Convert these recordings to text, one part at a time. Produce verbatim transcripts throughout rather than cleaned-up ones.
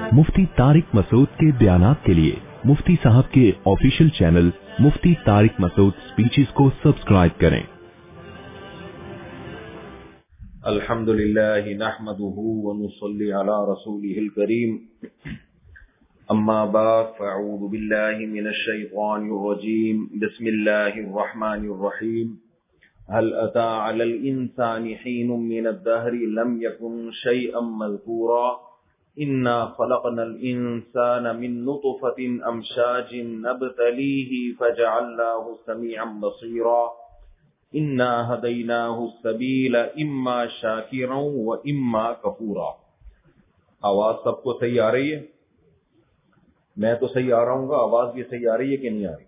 मुफ्ती तारिक मसूद के बयानात के लिए मुफ्ती साहब के official channel Mufti Tariq Masood speeches को सब्सक्राइब करें। अल्हम्दुलिल्लाह नहमदुहु व नुसल्ली अला रसूलिहिल करीम अम्मा बाद फअऊज़ु बिल्लाहि मिनश शैतानिर रजीम बिस्मिल्लाहिर रहमानिर रहीम हल अता अलल इंसानि हीनुम मिनद दहरि लम यकुन शैअम मज़कूरा इन्ना खलक़नल इंसाना मिन नुतफ़तिन अमशाजिन नब्तलीहि फजअलनाहु समीअन बसीरा इन्ना हदैनाहु सबीला इम्मा शाकिरन व इम्मा कफूरा। आवाज सबको सही आ रही है? मैं तो सही आ रहा हूँ, आवाज भी सही आ रही है कि नहीं आ रही?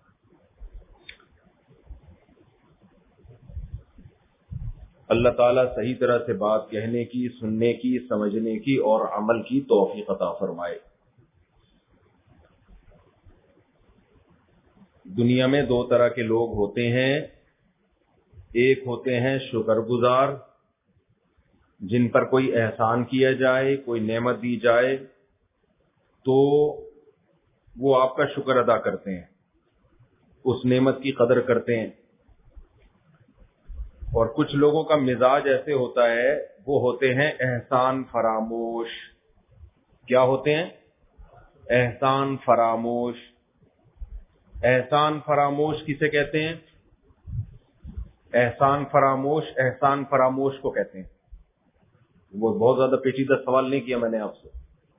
अल्लाह ताला सही तरह से बात कहने की, सुनने की, समझने की और अमल की तौफीक अता फरमाए। दुनिया में दो तरह के लोग होते हैं, एक होते हैं शुक्रगुजार, जिन पर कोई एहसान किया जाए, कोई नेमत दी जाए तो वो आपका शुक्र अदा करते हैं, उस नेमत की कदर करते हैं। और कुछ लोगों का मिजाज ऐसे होता है, वो होते हैं एहसान फरामोश। क्या होते हैं? एहसान फरामोश। एहसान फरामोश किसे कहते हैं? एहसान फरामोश एहसान फरामोश को कहते हैं। वो बहुत ज्यादा पेचीदा सवाल नहीं किया मैंने आपसे।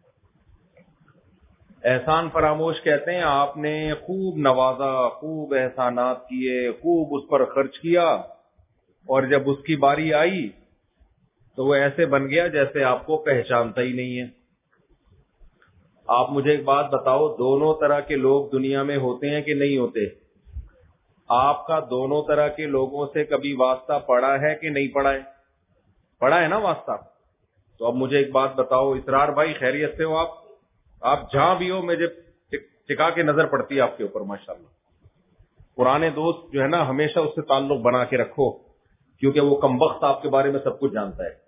एहसान फरामोश कहते हैं आपने खूब नवाजा, खूब एहसानात किए, खूब उस पर खर्च किया और जब उसकी बारी आई तो वो ऐसे बन गया जैसे आपको पहचानता ही नहीं है। आप मुझे एक बात बताओ, दोनों तरह के लोग दुनिया में होते हैं कि नहीं होते? आपका दोनों तरह के लोगों से कभी वास्ता पड़ा है कि नहीं पड़ा है? पड़ा है ना वास्ता। तो अब मुझे एक बात बताओ, इसरार भाई खैरियत से हो आप? आप जहां भी हो मुझे टिका के नजर पड़ती है आपके ऊपर माशाल्लाह। पुराने दोस्त जो है ना, हमेशा उससे ताल्लुक बना के रखो, क्योंकि वो कमबख्त आपके बारे में सब कुछ जानता है।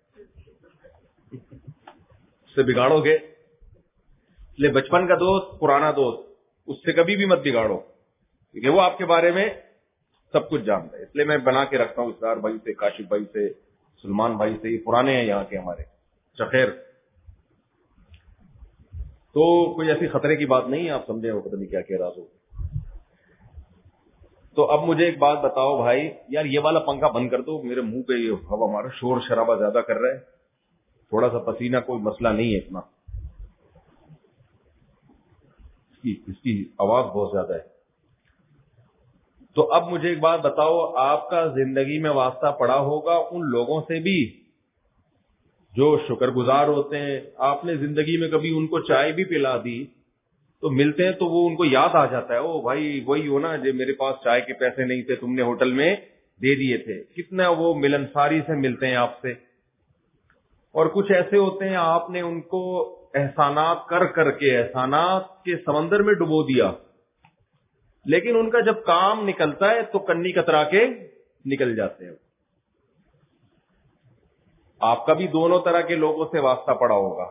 उससे बिगाड़ोगे, इसलिए बचपन का दोस्त, पुराना दोस्त, उससे कभी भी मत बिगाड़ो, क्योंकि वो आपके बारे में सब कुछ जानता है। इसलिए मैं बना के रखता हूँ इसरार भाई से, काशिफ भाई से, सलमान भाई से, ये पुराने हैं यहाँ के हमारे। खैर, तो कोई ऐसी खतरे की बात नहीं है, आप समझे हो, पता नहीं क्या कह रहा हो। तो अब मुझे एक बात बताओ भाई, यार ये वाला पंखा बंद कर दो, मेरे मुंह पे ये हवा हमारा शोर शराबा ज्यादा कर रहा है। थोड़ा सा पसीना कोई मसला नहीं है इतना, इसकी इसकी आवाज बहुत ज्यादा है। तो अब मुझे एक बात बताओ, आपका जिंदगी में वास्ता पड़ा होगा उन लोगों से भी जो शुक्रगुजार होते हैं। आपने जिंदगी में कभी उनको चाय भी पिला दी तो मिलते हैं तो वो उनको याद आ जाता है, ओ भाई वही हो ना जो मेरे पास चाय के पैसे नहीं थे, तुमने होटल में दे दिए थे। कितना वो मिलनसारी से मिलते हैं आपसे। और कुछ ऐसे होते हैं, आपने उनको एहसानात कर करके एहसानात के समंदर में डुबो दिया, लेकिन उनका जब काम निकलता है तो कन्नी कतरा के निकल जाते हैं। आपका भी दोनों तरह के लोगों से वास्ता पड़ा होगा।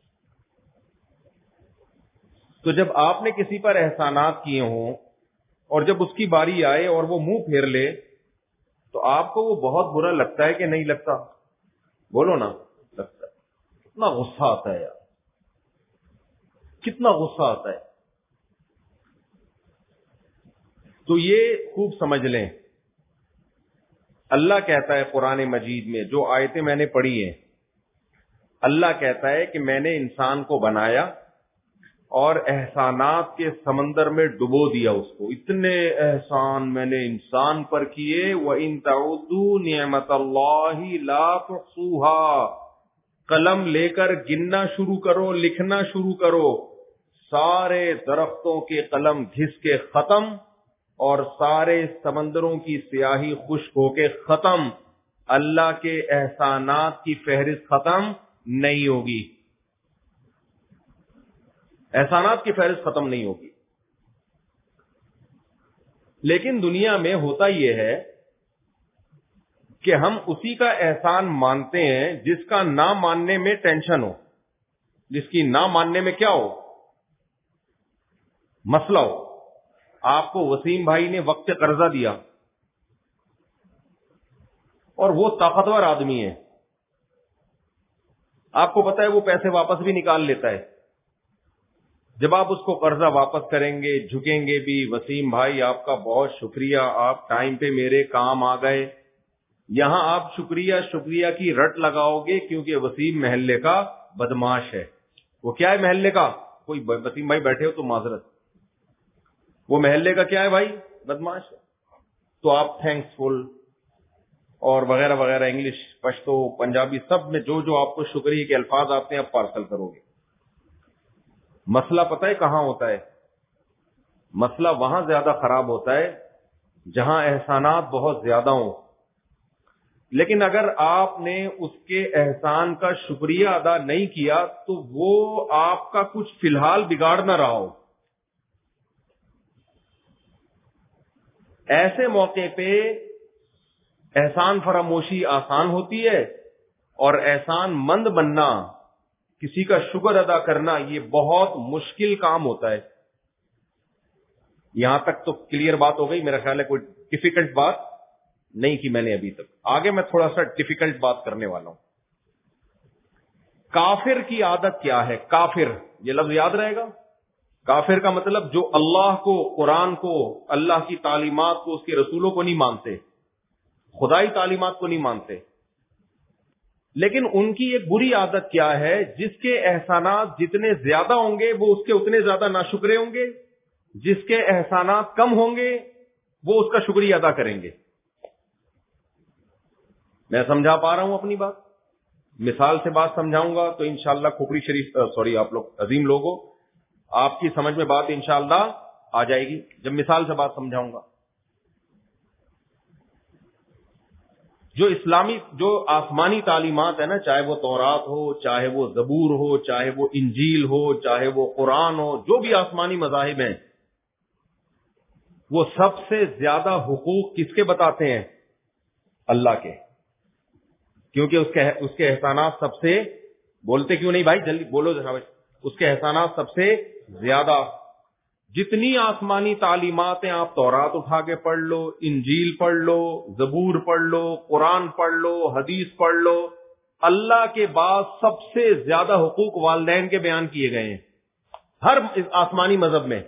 तो जब आपने किसी पर एहसानात किए हों और जब उसकी बारी आए और वो मुंह फेर ले तो आपको वो बहुत बुरा लगता है कि नहीं लगता? बोलो ना, लगता है। कितना गुस्सा आता है यार, कितना गुस्सा आता है। तो ये खूब समझ लें, अल्लाह कहता है कुरान मजीद में, जो आयतें मैंने पढ़ी हैं, अल्लाह कहता है कि मैंने इंसान को बनाया और एहसानात के समंदर में डुबो दिया उसको। इतने एहसान मैंने इंसान पर किए, व इन तउद्दू निअमतल्लाहि ला तुहसूहा। कलम लेकर गिनना शुरू करो, लिखना शुरू करो, सारे दरख्तों के कलम घिस के खत्म और सारे समंदरों की स्याही खुश्क होके खत्म। अल्लाह के एहसानात की फहरिस्त खत्म नहीं होगी, एहसानात की फहरिस्त खत्म नहीं होगी। लेकिन दुनिया में होता यह है कि हम उसी का एहसान मानते हैं जिसका ना मानने में टेंशन हो। جس کی نہ ماننے میں کیا ہو مسئلہ ہو. آپ کو وسیم بھائی نے وقت قرضہ دیا اور وہ طاقتور آدمی ہے, آپ کو پتا ہے وہ پیسے واپس بھی نکال لیتا ہے. جب آپ اس کو قرضہ واپس کریں گے جھکیں گے بھی, وسیم بھائی آپ کا بہت شکریہ, آپ ٹائم پہ میرے کام آ گئے. یہاں آپ شکریہ شکریہ کی رٹ لگاؤ گے کیونکہ وسیم محلے کا بدماش ہے. وہ کیا ہے محلے کا, کوئی وسیم بھائی بیٹھے ہو تو معذرت, وہ محلے کا کیا ہے بھائی, بدماش ہے. تو آپ تھینکس فل اور وغیرہ وغیرہ انگلش پشتو پنجابی سب میں جو جو آپ کو شکریہ کے الفاظ آتے ہیں آپ پارسل کرو گے. مسئلہ پتہ ہے کہاں ہوتا ہے, مسئلہ وہاں زیادہ خراب ہوتا ہے جہاں احسانات بہت زیادہ ہوں, لیکن اگر آپ نے اس کے احسان کا شکریہ ادا نہیں کیا تو وہ آپ کا کچھ فی الحال بگاڑ نہ رہا ہو. ایسے موقع پہ احسان فراموشی آسان ہوتی ہے اور احسان مند بننا, کسی کا شکر ادا کرنا, یہ بہت مشکل کام ہوتا ہے. یہاں تک تو کلیئر بات ہو گئی, میرا خیال ہے کوئی ڈیفیکلٹ بات نہیں کی میں نے ابھی تک. آگے میں تھوڑا سا ڈیفیکلٹ بات کرنے والا ہوں. کافر کی عادت کیا ہے؟ کافر, یہ لفظ یاد رہے گا. کافر کا مطلب جو اللہ کو, قرآن کو, اللہ کی تعلیمات کو, اس کے رسولوں کو نہیں مانتے, خدائی تعلیمات کو نہیں مانتے. لیکن ان کی ایک بری عادت کیا ہے, جس کے احسانات جتنے زیادہ ہوں گے وہ اس کے اتنے زیادہ ناشکرے ہوں گے, جس کے احسانات کم ہوں گے وہ اس کا شکریہ ادا کریں گے. میں سمجھا پا رہا ہوں اپنی بات؟ مثال سے بات سمجھاؤں گا تو انشاءاللہ کھوپڑی شریف سوری آپ لوگ عظیم لوگوں, آپ کی سمجھ میں بات انشاءاللہ آ جائے گی جب مثال سے بات سمجھاؤں گا. جو اسلامی جو آسمانی تعلیمات ہے نا, چاہے وہ تورات ہو, چاہے وہ زبور ہو, چاہے وہ انجیل ہو, چاہے وہ قرآن ہو, جو بھی آسمانی مذاہب ہیں, وہ سب سے زیادہ حقوق کس کے بتاتے ہیں؟ اللہ کے. کیونکہ اس کے اس کے احسانات سب سے, بولتے کیوں نہیں بھائی, جلدی بولو ذرا, اس کے احسانات سب سے زیادہ. جتنی آسمانی تعلیمات ہیں, آپ تورات اٹھا کے پڑھ لو, انجیل پڑھ لو, زبور پڑھ لو, قرآن پڑھ لو, حدیث پڑھ لو, اللہ کے بعد سب سے زیادہ حقوق والدین کے بیان کیے گئے ہیں ہر آسمانی مذہب میں.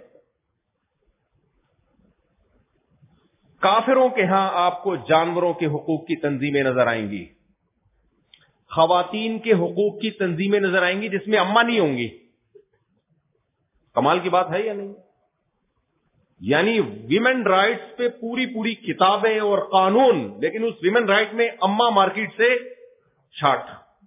کافروں کے ہاں آپ کو جانوروں کے حقوق کی تنظیمیں نظر آئیں گی, خواتین کے حقوق کی تنظیمیں نظر آئیں گی جس میں اماں نہیں ہوں گی. کمال کی بات ہے یا نہیں؟ یعنی ویمن رائٹس پہ پوری پوری کتابیں اور قانون, لیکن اس ویمن رائٹ میں اماں مارکیٹ سے چھاٹ.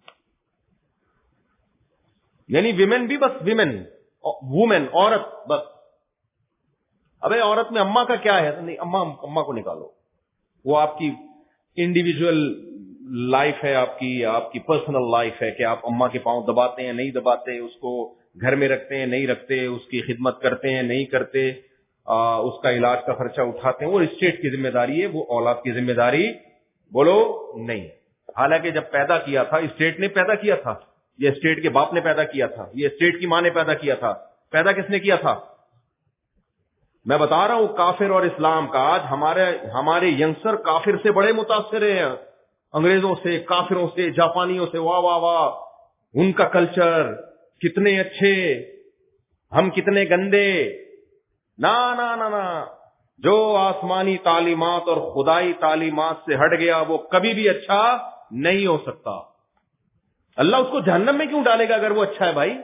یعنی ویمن بھی بس ویمن, وومن عورت بس. ابے عورت میں اماں کا کیا ہے؟ نہیں, اماں اماں کو نکالو, وہ آپ کی انڈیویجول لائف ہے, آپ کی آپ کی پرسنل لائف ہے کہ آپ اماں کے پاؤں دباتے ہیں نہیں دباتے, اس کو گھر میں رکھتے ہیں نہیں رکھتے, اس کی خدمت کرتے ہیں نہیں کرتے, آ, اس کا علاج کا خرچہ اٹھاتے ہیں, وہ اسٹیٹ کی ذمہ داری ہے, وہ اولاد کی ذمہ داری بولو نہیں. حالانکہ جب پیدا کیا تھا اسٹیٹ نے پیدا کیا تھا, یہ اسٹیٹ کے باپ نے پیدا کیا تھا, یہ اسٹیٹ کی ماں نے پیدا کیا تھا. پیدا کس نے کیا تھا؟ میں بتا رہا ہوں کافر اور اسلام کا. آج ہمارے ہمارے ینگسٹر کافر سے بڑے متاثر ہیں, انگریزوں سے, کافروں سے, جاپانیوں سے. واہ واہ واہ, ان کا کلچر کتنے اچھے, ہم کتنے گندے. نا نا نا نا, جو آسمانی تعلیمات اور خدائی تعلیمات سے ہٹ گیا وہ کبھی بھی اچھا نہیں ہو سکتا. اللہ اس کو جہنم میں کیوں ڈالے گا اگر وہ اچھا ہے بھائی؟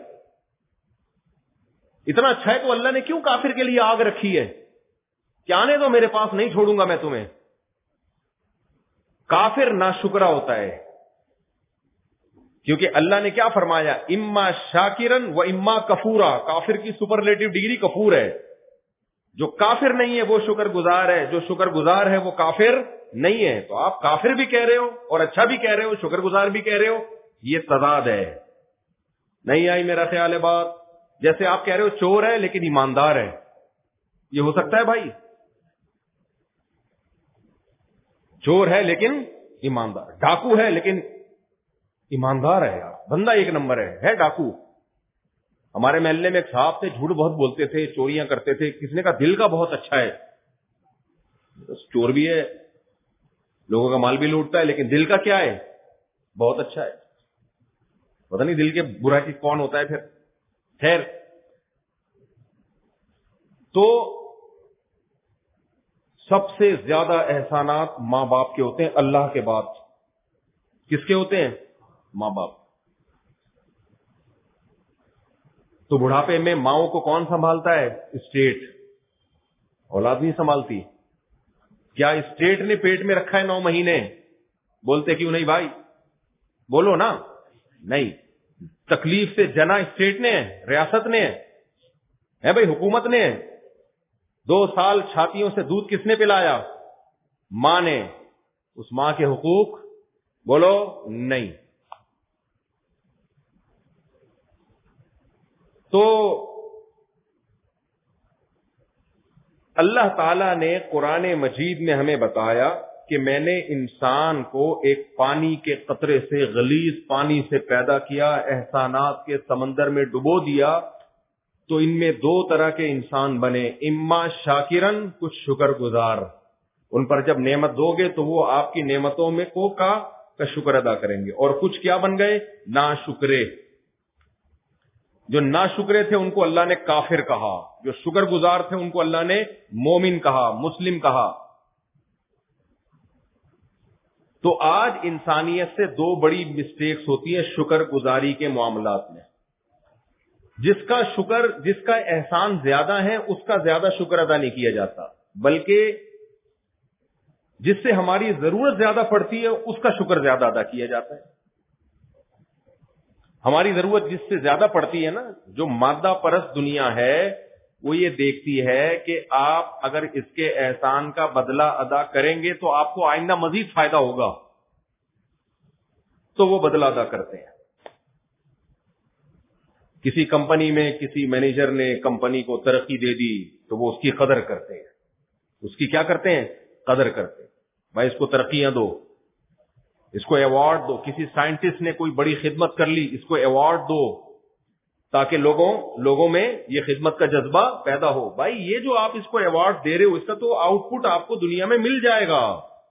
اتنا اچھا ہے تو اللہ نے کیوں کافر کے لیے آگ رکھی ہے کہ آنے دو میرے پاس, نہیں چھوڑوں گا میں تمہیں. کافر ناشکرا ہوتا ہے کیونکہ اللہ نے کیا فرمایا, اما شاکرن و اما کفورا. کافر کی سپرلیٹو ڈگری کفور ہے. جو کافر نہیں ہے وہ شکر گزار ہے, جو شکر گزار ہے وہ کافر نہیں ہے. تو آپ کافر بھی کہہ رہے ہو اور اچھا بھی کہہ رہے ہو, شکر گزار بھی کہہ رہے ہو, یہ تضاد ہے. نہیں آئی میرا خیال ہے بات؟ جیسے آپ کہہ رہے ہو چور ہے لیکن ایماندار ہے, یہ ہو سکتا ہے بھائی؟ چور ہے لیکن ایماندار, ڈاکو ہے لیکن ایماندار ہے, یار بندہ ایک نمبر ہے, ہے ڈاکو ہمارے محلے میں ایک صاحب تھے, جھوٹ بہت بولتے تھے, چوریاں کرتے تھے. کسی نے کہا دل کا بہت اچھا ہے. چور بھی ہے, لوگوں کا مال بھی لوٹتا ہے, لیکن دل کا کیا ہے؟ بہت اچھا ہے. پتہ نہیں دل کے برا کی کون ہوتا ہے پھر. خیر, تو سب سے زیادہ احسانات ماں باپ کے ہوتے ہیں اللہ کے بعد. کس کے ہوتے ہیں؟ ماں باپ. تو بڑھاپے میں ماؤں کو کون سنبھالتا ہے؟ اسٹیٹ. اولاد نہیں سنبھالتی. کیا اسٹیٹ نے پیٹ میں رکھا ہے نو مہینے؟ بولتے کیوں نہیں بھائی؟ بولو نا. نہیں, تکلیف سے جنا اسٹیٹ نے ہے, ریاست نے ہے بھائی, حکومت نے ہے. دو سال چھاتیوں سے دودھ کس نے پلایا؟ ماں نے. اس ماں کے حقوق بولو نہیں. تو اللہ تعالی نے قرآن مجید میں ہمیں بتایا کہ میں نے انسان کو ایک پانی کے قطرے سے, غلیظ پانی سے پیدا کیا, احسانات کے سمندر میں ڈبو دیا, تو ان میں دو طرح کے انسان بنے, اما شاکرن, کچھ شکر گزار. ان پر جب نعمت دو گے تو وہ آپ کی نعمتوں میں کو کا کا شکر ادا کریں گے. اور کچھ کیا بن گئے؟ ناشکرے. جو ناشکرے تھے ان کو اللہ نے کافر کہا, جو شکر گزار تھے ان کو اللہ نے مومن کہا, مسلم کہا. تو آج انسانیت سے دو بڑی مسٹیکس ہوتی ہیں شکر گزاری کے معاملات میں. جس کا شکر, جس کا احسان زیادہ ہے اس کا زیادہ شکر ادا نہیں کیا جاتا, بلکہ جس سے ہماری ضرورت زیادہ پڑتی ہے اس کا شکر زیادہ ادا کیا جاتا ہے. ہماری ضرورت جس سے زیادہ پڑتی ہے نا, جو مادہ پرست دنیا ہے, وہ یہ دیکھتی ہے کہ آپ اگر اس کے احسان کا بدلہ ادا کریں گے تو آپ کو آئندہ مزید فائدہ ہوگا, تو وہ بدلہ ادا کرتے ہیں. کسی کمپنی میں کسی مینیجر نے کمپنی کو ترقی دے دی تو وہ اس کی قدر کرتے ہیں. اس کی کیا کرتے ہیں؟ قدر کرتے ہیں. بھائی اس کو ترقیاں دو, اس کو ایوارڈ دو. کسی سائنٹسٹ نے کوئی بڑی خدمت کر لی, اس کو ایوارڈ دو, تاکہ لوگوں لوگوں میں یہ خدمت کا جذبہ پیدا ہو. بھائی یہ جو آپ اس کو ایوارڈ دے رہے ہو, اس کا تو آؤٹ پٹ آپ کو دنیا میں مل جائے گا.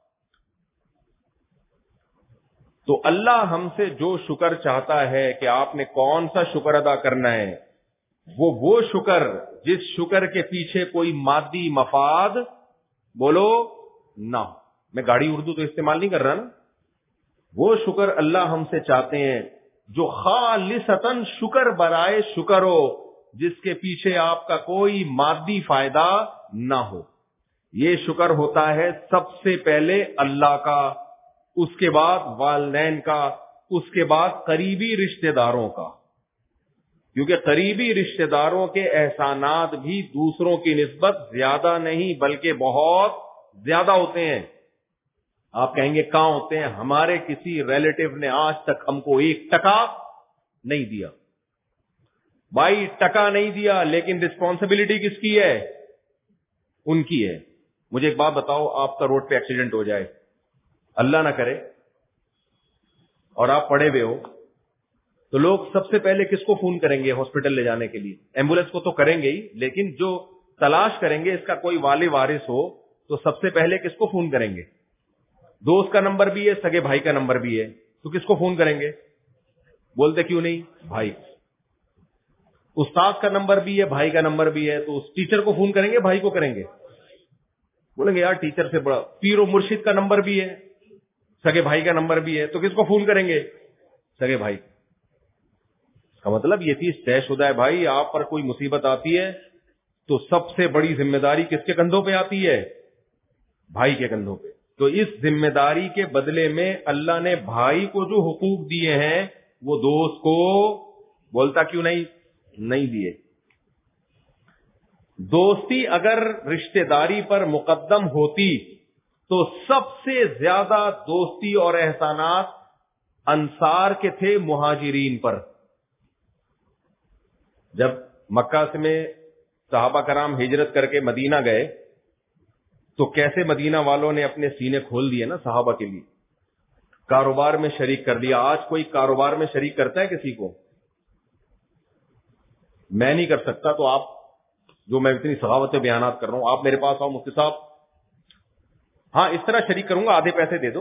تو اللہ ہم سے جو شکر چاہتا ہے کہ آپ نے کون سا شکر ادا کرنا ہے, وہ وہ شکر جس شکر کے پیچھے کوئی مادی مفاد بولو نہ. میں گاڑی اردو تو استعمال نہیں کر رہا نا. وہ شکر اللہ ہم سے چاہتے ہیں جو خالصتاً شکر برائے شکر ہو, جس کے پیچھے آپ کا کوئی مادی فائدہ نہ ہو. یہ شکر ہوتا ہے سب سے پہلے اللہ کا, اس کے بعد والدین کا, اس کے بعد قریبی رشتہ داروں کا. کیونکہ قریبی رشتہ داروں کے احسانات بھی دوسروں کی نسبت زیادہ نہیں بلکہ بہت زیادہ ہوتے ہیں. آپ کہیں گے کہاں ہوتے ہیں؟ ہمارے کسی ریلیٹو نے آج تک ہم کو ایک ٹکا نہیں دیا. بھائی ٹکا نہیں دیا, لیکن رسپانسبلٹی کس کی ہے؟ ان کی ہے. مجھے ایک بات بتاؤ, آپ کا روڈ پہ ایکسیڈنٹ ہو جائے, اللہ نہ کرے, اور آپ پڑے ہوئے ہو, تو لوگ سب سے پہلے کس کو فون کریں گے ہاسپٹل لے جانے کے لیے؟ ایمبولینس کو تو کریں گے ہی, لیکن جو تلاش کریں گے اس کا کوئی والی وارث ہو تو سب سے پہلے کس کو فون کریں گے؟ دوست کا نمبر بھی ہے, سگے بھائی کا نمبر بھی ہے, تو کس کو فون کریں گے؟ بولتے کیوں نہیں بھائی. استاد کا نمبر بھی ہے, بھائی کا نمبر بھی ہے, تو اس ٹیچر کو فون کریں گے, بھائی کو کریں گے؟ بولیں گے یار ٹیچر سے بڑا. پیر و مرشد کا نمبر بھی ہے, سگے بھائی کا نمبر بھی ہے, تو کس کو فون کریں گے؟ سگے بھائی. اس کا مطلب یہ چیز طے شدہ ہے بھائی, آپ پر کوئی مصیبت آتی ہے تو سب سے بڑی ذمہ داری کس کے کندھوں پہ آتی ہے؟ بھائی کے کندھوں پہ. تو اس ذمہ داری کے بدلے میں اللہ نے بھائی کو جو حقوق دیے ہیں وہ دوست کو بولتا کیوں نہیں نہیں دیے. دوستی اگر رشتہ داری پر مقدم ہوتی تو سب سے زیادہ دوستی اور احسانات انصار کے تھے مہاجرین پر. جب مکہ سے میں صحابہ کرام ہجرت کر کے مدینہ گئے تو کیسے مدینہ والوں نے اپنے سینے کھول دیے نا صحابہ کے لیے, کاروبار میں شریک کر دیا. آج کوئی کاروبار میں شریک کرتا ہے کسی کو؟ میں نہیں کر سکتا تو آپ جو میں اتنی سخاوت میں بیانات کر رہا ہوں, آپ میرے پاس آؤ مفتی صاحب, ہاں اس طرح شریک کروں گا, آدھے پیسے دے دو,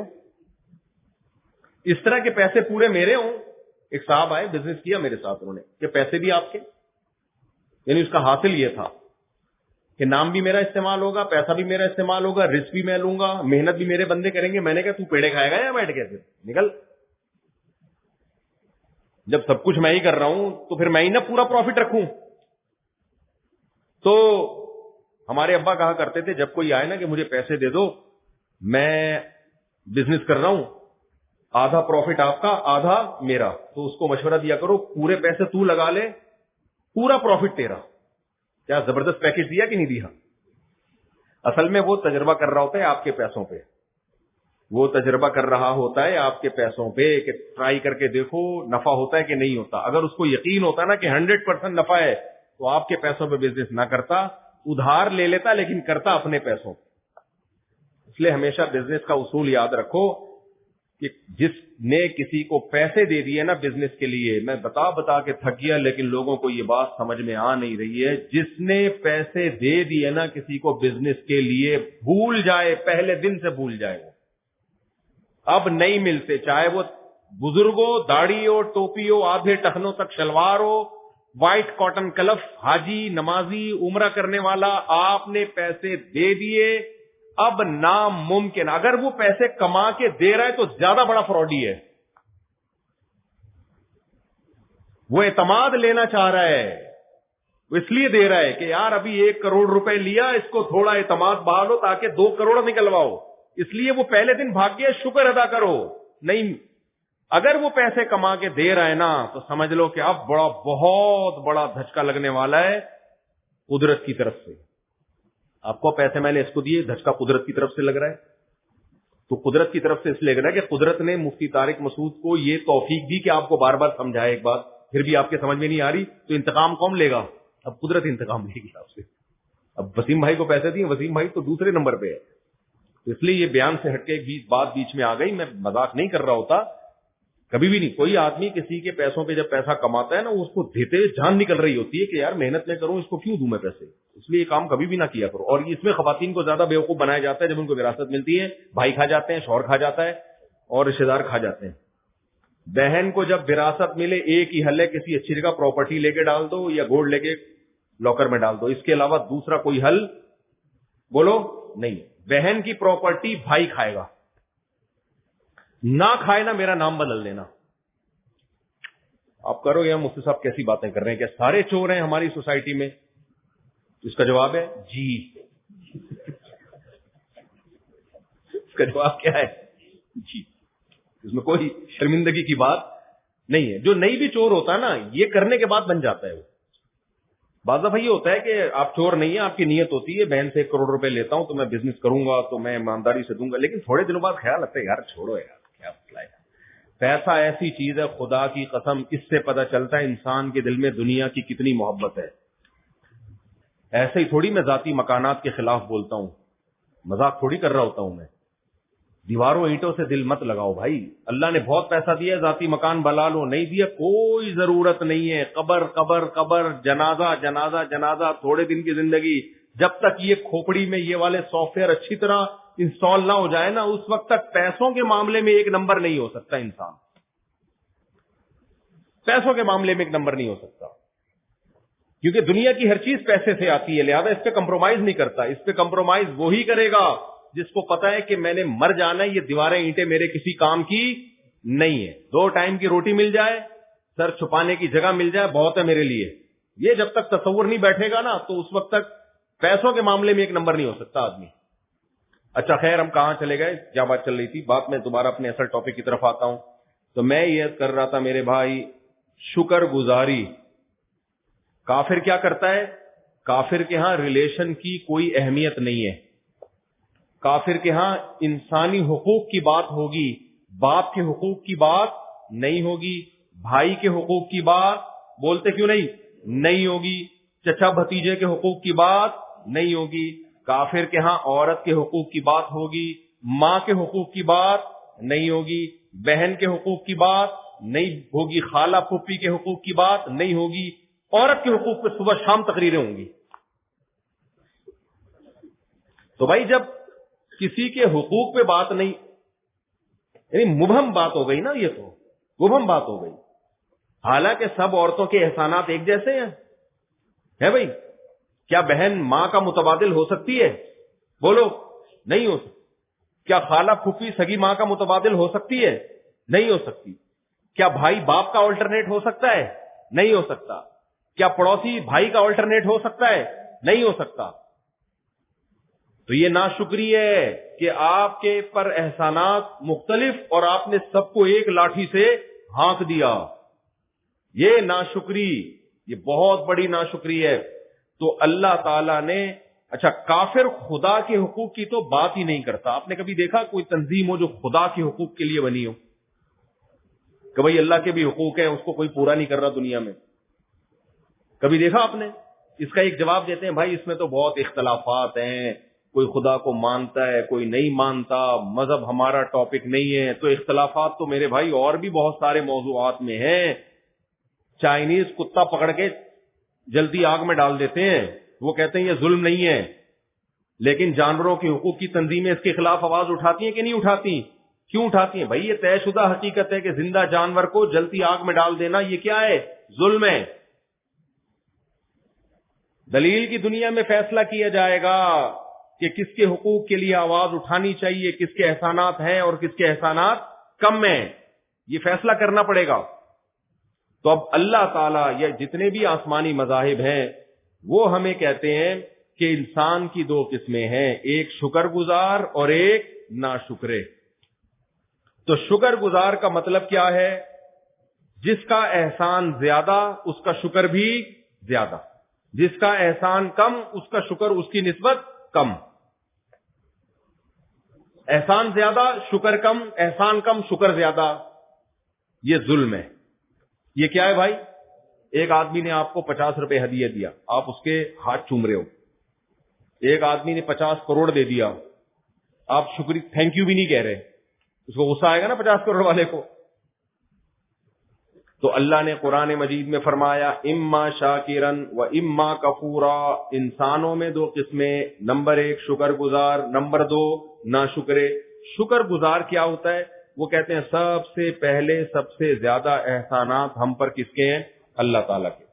اس طرح کے پیسے پورے میرے ہوں. ایک صاحب آئے, بزنس کیا میرے ساتھ انہوں نے, کہ پیسے بھی آپ کے, یعنی اس کا حاصل یہ تھا کہ نام بھی میرا استعمال ہوگا, پیسہ بھی میرا استعمال ہوگا, رسک بھی میں لوں گا, محنت بھی میرے بندے کریں گے. میں نے کہا تو پیڑے کھائے گا یا بیٹھ کے پھر نکل, جب سب کچھ میں ہی کر رہا ہوں تو پھر میں ہی نہ پورا پروفٹ رکھوں. تو ہمارے ابا کہا کرتے تھے جب کوئی آئے نا کہ مجھے پیسے دے دو, میں بزنس کر رہا ہوں, آدھا پروفٹ آپ کا آدھا میرا, تو اس کو مشورہ دیا کرو پورے پیسے تو لگا لے, پورا پروفٹ تیرا. کیا زبردست پیکج دیا کہ نہیں دیا؟ اصل میں وہ تجربہ کر رہا ہوتا ہے آپ کے پیسوں پہ, وہ تجربہ کر رہا ہوتا ہے آپ کے پیسوں پہ کہ ٹرائی کر کے دیکھو نفع ہوتا ہے کہ نہیں ہوتا. اگر اس کو یقین ہوتا نا کہ ہنڈریڈ پرسینٹ نفع ہے تو آپ کے پیسوں پہ بزنس نہ کرتا, ادھار لے لیتا لیکن کرتا اپنے پیسوں پہ. اس لیے ہمیشہ بزنس کا اصول یاد رکھو کہ جس نے کسی کو پیسے دے دیے نا بزنس کے لیے, میں بتا بتا کے تھک گیا لیکن لوگوں کو یہ بات سمجھ میں آ نہیں رہی ہے, جس نے پیسے دے دیے نا کسی کو بزنس کے لیے, بھول جائے, پہلے دن سے بھول جائے, وہ اب نہیں ملتے, چاہے وہ بزرگ ہو, داڑھی ہو, ٹوپی ہو, آدھے ٹخنوں تک شلوار ہو, وائٹ کاٹن کلف, حاجی, نمازی, عمرہ کرنے والا, آپ نے پیسے دے دیے, اب ناممکن. اگر وہ پیسے کما کے دے رہا ہے تو زیادہ بڑا فراڈی ہے. وہ اعتماد لینا چاہ رہا ہے, وہ اس لیے دے رہا ہے کہ یار ابھی ایک کروڑ روپے لیا, اس کو تھوڑا اعتماد بحال ہو تاکہ دو کروڑ نکلواؤ, اس لیے وہ پہلے دن بھاگ گیا, شکر ادا کرو. نہیں, اگر وہ پیسے کما کے دے رہا ہے نا تو سمجھ لو کہ اب بڑا بہت بڑا دھچکا لگنے والا ہے قدرت کی طرف سے. آپ کو پیسے میں نے اس کو دیے, دھچکا قدرت کی طرف سے لگ رہا ہے. تو قدرت کی طرف سے اس لیے لگ رہا ہے کہ قدرت نے مفتی طارق مسعود کو یہ توفیق دی کہ آپ کو بار بار سمجھائے ایک بات, پھر بھی آپ کے سمجھ میں نہیں آ رہی, تو انتقام کون لے گا؟ اب قدرت انتقام لے گی آپ سے. اب وسیم بھائی کو پیسے دیے, وسیم بھائی تو دوسرے نمبر پہ ہے. اس لیے یہ بیان سے ہٹ کے ایک بات بیچ میں آ گئی, میں مذاق نہیں کر رہا ہوتا کبھی بھی نہیں. کوئی آدمی کسی کے پیسوں پہ جب پیسہ کماتا ہے نا, اس کو دیتے ہوئے جان نکل رہی ہوتی ہے کہ یار محنت میں کروں, اس کو کیوں دوں میں پیسے. اس لیے یہ کام کبھی بھی نہ کیا کرو. اور اس میں خواتین کو زیادہ بیوقوف بنایا جاتا ہے جب ان کو وراثت ملتی ہے, بھائی کھا جاتے ہیں, شوہر کھا جاتا ہے, اور رشتے دار کھا جاتے ہیں. بہن کو جب وراثت ملے, ایک ہی حل ہے, کسی اچھی جگہ پراپرٹی لے کے ڈال دو یا گولڈ لے کے لاکر میں ڈال دو, اس کے علاوہ دوسرا کوئی حل بولو نہیں. بہن کی پراپرٹی بھائی کھائے گا, نہ کھائے نا میرا نام بدل دینا. آپ کرو یا مفتی صاحب کیسی باتیں کر رہے ہیں, کہ سارے چور ہیں ہماری سوسائٹی میں؟ اس کا جواب ہے جی. اس کا جواب کیا ہے؟ جی. اس میں کوئی شرمندگی کی بات نہیں ہے. جو نہیں بھی چور ہوتا ہے نا, یہ کرنے کے بعد بن جاتا ہے. وہ بعض دفعہ یہ ہوتا ہے کہ آپ چور نہیں ہیں, آپ کی نیت ہوتی ہے بہن سے ایک کروڑ روپے لیتا ہوں تو میں بزنس کروں گا تو میں ایمانداری سے دوں گا, لیکن تھوڑے دنوں بعد خیال آتا ہے یار چھوڑو یار کیا مسئلہ ہے. پیسہ ایسی چیز ہے, خدا کی قسم, اس سے پتہ چلتا ہے انسان کے دل میں دنیا کی کتنی محبت ہے. ایسے ہی تھوڑی میں ذاتی مکانات کے خلاف بولتا ہوں, مذاق تھوڑی کر رہا ہوتا ہوں میں. دیواروں اینٹوں سے دل مت لگاؤ بھائی. اللہ نے بہت پیسہ دیا, ذاتی مکان بنا لو, نہیں دیا کوئی ضرورت نہیں ہے. قبر قبر قبر, جنازہ جنازہ جنازہ, تھوڑے دن کی زندگی. جب تک یہ کھوپڑی میں یہ والے سافٹ ویئر اچھی طرح انسٹال نہ ہو جائے نا, اس وقت تک پیسوں کے معاملے میں ایک نمبر نہیں ہو سکتا انسان. پیسوں کے معاملے میں ایک نمبر نہیں ہو سکتا, کیونکہ دنیا کی ہر چیز پیسے سے آتی ہے, لہذا اس پہ کمپرومائز نہیں کرتا. اس پہ کمپرومائز وہی کرے گا جس کو پتا ہے کہ میں نے مر جانا ہے, یہ دیواریں اینٹیں میرے کسی کام کی نہیں ہے. دو ٹائم کی روٹی مل جائے, سر چھپانے کی جگہ مل جائے, بہت ہے میرے لیے. یہ جب تک تصور نہیں بیٹھے گا نا, تو اس وقت تک پیسوں کے معاملے میں ایک نمبر نہیں ہو سکتا آدمی. اچھا خیر, ہم کہاں چلے گئے, کیا بات چل رہی تھی. بات میں دوبارہ اپنے اصل ٹاپک کی طرف آتا ہوں. تو میں یہ کر رہا تھا میرے بھائی, شکر گزاری. کافر کیا کرتا ہے؟ کافر کے ہاں ریلیشن کی کوئی اہمیت نہیں ہے. کافر کے ہاں انسانی حقوق کی بات ہوگی, باپ کے حقوق کی بات نہیں ہوگی, بھائی کے حقوق کی بات بولتے کیوں نہیں نہیں ہوگی, چچا بھتیجے کے حقوق کی بات نہیں ہوگی. کافر کے ہاں عورت کے حقوق کی بات ہوگی, ماں کے حقوق کی بات نہیں ہوگی, بہن کے حقوق کی بات نہیں ہوگی, خالہ پھوپھی کے حقوق کی بات نہیں ہوگی. عورت کے حقوق پہ صبح شام تقریریں ہوں گی. تو بھائی جب کسی کے حقوق پہ بات نہیں, یعنی مبہم بات ہو گئی نا, یہ تو مبہم بات ہو گئی. حالانکہ سب عورتوں کے احسانات ایک جیسے ہیں, ہے بھائی. کیا بہن ماں کا متبادل ہو سکتی ہے؟ بولو, نہیں ہو سکتی. کیا خالہ پھوپھی سگی ماں کا متبادل ہو سکتی ہے؟ نہیں ہو سکتی. کیا بھائی باپ کا آلٹرنیٹ ہو سکتا ہے؟ نہیں ہو سکتا. کیا پڑوسی بھائی کا آلٹرنیٹ ہو سکتا ہے؟ نہیں ہو سکتا. تو یہ ناشکری ہے کہ آپ کے پر احسانات مختلف اور آپ نے سب کو ایک لاٹھی سے ہانک دیا. یہ ناشکری, یہ بہت بڑی ناشکری ہے. تو اللہ تعالی نے, اچھا کافر خدا کے حقوق کی تو بات ہی نہیں کرتا. آپ نے کبھی دیکھا کوئی تنظیم ہو جو خدا کے حقوق کے لیے بنی ہو کہ بھائی اللہ کے بھی حقوق ہیں, اس کو کوئی پورا نہیں کر رہا دنیا میں؟ کبھی دیکھا آپ نے؟ اس کا ایک جواب دیتے ہیں, بھائی اس میں تو بہت اختلافات ہیں, کوئی خدا کو مانتا ہے کوئی نہیں مانتا, مذہب ہمارا ٹاپک نہیں ہے. تو اختلافات تو میرے بھائی اور بھی بہت سارے موضوعات میں ہیں. چائنیز کتا پکڑ کے جلدی آگ میں ڈال دیتے ہیں, وہ کہتے ہیں یہ ظلم نہیں ہے, لیکن جانوروں کے حقوق کی تنظیمیں اس کے خلاف آواز اٹھاتی ہیں کہ نہیں اٹھاتی؟ کیوں اٹھاتی ہیں بھائی؟ یہ طے شدہ حقیقت ہے کہ زندہ جانور کو جلتی آگ میں ڈال دینا یہ کیا ہے؟ ظلم ہے. دلیل کی دنیا میں فیصلہ کیا جائے گا کہ کس کے حقوق کے لیے آواز اٹھانی چاہیے, کس کے احسانات ہیں اور کس کے احسانات کم ہیں, یہ فیصلہ کرنا پڑے گا. تو اب اللہ تعالیٰ یا جتنے بھی آسمانی مذاہب ہیں وہ ہمیں کہتے ہیں کہ انسان کی دو قسمیں ہیں, ایک شکر گزار اور ایک ناشکرے. تو شکر گزار کا مطلب کیا ہے؟ جس کا احسان زیادہ اس کا شکر بھی زیادہ, جس کا احسان کم اس کا شکر اس کی نسبت کم. احسان زیادہ شکر کم, احسان کم شکر زیادہ, یہ ظلم ہے. یہ کیا ہے بھائی؟ ایک آدمی نے آپ کو پچاس روپے ہدیہ دیا, آپ اس کے ہاتھ چوم رہے ہو. ایک آدمی نے پچاس کروڑ دے دیا, آپ شکر تھینک یو بھی نہیں کہہ رہے. اس کو غصہ آئے گا نا پچاس کروڑ والے کو. تو اللہ نے قرآن مجید میں فرمایا اما شاکرن و اما کفورا. انسانوں میں دو قسمیں, نمبر ایک شکر گزار, نمبر دو ناشکرے. شکر گزار کیا ہوتا ہے؟ وہ کہتے ہیں سب سے پہلے سب سے زیادہ احسانات ہم پر کس کے ہیں؟ اللہ تعالیٰ کے.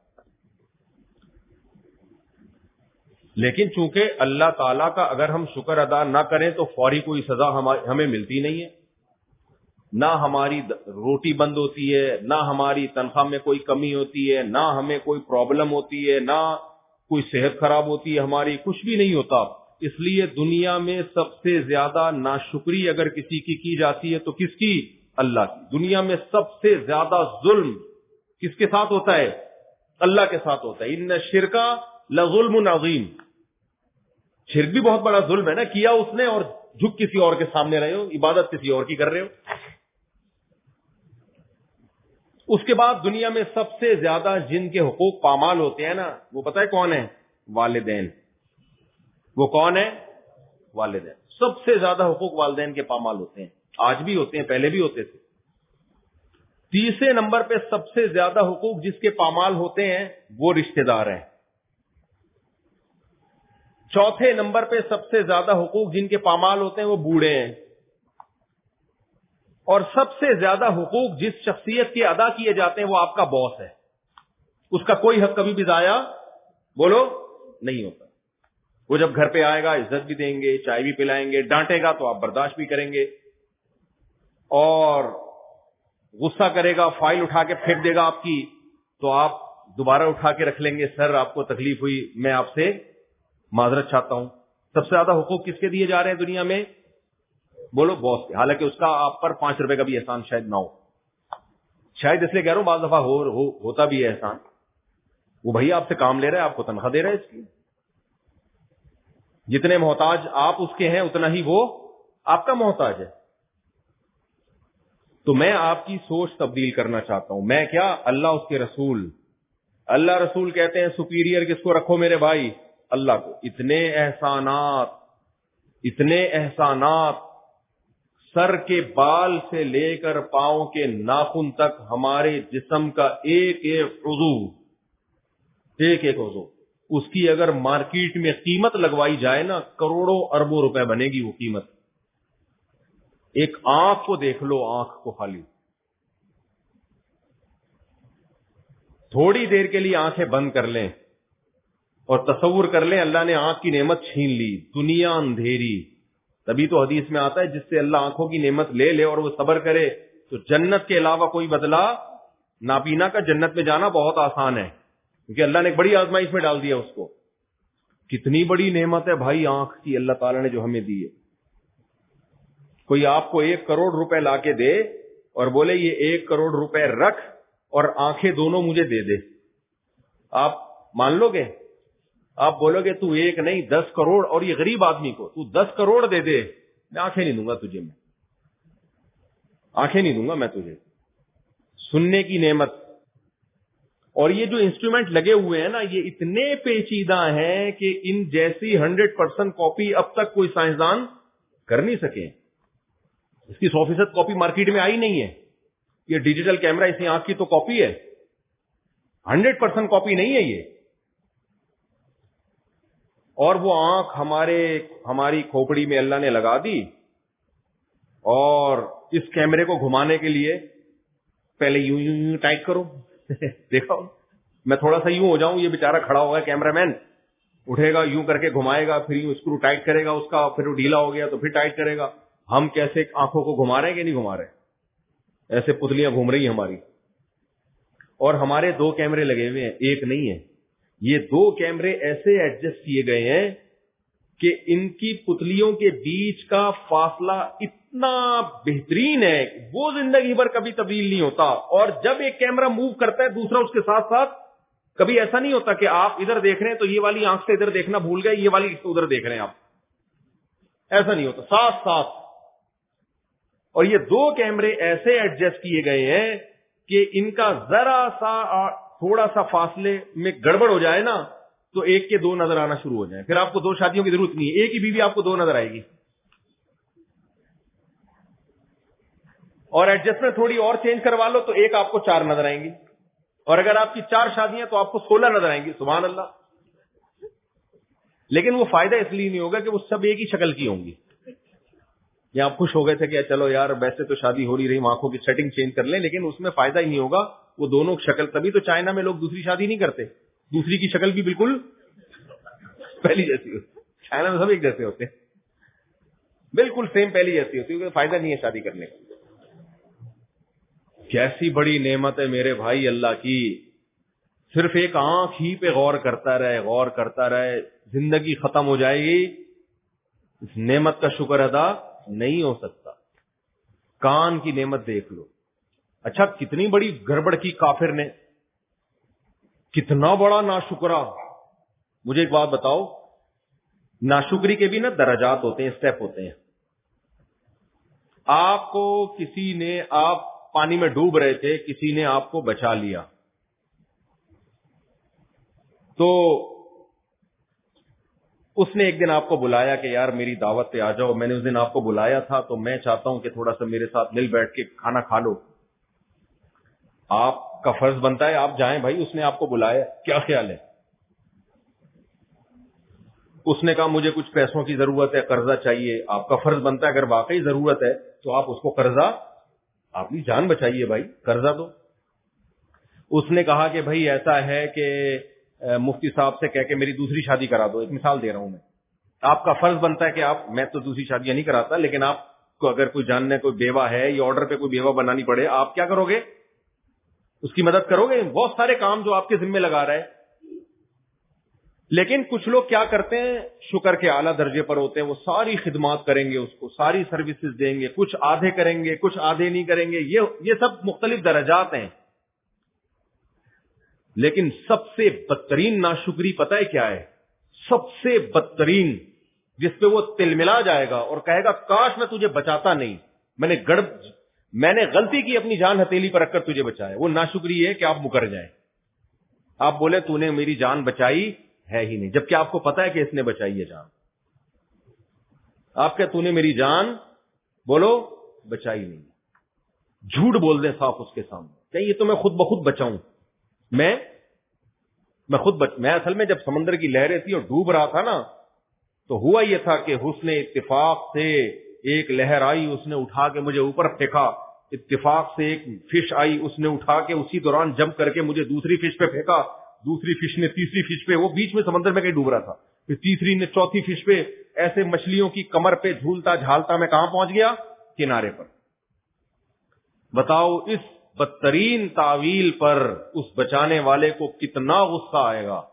لیکن چونکہ اللہ تعالیٰ کا اگر ہم شکر ادا نہ کریں تو فوری کوئی سزا ہمیں ملتی نہیں ہے, نہ ہماری روٹی بند ہوتی ہے, نہ ہماری تنخواہ میں کوئی کمی ہوتی ہے, نہ ہمیں کوئی پرابلم ہوتی ہے, نہ کوئی صحت خراب ہوتی ہے ہماری, کچھ بھی نہیں ہوتا. اس لیے دنیا میں سب سے زیادہ ناشکری اگر کسی کی کی جاتی ہے تو کس کی؟ اللہ کی. دنیا میں سب سے زیادہ ظلم کس کے ساتھ ہوتا ہے؟ اللہ کے ساتھ ہوتا ہے. ان شرکا لظلم عظیم. شرک بھی بہت بڑا ظلم ہے نا, کیا اس نے اور جھک کسی اور کے سامنے رہے ہو, عبادت کسی اور کی کر رہے ہو. اس کے بعد دنیا میں سب سے زیادہ جن کے حقوق پامال ہوتے ہیں نا, وہ پتہ ہے کون ہے؟ والدین. وہ کون ہے؟ والدین. سب سے زیادہ حقوق والدین کے پامال ہوتے ہیں, آج بھی ہوتے ہیں, پہلے بھی ہوتے تھے. تیسرے نمبر پہ سب سے زیادہ حقوق جس کے پامال ہوتے ہیں وہ رشتہ دار ہیں. چوتھے نمبر پہ سب سے زیادہ حقوق جن کے پامال ہوتے ہیں وہ بوڑھے ہیں. اور سب سے زیادہ حقوق جس شخصیت کے ادا کیے جاتے ہیں وہ آپ کا باس ہے. اس کا کوئی حق کبھی بھی ضائع بولو نہیں ہوتا. وہ جب گھر پہ آئے گا عزت بھی دیں گے, چائے بھی پلائیں گے, ڈانٹے گا تو آپ برداشت بھی کریں گے, اور غصہ کرے گا فائل اٹھا کے پھینک دے گا آپ کی تو آپ دوبارہ اٹھا کے رکھ لیں گے, سر آپ کو تکلیف ہوئی, میں آپ سے معذرت چاہتا ہوں. سب سے زیادہ حقوق کس کے دیے جا رہے ہیں دنیا میں؟ بولو باس کے. حالانکہ اس کا آپ پر پانچ روپے کا بھی احسان شاید نہ ہو, شاید اس لیے کہہ رہا ہوں بعض دفعہ ہو, ہو ہوتا بھی ہے احسان. وہ بھائی آپ سے کام لے رہا ہے, آپ کو تنخواہ دے رہا ہے, اس کی جتنے محتاج آپ اس کے ہیں اتنا ہی وہ آپ کا محتاج ہے. تو میں آپ کی سوچ تبدیل کرنا چاہتا ہوں. میں کیا, اللہ اس کے رسول. اللہ رسول کہتے ہیں سپیریئر کس کو رکھو میرے بھائی؟ اللہ کو. اتنے احسانات, اتنے احسانات, سر کے بال سے لے کر پاؤں کے ناخن تک ہمارے جسم کا ایک ایک عضو ایک ایک عضو اس کی اگر مارکیٹ میں قیمت لگوائی جائے نا کروڑوں اربوں روپے بنے گی وہ قیمت. ایک آنکھ کو دیکھ لو, آنکھ کو خالی تھوڑی دیر کے لیے آنکھیں بند کر لیں اور تصور کر لیں اللہ نے آنکھ کی نعمت چھین لی, دنیا اندھیری. تبھی تو حدیث میں آتا ہے جس سے اللہ آنکھوں کی نعمت لے لے اور وہ صبر کرے تو جنت کے علاوہ کوئی بدلہ نابینا کا جنت میں جانا بہت آسان ہے, کیونکہ اللہ نے ایک بڑی آزمائش میں ڈال دیا اس کو. کتنی بڑی نعمت ہے بھائی آنکھ کی اللہ تعالیٰ نے جو ہمیں دی ہے. کوئی آپ کو ایک کروڑ روپے لا کے دے اور بولے یہ ایک کروڑ روپے رکھ اور آنکھیں دونوں مجھے دے دے, آپ مان لو گے؟ آپ بولو گے تو ایک نہیں دس کروڑ, اور یہ غریب آدمی کو تو دس کروڑ دے دے, میں آنکھیں نہیں دوں گا تجھے, میں آنکھیں نہیں دوں گا میں تجھے. سننے کی نعمت. اور یہ جو انسٹرومنٹ لگے ہوئے ہیں نا یہ اتنے پیچیدہ ہیں کہ ان جیسی ہنڈریڈ پرسینٹ کاپی اب تک کوئی سائنسدان کر نہیں سکے. اس کی سو فیصد کاپی مارکیٹ میں آئی نہیں ہے. یہ ڈیجیٹل کیمرہ اسی آنکھ کی تو کاپی ہے, ہنڈریڈ پرسینٹ کاپی نہیں ہے یہ. اور وہ آنکھ ہمارے ہماری کھوپڑی میں اللہ نے لگا دی اور اس کیمرے کو گھمانے کے لیے پہلے یوں یوں یوں ٹائٹ کرو دیکھو میں تھوڑا سا یوں ہو جاؤں, یہ بیچارہ کھڑا ہوگا کیمرہ مین اٹھے گا یوں کر کے گھمائے گا, پھر یوں اسکرو ٹائٹ کرے گا اس کا, پھر وہ ڈھیلا ہو گیا تو پھر ٹائٹ کرے گا. ہم کیسے آنکھوں کو گھما رہے ہیں کہ نہیں گھما رہے, ایسے پتلیاں گھوم رہی ہیں ہماری. اور ہمارے دو کیمرے لگے ہوئے ہیں, ایک نہیں ہے. یہ دو کیمرے ایسے ایڈجسٹ کیے گئے ہیں کہ ان کی پتلیوں کے بیچ کا فاصلہ اتنا بہترین ہے وہ زندگی بھر کبھی تبدیل نہیں ہوتا. اور جب ایک کیمرہ موو کرتا ہے دوسرا اس کے ساتھ ساتھ, کبھی ایسا نہیں ہوتا کہ آپ ادھر دیکھ رہے ہیں تو یہ والی آنکھ سے ادھر دیکھنا بھول گئے, یہ والی ادھر دیکھ رہے ہیں آپ, ایسا نہیں ہوتا, ساتھ ساتھ. اور یہ دو کیمرے ایسے ایڈجسٹ کیے گئے ہیں کہ ان کا ذرا سا تھوڑا سا فاصلے میں گڑبڑ ہو جائے نا تو ایک کے دو نظر آنا شروع ہو جائیں. پھر آپ کو دو شادیوں کی ضرورت نہیں ہے, ایک ہی بیوی آپ کو دو نظر آئے گی. اور ایڈجسٹمنٹ تھوڑی اور چینج کروا لو تو ایک آپ کو چار نظر آئیں گی, اور اگر آپ کی چار شادیاں تو آپ کو سولہ نظر آئیں گی. سبحان اللہ. لیکن وہ فائدہ اس لیے نہیں ہوگا کہ وہ سب ایک ہی شکل کی ہوں گی. یا آپ خوش ہو گئے تھے کہ چلو یار ویسے تو شادی ہو نہیں رہی, آنکھوں کی سیٹنگ چینج کر لیں, لیکن اس میں فائدہ ہی نہیں ہوگا. وہ دونوں شکل, تبھی تو چائنا میں لوگ دوسری شادی نہیں کرتے, دوسری کی شکل بھی بالکل پہلی جیسی ہوتی. چائنا میں سب ایک جیسے ہوتے ہیں, بالکل سیم پہلی جیسی ہوتی ہے, فائدہ نہیں ہے شادی کرنے کا. کیسی بڑی نعمت ہے میرے بھائی اللہ کی. صرف ایک آنکھ ہی پہ غور کرتا رہے غور کرتا رہے زندگی ختم ہو جائے گی, اس نعمت کا شکر ادا نہیں ہو سکتا. کان کی نعمت دیکھ لو. اچھا کتنی بڑی گڑبڑ کی کافر نے, کتنا بڑا ناشکرا. مجھے ایک بات بتاؤ, ناشکری کے بھی نا درجات ہوتے ہیں, اسٹیپ ہوتے ہیں. آپ کو کسی نے, آپ پانی میں ڈوب رہے تھے, کسی نے آپ کو بچا لیا, تو اس نے ایک دن آپ کو بلایا کہ یار میری دعوت پہ آ جاؤ, میں نے اس دن آپ کو بلایا تھا تو میں چاہتا ہوں کہ تھوڑا سا میرے ساتھ مل بیٹھ کے کھانا کھا لو. آپ کا فرض بنتا ہے آپ جائیں بھائی, اس نے آپ کو بلایا, کیا خیال ہے؟ اس نے کہا مجھے کچھ پیسوں کی ضرورت ہے, قرضہ چاہیے. آپ کا فرض بنتا ہے اگر واقعی ضرورت ہے تو آپ اس کو قرضہ, اپنی جان بچائیے بھائی, قرضہ دو. اس نے کہا کہ بھائی ایسا ہے کہ مفتی صاحب سے کہہ کے میری دوسری شادی کرا دو. ایک مثال دے رہا ہوں میں. آپ کا فرض بنتا ہے کہ آپ, میں تو دوسری شادیاں نہیں کراتا, لیکن آپ کو اگر کوئی جاننے کوئی بیوہ ہے یا آرڈر پہ کوئی بیوہ بنانی پڑے, آپ کیا کرو گے؟ اس کی مدد کرو گے. بہت سارے کام جو آپ کے ذمہ لگا رہا ہے. لیکن کچھ لوگ کیا کرتے ہیں, شکر کے اعلیٰ درجے پر ہوتے ہیں, وہ ساری خدمات کریں گے, اس کو ساری سروسز دیں گے, کچھ آدھے کریں گے, کچھ آدھے نہیں کریں گے. یہ یہ سب مختلف درجات ہیں. لیکن سب سے بدترین ناشکری پتہ ہے کیا ہے؟ سب سے بدترین, جس پہ وہ تل ملا جائے گا اور کہے گا کاش میں تجھے بچاتا نہیں, میں نے گڑ میں نے غلطی کی اپنی جان ہتھیلی پر رکھ کر تجھے بچایا. وہ ناشکری ہے کہ آپ مکر جائیں, آپ بولے تو نے میری جان بچائی ہے ہی نہیں, جبکہ آپ کو پتا ہے کہ اس نے بچائی ہے جان. آپ کہ تو نے میری جان بولو بچائی نہیں, جھوٹ بول دیں صاف اس کے سامنے کہ یہ تو میں خود بخود بچاؤں. میں میں خود بچ میں اصل میں جب سمندر کی لہریں تھی اور ڈوب رہا تھا نا، تو ہوا یہ تھا کہ حسن اتفاق سے ایک لہر آئی، اس نے اٹھا کے مجھے اوپر پھینکا، اتفاق سے ایک فش آئی، اس نے اٹھا کے اسی دوران جمپ کر کے مجھے دوسری فش پہ پھینکا، دوسری فش نے تیسری فش پہ، وہ بیچ میں سمندر میں کہیں ڈوب رہا تھا، پھر تیسری نے چوتھی فش پہ، ایسے مچھلیوں کی کمر پہ جھولتا جھالتا میں کہاں پہنچ گیا؟ کنارے پر۔ بتاؤ اس بدترین تعویل پر اس بچانے والے کو کتنا غصہ آئے گا؟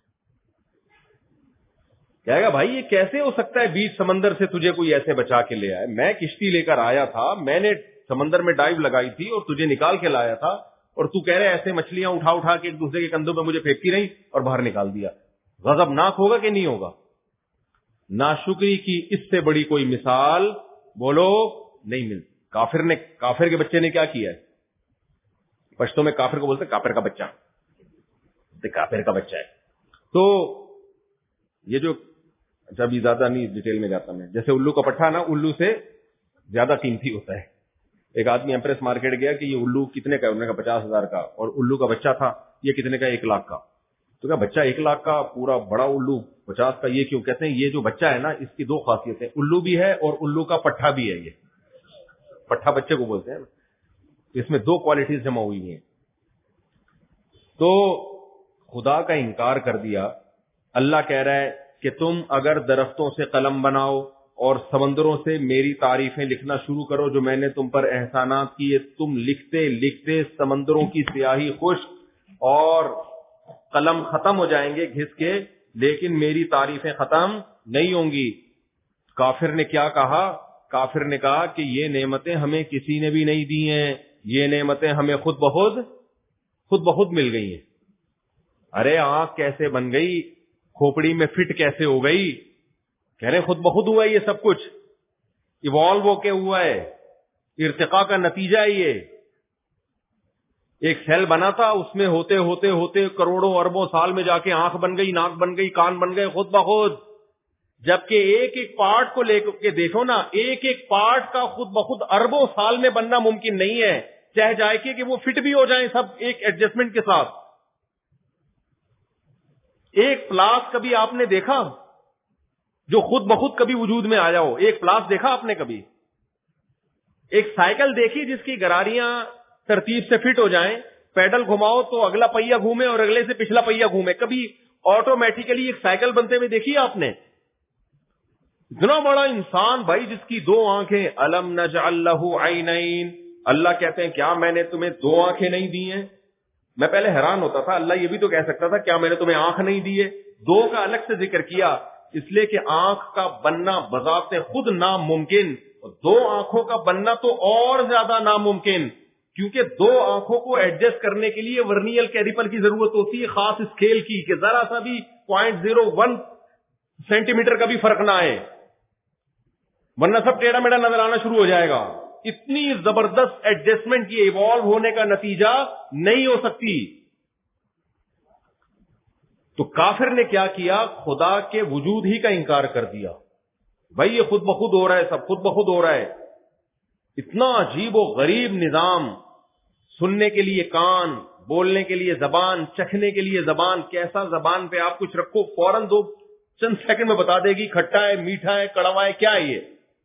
کہے گا بھائی یہ کیسے ہو سکتا ہے بیچ سمندر سے تجھے کوئی ایسے بچا کے لے آئے، میں کشتی لے کر آیا تھا، میں نے سمندر میں ڈائیو لگائی تھی اور تجھے نکال کے لایا تھا، اور تو کہہ رہے ایسے مچھلیاں اٹھا اٹھا کے ایک دوسرے کے کندھوں پہ مجھے پھینکتی رہی اور باہر نکال دیا۔ غضب ناک ہوگا کہ نہیں ہوگا؟ ناشکری کی اس سے بڑی کوئی مثال بولو نہیں ملتی۔ کافر نے کافر کے بچے نے کیا کیا ہے؟ پشتوں میں کافر کو بولتے کافر کا بچہ، کافر کا بچہ ہے۔ تو یہ جو اچھا ابھی زیادہ نہیں ڈیٹیل میں جاتا میں، جیسے الو کا پٹھا نا الو سے زیادہ قیمتی ہوتا ہے۔ ایک آدمی ایمپریس مارکیٹ گیا کہ یہ الو کتنے کا ہے، انہوں نے کہا پچاس ہزار کا، اور الو کا بچہ تھا یہ کتنے کا؟ ایک لاکھ کا۔ تو کہا بچہ ایک لاکھ کا، پورا بڑا الو پچاس کا، یہ کیوں؟ کہتے ہیں یہ جو بچہ ہے نا اس کی دو خاصیتیں، الو بھی ہے اور الو کا پٹھا بھی ہے، یہ پٹھا بچے کو بولتے ہیں نا، اس میں دو کوالٹیز جمع ہوئی ہیں۔ تو خدا کا انکار کر دیا۔ اللہ کہہ رہا ہے کہ تم اگر درختوں سے قلم بناؤ اور سمندروں سے میری تعریفیں لکھنا شروع کرو جو میں نے تم پر احسانات کیے، تم لکھتے لکھتے سمندروں کی سیاہی خشک اور قلم ختم ہو جائیں گے گھس کے، لیکن میری تعریفیں ختم نہیں ہوں گی۔ کافر نے کیا کہا؟ کافر نے کہا کہ یہ نعمتیں ہمیں کسی نے بھی نہیں دی ہیں، یہ نعمتیں ہمیں خود بخود خود بخود مل گئی ہیں۔ ارے آنکھ کیسے بن گئی؟ کھوپڑی میں فٹ کیسے ہو گئی؟ کہہ رہے خود بخود ہوا ہے یہ سب کچھ، ایوالو ہو کے ہوا ہے، ارتقاء کا نتیجہ ہے یہ۔ ایک سیل بنا تھا، اس میں ہوتے ہوتے ہوتے کروڑوں اربوں سال میں جا کے آنکھ بن گئی، ناک بن گئی، کان بن گئے خود بخود۔ جبکہ ایک ایک پارٹ کو لے کے دیکھو نا، ایک ایک پارٹ کا خود بخود اربوں سال میں بننا ممکن نہیں ہے، چاہے جائے کہ کہ وہ فٹ بھی ہو جائیں سب ایک ایڈجسٹمنٹ کے ساتھ۔ ایک پلاس کبھی آپ نے دیکھا جو خود بخود کبھی وجود میں آیا ہو؟ ایک پلاس دیکھا آپ نے کبھی؟ ایک سائیکل دیکھی جس کی گراریاں ترتیب سے فٹ ہو جائیں، پیڈل گھماؤ تو اگلا پہیا گھومے اور اگلے سے پچھلا پہیا گھومے، کبھی آٹومیٹیکلی ایک سائیکل بنتے ہوئے دیکھی آپ نے؟ اتنا بڑا انسان بھائی جس کی دو آنکھیں، الم نجعل لہ عینین، اللہ کہتے ہیں کیا میں نے تمہیں دو آنکھیں نہیں دی ہیں؟ میں پہلے حیران ہوتا تھا، اللہ یہ بھی تو کہہ سکتا تھا کیا میں نے تمہیں آنکھ نہیں دی ہے؟ دو کا الگ سے ذکر کیا اس لیے کہ آنکھ کا بننا بذات خود ناممکن، دو آنکھوں کا بننا تو اور زیادہ ناممکن، کیونکہ دو آنکھوں کو ایڈجسٹ کرنے کے لیے ورنیل کیلیپر کی ضرورت ہوتی ہے، خاص اسکیل کی، کہ ذرا سا بھی point zero one centimetre کا بھی فرق نہ آئے، ورنہ سب ٹیڑھا میڑھا نظر آنا شروع ہو جائے گا۔ اتنی زبردست ایڈجسٹمنٹ کی ایوالو ہونے کا نتیجہ نہیں ہو سکتی۔ تو کافر نے کیا کیا؟ خدا کے وجود ہی کا انکار کر دیا۔ بھائی یہ خود بخود ہو رہا ہے، سب خود بخود ہو رہا ہے۔ اتنا عجیب و غریب نظام، سننے کے لیے کان، بولنے کے لیے زبان، چکھنے کے لیے زبان، کیسا زبان پہ آپ کچھ رکھو فوراً دو چند سیکنڈ میں بتا دے گی کھٹا ہے، میٹھا ہے، کڑوا ہے، کیا ہے یہ۔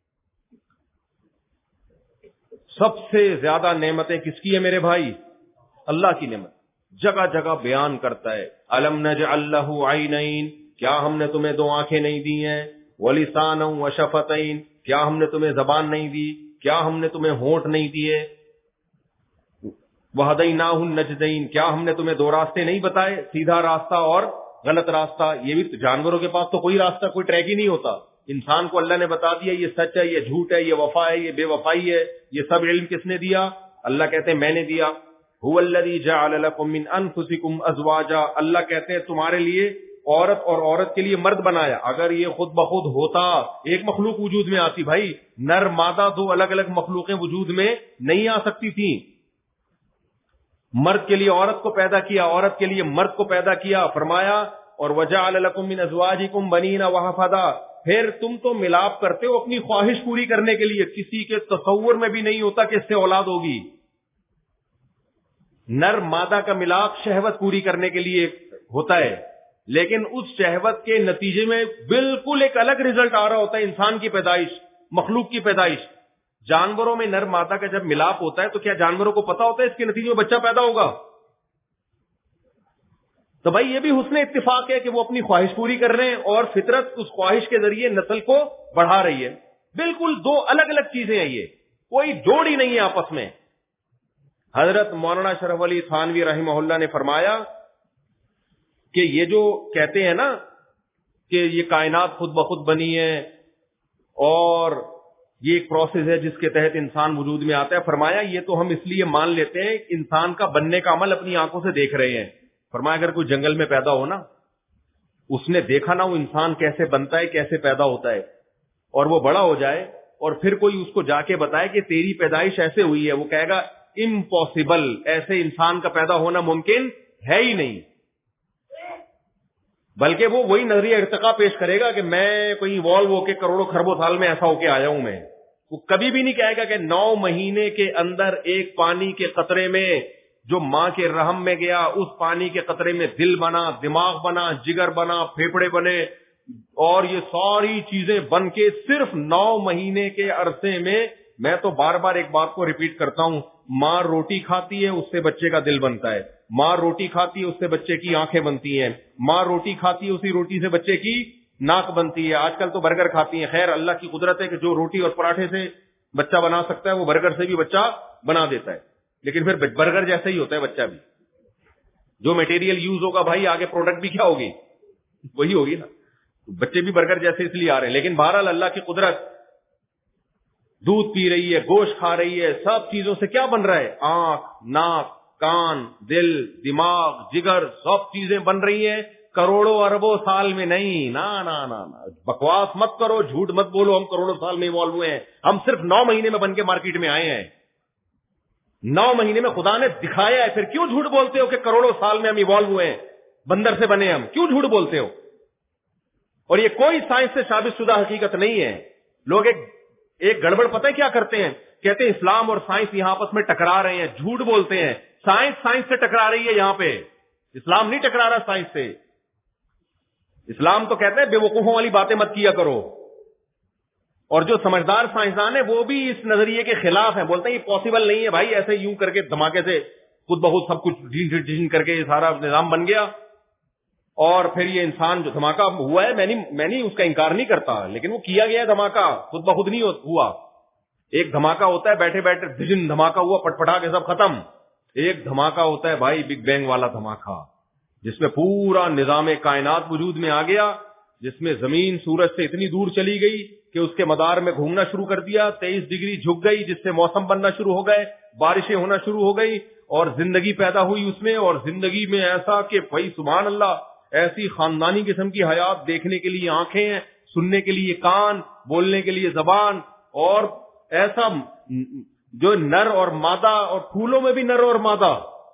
سب سے زیادہ نعمتیں کس کی ہیں میرے بھائی؟ اللہ کی نعمت۔ جگہ جگہ بیان کرتا ہے، الم نجعل لہ عینین، کیا ہم نے تمہیں دو آنکھیں نہیں دی ہیں؟ ولسانا وشفتین، کیا ہم نے تمہیں زبان نہیں دی؟ کیا ہم نے تمہیں ہونٹ نہیں دیے؟ وہدیناہ النجدین، کیا ہم نے تمہیں دو راستے نہیں بتائے، سیدھا راستہ اور غلط راستہ؟ یہ بھی جانوروں کے پاس تو کوئی راستہ، کوئی ٹریک ہی نہیں ہوتا، انسان کو اللہ نے بتا دیا یہ سچ ہے، یہ جھوٹ ہے، یہ وفا ہے، یہ بے وفائی ہے، یہ سب علم کس نے دیا؟ اللہ کہتے ہیں میں نے دیا۔ هو الذی جعل لکم من انفسکم ازواجا، اللہ کہتے ہیں تمہارے لیے عورت اور عورت کے لیے مرد بنایا۔ اگر یہ خود بخود ہوتا ایک مخلوق وجود میں آتی، بھائی نر مادہ دو الگ الگ مخلوقیں وجود میں نہیں آ سکتی تھیں۔ مرد کے لیے عورت کو پیدا کیا، عورت کے لیے مرد کو پیدا کیا، فرمایا اور وجعل لکم من ازواجکم بنین وحفدا، پھر تم تو ملاپ کرتے ہو اپنی خواہش پوری کرنے کے لیے، کسی کے تصور میں بھی نہیں ہوتا کہ اس سے اولاد ہوگی۔ نر مادہ کا ملاپ شہوت پوری کرنے کے لیے ہوتا ہے, لیکن اس شہوت کے نتیجے میں بالکل ایک الگ رزلٹ آ رہا ہوتا ہے انسان کی پیدائش, مخلوق کی پیدائش. جانوروں میں نر مادہ کا جب ملاپ ہوتا ہے تو کیا جانوروں کو پتا ہوتا ہے اس کے نتیجے میں بچہ پیدا ہوگا؟ تو بھائی یہ بھی حسن اتفاق ہے کہ وہ اپنی خواہش پوری کر رہے ہیں اور فطرت اس خواہش کے ذریعے نسل کو بڑھا رہی ہے. بالکل دو الگ الگ چیزیں ہیں, یہ کوئی جوڑ ہی نہیں ہے آپس میں. حضرت مولانا شرف علی تھانوی رحمہ اللہ نے فرمایا کہ یہ جو کہتے ہیں نا کہ یہ کائنات خود بخود بنی ہے اور یہ ایک پروسیس ہے جس کے تحت انسان وجود میں آتا ہے, فرمایا یہ تو ہم اس لیے مان لیتے ہیں انسان کا بننے کا عمل اپنی آنکھوں سے دیکھ رہے ہیں. فرمایا اگر کوئی جنگل میں پیدا ہو نا, اس نے دیکھا نا وہ انسان کیسے بنتا ہے, کیسے پیدا ہوتا ہے, اور وہ بڑا ہو جائے اور پھر کوئی اس کو جا کے بتائے کہ تیری پیدائش ایسے ہوئی ہے, وہ کہے گا امپاسبل, ایسے انسان کا پیدا ہونا ممکن ہے ہی نہیں. بلکہ وہ وہی نظریہ ارتقا پیش کرے گا کہ میں کوئی ایوالو ہو کے کروڑوں خربوں سال میں ایسا ہو کے آیا ہوں میں. وہ کبھی بھی نہیں کہے گا کہ نو مہینے کے اندر ایک پانی کے قطرے میں جو ماں کے رحم میں گیا, اس پانی کے قطرے میں دل بنا, دماغ بنا, جگر بنا, پھیپھڑے بنے, اور یہ ساری چیزیں بن کے صرف نو مہینے کے عرصے میں. میں تو بار بار ایک بات کو ریپیٹ کرتا ہوں, ماں روٹی کھاتی ہے اس سے بچے کا دل بنتا ہے, ماں روٹی کھاتی ہے اس سے بچے کی آنکھیں بنتی ہیں, ماں روٹی کھاتی ہے اسی روٹی سے بچے کی ناک بنتی ہے. آج کل تو برگر کھاتی ہیں, خیر اللہ کی قدرت ہے کہ جو روٹی اور پراٹھے سے بچہ بنا سکتا ہے وہ برگر سے بھی بچہ بنا دیتا ہے, لیکن پھر برگر جیسا ہی ہوتا ہے بچہ بھی. جو میٹیریل یوز ہوگا بھائی آگے پروڈکٹ بھی کیا ہوگی, وہی ہوگی نا. بچے بھی برگر جیسے اس لیے آ رہے ہیں, لیکن بہرحال اللہ کی قدرت دودھ پی رہی ہے, گوشت کھا رہی ہے, سب چیزوں سے کیا بن رہا ہے, آنکھ, ناک, کان, دل, دماغ, جگر, سب چیزیں بن رہی ہیں کروڑوں اربوں سال میں نہیں. نا نا نا بکواس مت کرو, جھوٹ مت بولو, ہم کروڑوں سال میں ایوالو ہوئے ہیں. ہم صرف نو مہینے میں بن کے مارکیٹ میں آئے ہیں. نو مہینے میں خدا نے دکھایا ہے, پھر کیوں جھوٹ بولتے ہو کہ کروڑوں سال میں ہم ایوالو ہوئے ہیں, بندر سے بنے ہم, کیوں جھوٹ بولتے ہو؟ اور یہ کوئی سائنس سے ثابت شدہ حقیقت نہیں ہے. لوگ ایک ایک گڑبڑ پتہ ہے کیا کرتے ہیں, کہتے ہیں اسلام اور سائنس یہاں آپس میں ٹکرا رہے ہیں. جھوٹ بولتے ہیں, سائنس سائنس سے ٹکرا رہی ہے یہاں پہ, اسلام نہیں ٹکرا رہا سائنس سے. اسلام تو کہتے ہیں بے وقوفوں والی باتیں مت کیا کرو, اور جو سمجھدار سائنسدان ہیں وہ بھی اس نظریے کے خلاف ہیں, بولتے ہیں یہ پاسبل نہیں ہے بھائی, ایسے یوں کر کے دھماکے سے خود بخود سب کچھ ڈیسیژن کر کے یہ سارا نظام بن گیا, اور پھر یہ انسان جو دھماکہ ہوا ہے, میں نہیں میں نہیں اس کا انکار نہیں کرتا, لیکن وہ کیا گیا دھماکہ, خود بخود نہیں ہوا. ایک دھماکہ ہوتا ہے بیٹھے بیٹھے ڈیسیژن دھماکہ ہوا, پٹ پٹا کے سب ختم. ایک دھماکہ ہوتا ہے بھائی بگ بینگ والا دھماکہ, جس میں پورا نظام کائنات وجود میں آ گیا, جس میں زمین سورج سے اتنی دور چلی گئی کہ اس کے مدار میں گھومنا شروع کر دیا, تیئیس ڈگری جھک گئی, جس سے موسم بننا شروع ہو گئے, بارشیں ہونا شروع ہو گئی, اور زندگی پیدا ہوئی اس میں. اور زندگی میں ایسا کہ بھائی سبحان اللہ, ایسی خاندانی قسم کی حیات, دیکھنے کے لیے آنکھیں ہیں, سننے کے لیے کان, بولنے کے لیے زبان, اور ایسا جو نر اور مادہ, اور پھولوں میں بھی نر اور مادہ,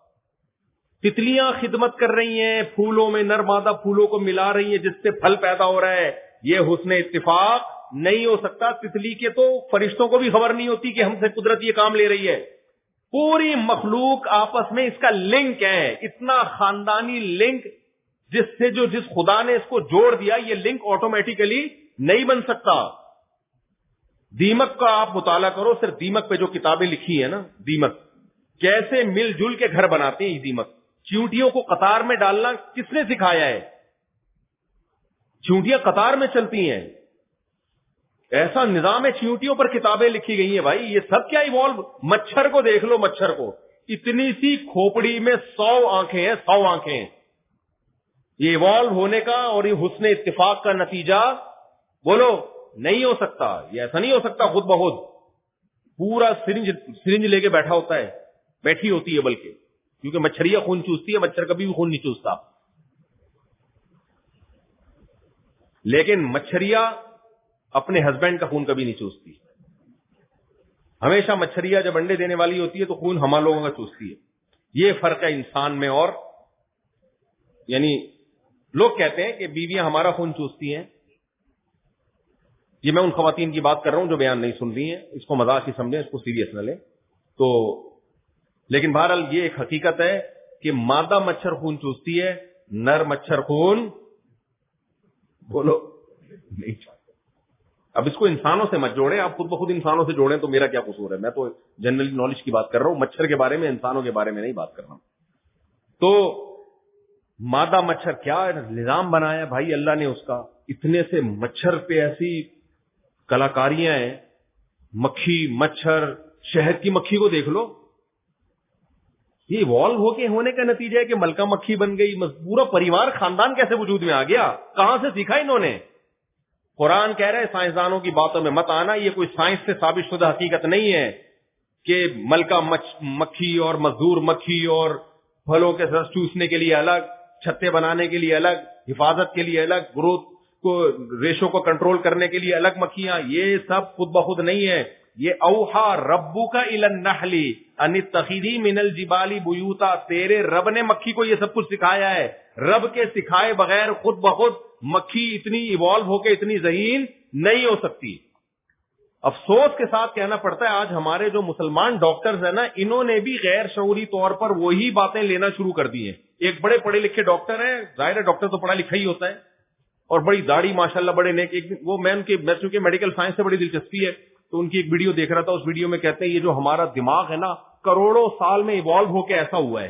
تتلیاں خدمت کر رہی ہیں پھولوں میں, نر مادہ پھولوں کو ملا رہی ہیں جس سے پھل پیدا ہو رہا ہے. یہ حسن اتفاق نہیں ہو سکتا. تتلی کے تو فرشتوں کو بھی خبر نہیں ہوتی کہ ہم سے قدرت یہ کام لے رہی ہے. پوری مخلوق آپس میں اس کا لنک ہے, اتنا خاندانی لنک, جس سے جو جس خدا نے اس کو جوڑ دیا, یہ لنک آٹومیٹیکلی نہیں بن سکتا. دیمک کا آپ مطالعہ کرو, صرف دیمک پہ جو کتابیں لکھی ہیں نا, دیمک کیسے مل جل کے گھر بناتے ہیں. یہ دیمک چیونٹیوں کو قطار میں ڈالنا کس نے سکھایا ہے؟ چیونٹیاں قطار میں چلتی ہیں, ایسا نظام ہے. چیونٹیوں پر کتابیں لکھی گئی ہیں بھائی. یہ سب کیا ایوالو, مچھر کو دیکھ لو, مچھر کو اتنی سی کھوپڑی میں سو آنکھیں ہیں, سو آنکھیں ہیں. یہ ایوالو ہونے کا اور یہ حسن اتفاق کا نتیجہ بولو نہیں ہو سکتا. یہ ایسا نہیں ہو سکتا خود بخود. پورا سرنج سرنج لے کے بیٹھا ہوتا ہے, بیٹھی ہوتی ہے, بلکہ کیونکہ مچھریا خون چوستی ہے, مچھر کبھی بھی خون نہیں چوستا. لیکن مچھریا اپنے ہسبینڈ کا خون کبھی نہیں چوستی. ہمیشہ مچھریا جب انڈے دینے والی ہوتی ہے تو خون ہم لوگوں کا چوستی ہے. یہ فرق ہے انسان میں. اور یعنی لوگ کہتے ہیں کہ بیویاں ہمارا خون چوستی ہیں. یہ میں ان خواتین کی بات کر رہا ہوں جو بیان نہیں سن رہی ہیں, اس کو مذاق ہی سمجھیں, اس کو سیریس نہ لیں. تو لیکن بہرحال یہ ایک حقیقت ہے کہ مادہ مچھر خون چوستی ہے, نر مچھر خون بولو نہیں چاہتے. اب اس کو انسانوں سے مت جوڑیں, آپ خود بخود انسانوں سے جوڑیں تو میرا کیا قصور ہے, میں تو جنرل نالج کی بات کر رہا ہوں, مچھر کے بارے میں, انسانوں کے بارے میں نہیں بات کر رہا ہوں. تو مادہ مچھر کیا نظام بنایا بھائی اللہ نے اس کا, اتنے سے مچھر پہ ایسی کلاکاریاں ہیں, مکھی مچھر, شہد کی مکھی کو دیکھ لو, یہ ایوالو ہو کے ہونے کا نتیجہ ہے کہ ملکہ مکھی بن گئی, پورا پریوار خاندان کیسے وجود میں آ گیا, کہاں سے سیکھا انہوں نے؟ قرآن کہہ رہے سائنسدانوں کی باتوں میں مت آنا, یہ کوئی سائنس سے ثابت شدہ حقیقت نہیں ہے کہ ملکہ مکھی اور مزدور مکھی اور پھلوں کے رس چوسنے کے لیے الگ, چھتے بنانے کے لیے الگ, حفاظت کے لیے الگ, گروتھ کو ریشو کو کنٹرول کرنے کے لیے الگ مکھیاں, یہ سب خود بخود نہیں ہے. یہ اوحا ربک الی النحل ان اتخذی من الجبال بیوتا, تیرے رب نے مکھی کو یہ سب کچھ سکھایا ہے. رب کے سکھائے بغیر خود بخود مکھی اتنی ایوالو ہو کے اتنی ذہین نہیں ہو سکتی. افسوس کے ساتھ کہنا پڑتا ہے آج ہمارے جو مسلمان ڈاکٹرز ہیں نا, انہوں نے بھی غیر شعوری طور پر وہی باتیں لینا شروع کر دی ہیں. ایک بڑے پڑھے لکھے ڈاکٹر ہیں, ظاہر ہے ڈاکٹر تو پڑھا لکھا ہی ہوتا ہے, اور بڑی داڑھی ماشاءاللہ بڑے نیک, ایک وہ میں ان کے میں چونکہ میڈیکل سائنس سے بڑی دلچسپی ہے تو ان کی ایک ویڈیو دیکھ رہا تھا, اس ویڈیو میں کہتے ہیں یہ جو ہمارا دماغ ہے نا کروڑوں سال میں ایوالو ہو کے ایسا ہوا ہے,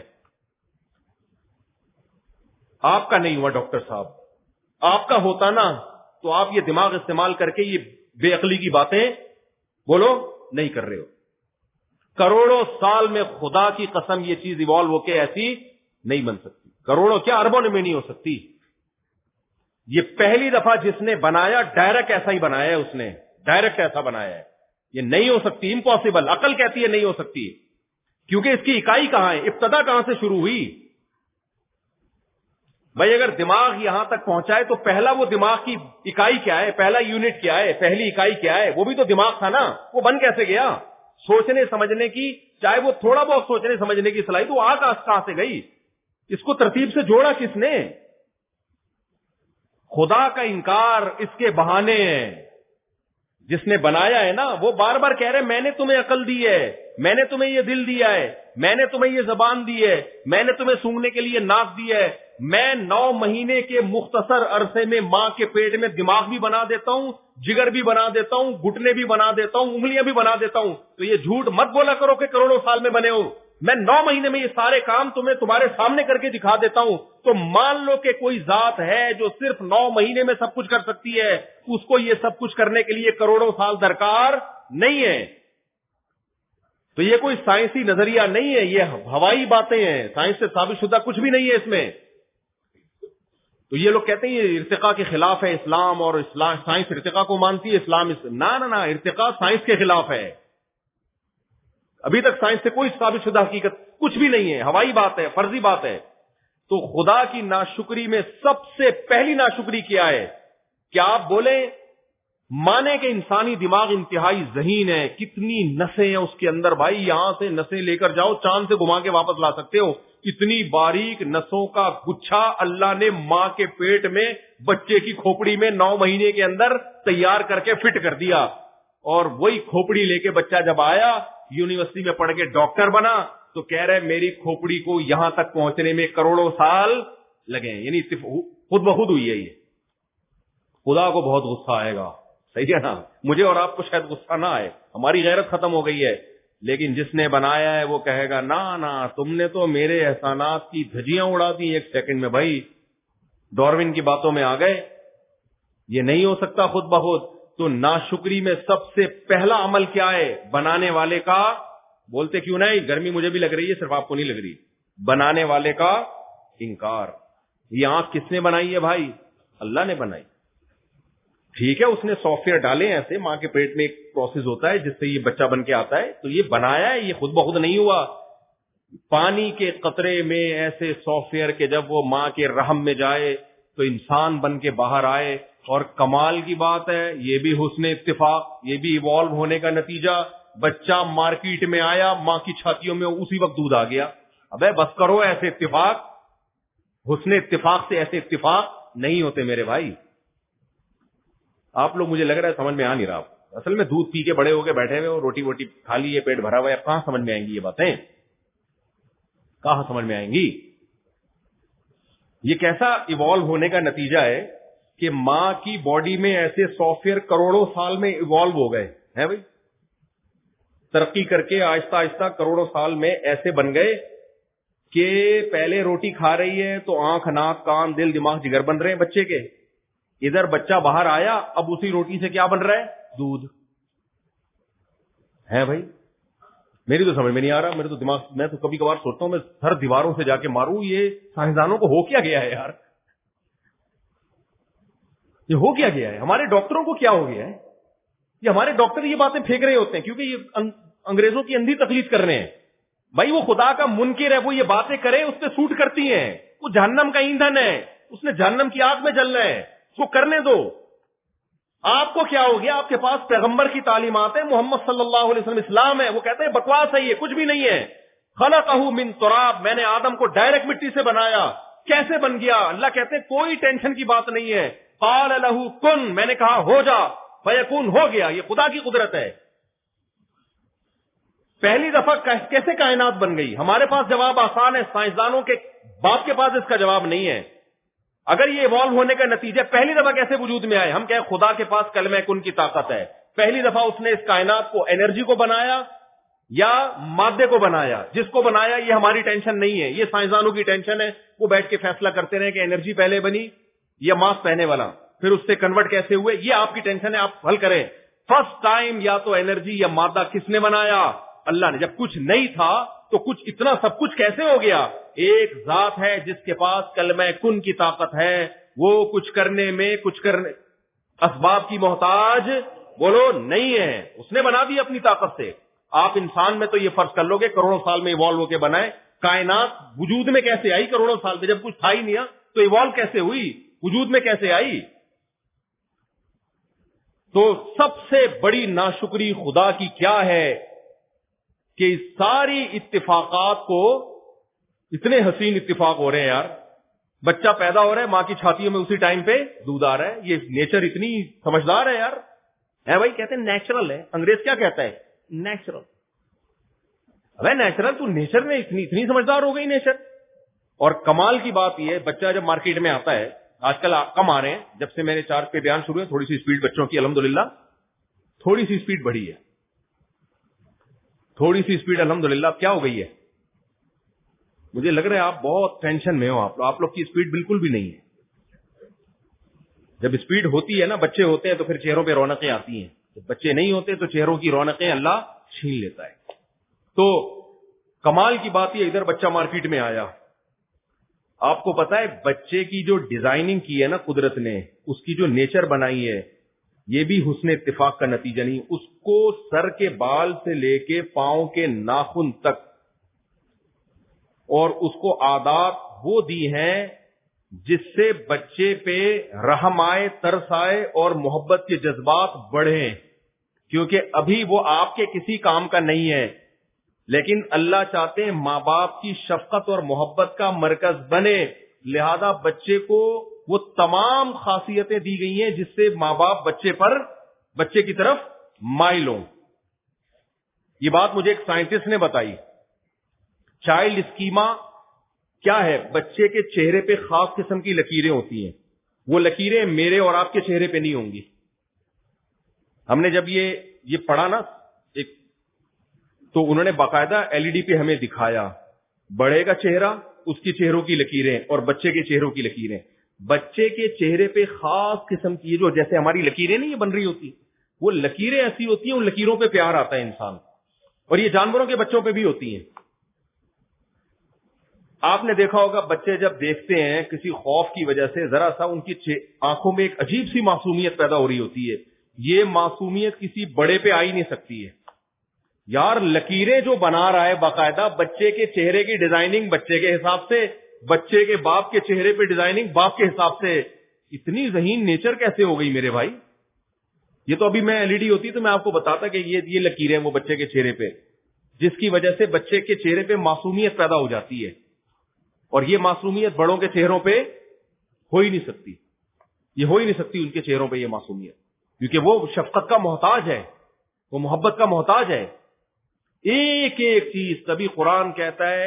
آپ کا نہیں ہوا ڈاکٹر صاحب, آپ کا ہوتا نا تو آپ یہ دماغ استعمال کر کے یہ بے عقلی کی باتیں بولو نہیں کر رہے ہو. کروڑوں سال میں خدا کی قسم یہ چیز ایوالو ہو کے ایسی نہیں بن سکتی, کروڑوں کیا اربوں میں نہیں ہو سکتی. یہ پہلی دفعہ جس نے بنایا ڈائریکٹ ایسا ہی بنایا ہے, اس نے ڈائریکٹ ایسا بنایا ہے, یہ نہیں ہو سکتی, امپاسبل. عقل کہتی ہے نہیں ہو سکتی, کیونکہ اس کی اکائی کہاں ہے, ابتدا کہاں سے شروع ہوئی بھائی. اگر دماغ یہاں تک پہنچا ہے تو پہلا وہ دماغ کی اکائی کیا ہے, پہلا یونٹ کیا ہے, پہلی اکائی کیا ہے, وہ بھی تو دماغ تھا نا. وہ بن کیسے گیا؟ سوچنے سمجھنے کی, چاہے وہ تھوڑا بہت سوچنے سمجھنے کی صلاحیت, وہ آ کہاں سے گئی؟ اس کو ترتیب سے جوڑا کس نے؟ خدا کا انکار اس کے بہانے ہیں. جس نے بنایا ہے نا وہ بار بار کہہ رہے میں نے تمہیں عقل دی ہے, میں نے تمہیں یہ دل دیا ہے, میں نے تمہیں یہ زبان دی ہے, میں نے تمہیں سونگنے کے لیے ناک دی ہے, میں نو مہینے کے مختصر عرصے میں ماں کے پیٹ میں دماغ بھی بنا دیتا ہوں, جگر بھی بنا دیتا ہوں, گھٹنے بھی بنا دیتا ہوں, انگلیاں بھی بنا دیتا ہوں. تو یہ جھوٹ مت بولا کرو کہ کروڑوں سال میں بنے ہو. میں نو مہینے میں یہ سارے کام تمہیں تمہارے سامنے کر کے دکھا دیتا ہوں. تو مان لو کہ کوئی ذات ہے جو صرف نو مہینے میں سب کچھ کر سکتی ہے, اس کو یہ سب کچھ کرنے کے لیے کروڑوں سال درکار نہیں ہے. تو یہ کوئی سائنسی نظریہ نہیں ہے, یہ ہوائی باتیں ہیں, سائنس سے ثابت شدہ کچھ بھی نہیں ہے اس میں. تو یہ لوگ کہتے ہیں یہ ارتقاء کے خلاف ہے اسلام, اور اسلام سائنس ارتقاء کو مانتی ہے, اسلام نہ نہ نہ ارتقاء سائنس کے خلاف ہے. ابھی تک سائنس سے کوئی ثابت شدہ حقیقت کچھ بھی نہیں ہے, ہوائی بات ہے, فرضی بات ہے. تو خدا کی ناشکری میں سب سے پہلی ناشکری کیا ہے؟ کیا آپ بولیں مانے کہ انسانی دماغ انتہائی ذہین ہے, کتنی نسیں ہیں اس کے اندر بھائی, یہاں سے نسیں لے کر جاؤ چاند سے گھما کے واپس لا سکتے ہو. اتنی باریک نسوں کا گچھا اللہ نے ماں کے پیٹ میں بچے کی کھوپڑی میں نو مہینے کے اندر تیار کر کے فٹ کر دیا. اور وہی کھوپڑی لے کے بچہ جب آیا یونیورسٹی میں پڑھ کے ڈاکٹر بنا تو کہہ رہے میری کھوپڑی کو یہاں تک پہنچنے میں کروڑوں سال لگے. یعنی خود بخود ہوئی ہے. یہ خدا کو بہت غصہ آئے گا, صحیح ہے نا. مجھے اور آپ کو شاید غصہ نہ آئے, ہماری غیرت ختم ہو گئی ہے, لیکن جس نے بنایا ہے وہ کہے گا نا نا تم نے تو میرے احسانات کی دھجیاں اڑا دی ایک سیکنڈ میں. بھائی ڈاروین کی باتوں میں آ گئے, یہ نہیں ہو سکتا خود بخود. تو ناشکری میں سب سے پہلا عمل کیا ہے؟ بنانے والے کا, بولتے کیوں نہیں, گرمی مجھے بھی لگ رہی ہے صرف آپ کو نہیں لگ رہی, بنانے والے کا انکار. یہ آنکھ کس نے بنائی ہے بھائی؟ اللہ نے بنائی. ٹھیک ہے اس نے سافٹ ویئر ڈالے ایسے, ماں کے پیٹ میں ایک پروسیس ہوتا ہے جس سے یہ بچہ بن کے آتا ہے, تو یہ بنایا ہے, یہ خود بخود نہیں ہوا. پانی کے قطرے میں ایسے سافٹ ویئر کہ جب وہ ماں کے رحم میں جائے تو انسان بن کے باہر آئے. اور کمال کی بات ہے یہ بھی حسن اتفاق, یہ بھی ایوالو ہونے کا نتیجہ. بچہ مارکیٹ میں آیا, ماں کی چھاتیوں میں اسی وقت دودھ آ گیا. ابے بس کرو, ایسے اتفاق, حسن اتفاق سے ایسے اتفاق نہیں ہوتے میرے بھائی. آپ لوگ مجھے لگ رہا ہے سمجھ میں آ نہیں رہا. اصل میں دودھ پی کے بڑے ہو کے بیٹھے ہوئے, روٹی ووٹی کھا لی ہے, پیٹ بھرا ہوا ہے, کہاں سمجھ میں آئیں گی یہ باتیں, کہاں سمجھ میں آئیں گی. یہ کیسا ایوالو ہونے کا نتیجہ ہے کہ ماں کی باڈی میں ایسے سافٹ ویئر کروڑوں سال میں ایوالو ہو گئے ہیں بھائی, ترقی کر کے آہستہ آہستہ کروڑوں سال میں ایسے بن گئے کہ پہلے روٹی کھا رہی ہے تو آنکھ, ناک, کان, دل, دماغ, جگر بن رہے ہیں بچے کے. ادھر بچہ باہر آیا, اب اسی روٹی سے کیا بن رہا ہے؟ دودھ ہے بھائی. میری تو سمجھ میں نہیں آ رہا, میرے تو دماغ, میں تو کبھی کبھار سوچتا ہوں میں ہر دیواروں سے جا کے ماروں, یہ سائنسدانوں کو ہو کیا گیا ہے یار, یہ ہو کیا گیا ہے, ہمارے ڈاکٹروں کو کیا ہو گیا ہے. یہ ہمارے ڈاکٹر یہ باتیں پھینک رہے ہوتے ہیں کیونکہ یہ انگریزوں کی اندھی تقلید کر رہے ہیں. بھائی وہ خدا کا منکر ہے, وہ یہ باتیں کرے, اس پہ سوٹ کرتی ہیں, وہ جہنم کا ایندھن ہے, اس نے جہنم کی آگ میں جلنا ہے, اس کو کرنے دو. آپ کو کیا ہو گیا؟ آپ کے پاس پیغمبر کی تعلیمات ہیں, محمد صلی اللہ علیہ وسلم اسلام ہے, وہ کہتے ہیں بکواس ہے, یہ کچھ بھی نہیں ہے. خلقہ من تراب, میں نے آدم کو ڈائریکٹ مٹی سے بنایا. کیسے بن گیا؟ اللہ کہتے ہیں کوئی ٹینشن کی بات نہیں ہے. قال له کن, میں نے کہا ہو جا, فیکون, ہو گیا. یہ خدا کی قدرت ہے. پہلی دفعہ کیسے کائنات بن گئی؟ ہمارے پاس جواب آسان ہے, سائنسدانوں کے باپ کے پاس اس کا جواب نہیں ہے. اگر یہ ایوالو ہونے کا نتیجہ پہلی دفعہ کیسے وجود میں آئے؟ ہم کہیں خدا کے پاس کلمہ کن کی طاقت ہے. پہلی دفعہ اس نے اس کائنات کو انرجی کو بنایا یا مادے کو بنایا؟ جس کو بنایا یہ ہماری ٹینشن نہیں ہے, یہ سائنسدانوں کی ٹینشن ہے. وہ بیٹھ کے فیصلہ کرتے رہے کہ انرجی پہلے بنی یا ماس پہنے والا, پھر اس سے کنورٹ کیسے ہوئے, یہ آپ کی ٹینشن ہے, آپ حل کریں. فرسٹ ٹائم یا تو انرجی یا مادہ کس نے بنایا؟ اللہ نے. جب کچھ نہیں تھا تو کچھ اتنا سب کچھ کیسے ہو گیا؟ ایک ذات ہے جس کے پاس کلمہ کن کی طاقت ہے, وہ کچھ کرنے میں کچھ کرنے اسباب کی محتاج بولو نہیں ہے, اس نے بنا دی اپنی طاقت سے. آپ انسان میں تو یہ فرض کر لو گے کروڑوں سال میں ایوالو ہو کے بنائے. کائنات وجود میں کیسے آئی کروڑوں سال میں؟ جب کچھ تھا ہی نہیں تو ایوالو کیسے ہوئی, وجود میں کیسے آئی؟ تو سب سے بڑی ناشکری خدا کی کیا ہے کہ ساری اتفاقات کو, اتنے حسین اتفاق ہو رہے ہیں یار. بچہ پیدا ہو رہا ہے, ماں کی چھاتیوں میں اسی ٹائم پہ دودھ آ رہا ہے. یہ نیچر اتنی سمجھدار ہے یار, ہے بھائی. کہتے ہیں نیچرل ہے, انگریز کیا کہتا ہے؟ نیچرل. ابے نیچرل, تو نیچر میں اتنی اتنی سمجھدار ہو گئی نیچر. اور کمال کی بات یہ ہے, بچہ جب مارکیٹ میں آتا ہے, آج کل کم آ رہے ہیں, جب سے میرے چارج پہ بیان شروع ہے تھوڑی سی اسپیڈ بچوں کی الحمدللہ تھوڑی سی اسپیڈ بڑھی ہے, تھوڑی سی اسپیڈ الحمدللہ. اب کیا ہو گئی ہے؟ مجھے لگ رہا ہے آپ بہت ٹینشن میں ہو. آپ آپ لوگ کی اسپیڈ بالکل بھی نہیں ہے. جب اسپیڈ ہوتی ہے نا, بچے ہوتے ہیں تو پھر چہروں پہ رونقیں آتی ہیں. جب بچے نہیں ہوتے تو چہروں کی رونقیں اللہ چھین لیتا ہے. تو کمال کی بات یہ, ادھر بچہ مارکیٹ میں آیا, آپ کو پتا ہے بچے کی جو ڈیزائننگ کی ہے نا قدرت نے, اس کی جو نیچر بنائی ہے, یہ بھی حسن اتفاق کا نتیجہ نہیں. اس کو سر کے بال سے لے کے پاؤں کے ناخن تک, اور اس کو عادات وہ دی ہیں جس سے بچے پہ رحم آئے, ترس آئے اور محبت کے جذبات بڑھیں. کیونکہ ابھی وہ آپ کے کسی کام کا نہیں ہے, لیکن اللہ چاہتے ہیں ماں باپ کی شفقت اور محبت کا مرکز بنے. لہذا بچے کو وہ تمام خاصیتیں دی گئی ہیں جس سے ماں باپ بچے پر بچے کی طرف مائل ہوں. یہ بات مجھے ایک سائنٹسٹ نے بتائی. چائلڈ اسکیما کیا ہے؟ بچے کے چہرے پہ خاص قسم کی لکیریں ہوتی ہیں. وہ لکیریں میرے اور آپ کے چہرے پہ نہیں ہوں گی. ہم نے جب یہ یہ پڑھا نا ایک, تو انہوں نے باقاعدہ ایل ای ڈی پہ ہمیں دکھایا بڑے کا چہرہ, اس کی چہروں کی لکیریں, اور بچے کے چہروں کی لکیریں. بچے کے چہرے پہ خاص قسم کی جو جیسے ہماری لکیریں نہیں بن رہی ہوتی, وہ لکیریں ایسی ہوتی ہیں, ان لکیروں پہ پیار آتا ہے انسان. اور یہ جانوروں کے بچوں پہ بھی ہوتی ہیں. آپ نے دیکھا ہوگا بچے جب دیکھتے ہیں کسی خوف کی وجہ سے, ذرا سا ان کی آنکھوں میں ایک عجیب سی معصومیت پیدا ہو رہی ہوتی ہے. یہ معصومیت کسی بڑے پہ آ ہی نہیں سکتی ہے یار. لکیریں جو بنا رہا ہے باقاعدہ بچے کے چہرے کی ڈیزائننگ بچے کے حساب سے, بچے کے باپ کے چہرے پہ ڈیزائننگ باپ کے حساب سے. اتنی ذہین نیچر کیسے ہو گئی میرے بھائی؟ یہ تو ابھی میں ایل ای ڈی ہوتی تو میں آپ کو بتاتا کہ یہ یہ لکیریں وہ بچے کے چہرے پہ, جس کی وجہ سے بچے کے چہرے پہ معصومیت پیدا ہو جاتی ہے. اور یہ معصومیت بڑوں کے چہروں پہ ہو ہی نہیں سکتی. یہ ہو ہی نہیں سکتی ان کے چہروں پہ یہ معصومیت, کیونکہ وہ شفقت کا محتاج ہے, وہ محبت کا محتاج ہے. ایک ایک چیز, تبھی قرآن کہتا ہے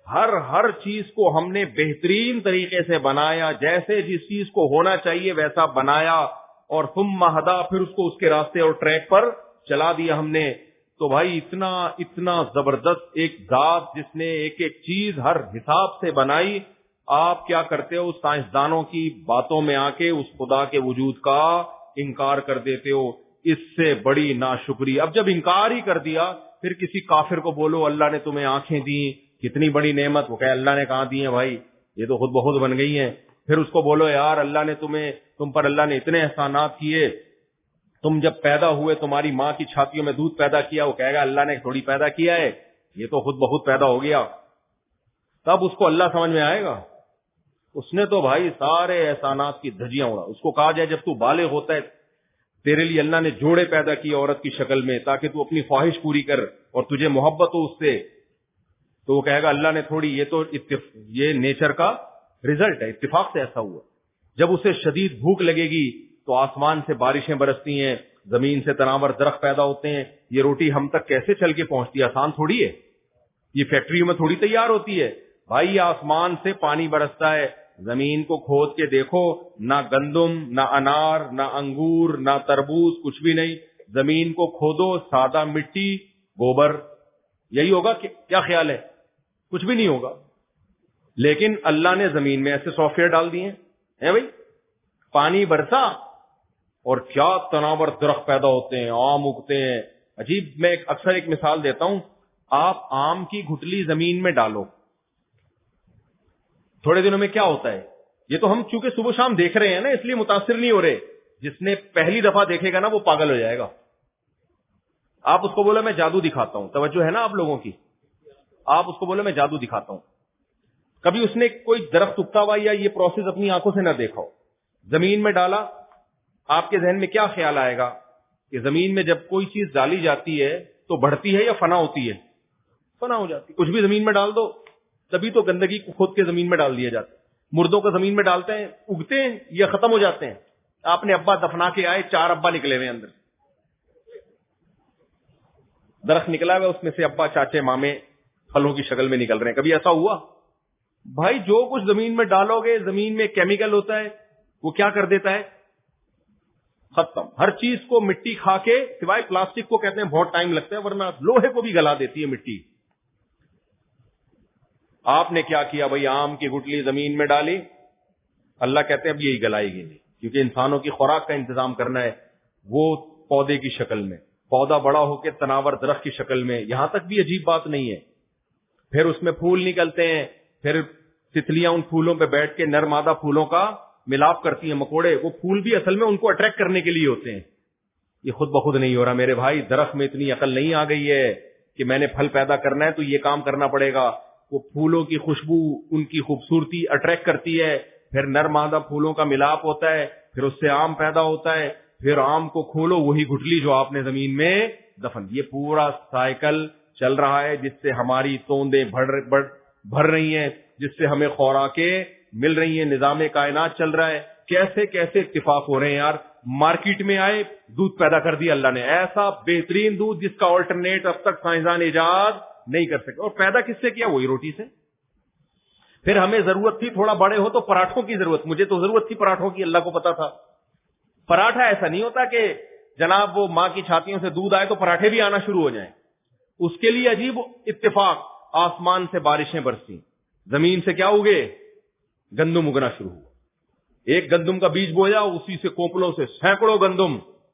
ہر ہر چیز کو ہم نے بہترین طریقے سے بنایا, جیسے جس چیز کو ہونا چاہیے ویسا بنایا, اور ثم ہدا, پھر اس کو اس کے راستے اور ٹریک پر چلا دیا ہم نے. تو بھائی اتنا اتنا زبردست ایک ذات جس نے ایک ایک چیز ہر حساب سے بنائی, آپ کیا کرتے ہو سائنسدانوں کی باتوں میں آ کے اس خدا کے وجود کا انکار کر دیتے ہو. اس سے بڑی ناشکری. اب جب انکار ہی کر دیا پھر کسی کافر کو بولو اللہ نے تمہیں آنکھیں دی, کتنی بڑی نعمت, وہ کہ اللہ نے کہاں دی ہیں بھائی, یہ تو خود بخود بن گئی ہیں. پھر اس کو بولو یار اللہ نے تمہیں تم پر اللہ نے اتنے احسانات کیے, تم جب پیدا ہوئے تمہاری ماں کی چھاتیوں میں دودھ پیدا کیا, وہ کہے گا اللہ نے تھوڑی پیدا کیا ہے, یہ تو خود بخود پیدا ہو گیا. تب اس کو اللہ سمجھ میں آئے گا. اس نے تو بھائی سارے احسانات کی دھجیاں اڑا. اس کو کہا جائے جب تو بالغ ہوتا ہے تیرے لیے اللہ نے جوڑے پیدا کیے عورت کی شکل میں تاکہ تو اپنی خواہش پوری کر اور تجھے محبت ہو اس سے, تو وہ کہے گا اللہ نے تھوڑی, یہ تو اتف... یہ نیچر کا رزلٹ ہے, اتفاق سے ایسا ہوا. جب اسے شدید بھوک لگے گی تو آسمان سے بارشیں برستی ہیں, زمین سے تناور درخت پیدا ہوتے ہیں. یہ روٹی ہم تک کیسے چل کے پہنچتی ہے, آسان تھوڑی ہے, یہ فیکٹریوں میں تھوڑی تیار ہوتی ہے. بھائی آسمان سے پانی برستا ہے, زمین کو کھود کے دیکھو, نہ گندم نہ انار نہ انگور نہ تربوز, کچھ بھی نہیں. زمین کو کھودو, سادہ مٹی, گوبر, یہی ہوگا. کیا خیال ہے؟ کچھ بھی نہیں ہوگا. لیکن اللہ نے زمین میں ایسے سافٹ ویئر ڈال دیے ہیں بھائی, پانی برسا اور کیا تناور درخت پیدا ہوتے ہیں, آم اگتے ہیں. عجیب. میں ایک اکثر ایک مثال دیتا ہوں, آپ آم کی گھٹلی زمین میں ڈالو, تھوڑے دنوں میں کیا ہوتا ہے, یہ تو ہم چونکہ صبح شام دیکھ رہے ہیں نا اس لیے متاثر نہیں ہو رہے. جس نے پہلی دفعہ دیکھے گا نا وہ پاگل ہو جائے گا. آپ اس کو بولے میں جادو دکھاتا ہوں, توجہ ہے نا آپ لوگوں کی, آپ اس کو بولے میں جادو دکھاتا ہوں. کبھی اس نے کوئی درخت اگتا ہوا یا یہ پروسیس اپنی آنکھوں سے نہ دیکھا ہو, زمین میں ڈالا, آپ کے ذہن میں کیا خیال آئے گا کہ زمین میں جب کوئی چیز ڈالی جاتی ہے تو بڑھتی ہے یا فنا ہوتی ہے؟ فنا ہو جاتی. کچھ بھی زمین میں ڈال دو, تبھی تو گندگی کو کھود کے زمین میں ڈال دیا جاتا ہے. مردوں کو زمین میں ڈالتے ہیں, اگتے ہیں یا ختم ہو جاتے ہیں. آپ نے ابا دفنا کے آئے, چار ابا نکلے ہوئے اندر, درخت نکلا ہوا اس میں سے ابا چاچے مامے پھلوں کی شکل میں نکل رہے ہیں. کبھی ایسا ہوا؟ بھائی جو کچھ زمین میں ڈالو گے, زمین میں کیمیکل ہوتا ہے, وہ کیا کر دیتا ہے, ختم. ہر چیز کو مٹی کھا کے, سوائے پلاسٹک کو کہتے ہیں بہت ٹائم لگتا ہے, ورنہ لوہے کو بھی گلا دیتی ہے مٹی. آپ نے کیا کیا بھائی, آم کی گٹلی زمین میں ڈالی, اللہ کہتے ہیں اب یہی گلائے گی نہیں, کیونکہ انسانوں کی خوراک کا انتظام کرنا ہے. وہ پودے کی شکل میں, پودا بڑا ہو کے تناور درخت کی شکل میں, یہاں تک بھی عجیب بات نہیں ہے. پھر اس میں پھول نکلتے ہیں, پھر تتلیاں ان پھولوں پہ بیٹھ کے نر مادہ پھولوں کا ملاپ کرتی ہیں. مکوڑے, وہ پھول بھی اصل میں ان کو اٹریکٹ کرنے کے لیے ہوتے ہیں. یہ خود بخود نہیں ہو رہا میرے بھائی. درخت میں اتنی عقل نہیں آ گئی ہے کہ میں نے پھل پیدا کرنا ہے تو یہ کام کرنا پڑے گا. وہ پھولوں کی خوشبو, ان کی خوبصورتی اٹریکٹ کرتی ہے, پھر نر مادہ پھولوں کا ملاپ ہوتا ہے, پھر اس سے آم پیدا ہوتا ہے, پھر آم کو کھولو, وہی گٹلی جو آپ نے زمین میں دفن. یہ پورا سائیکل چل رہا ہے جس سے ہماری توندیں بڑھ بھر رہی ہیں, جس سے ہمیں خوراکیں مل رہی ہیں, نظام کائنات چل رہا ہے. کیسے کیسے اتفاق ہو رہے ہیں یار. مارکیٹ میں آئے, دودھ پیدا کر دیا اللہ نے, ایسا بہترین دودھ جس کا آلٹرنیٹ اب تک سائنسدان ایجاد نہیں کر سکے. اور پیدا کس سے کیا؟ وہی روٹی سے. پھر ہمیں ضرورت تھی تھوڑا بڑے ہو تو پراٹھوں کی ضرورت, مجھے تو ضرورت تھی پراٹھوں کی, اللہ کو پتا تھا. پراٹھا ایسا نہیں ہوتا کہ جناب وہ ماں کی چھاتیوں سے دودھ آئے تو پراٹھے بھی آنا شروع ہو جائیں. اس کے لیے عجیب اتفاق, آسمان سے بارشیں برسی, زمین سے کیا اگے, گندم اگنا شروع ہوا. ایک گندم کا بیج بویا, اسی سے کوپلوں سے سینکڑوں گندم.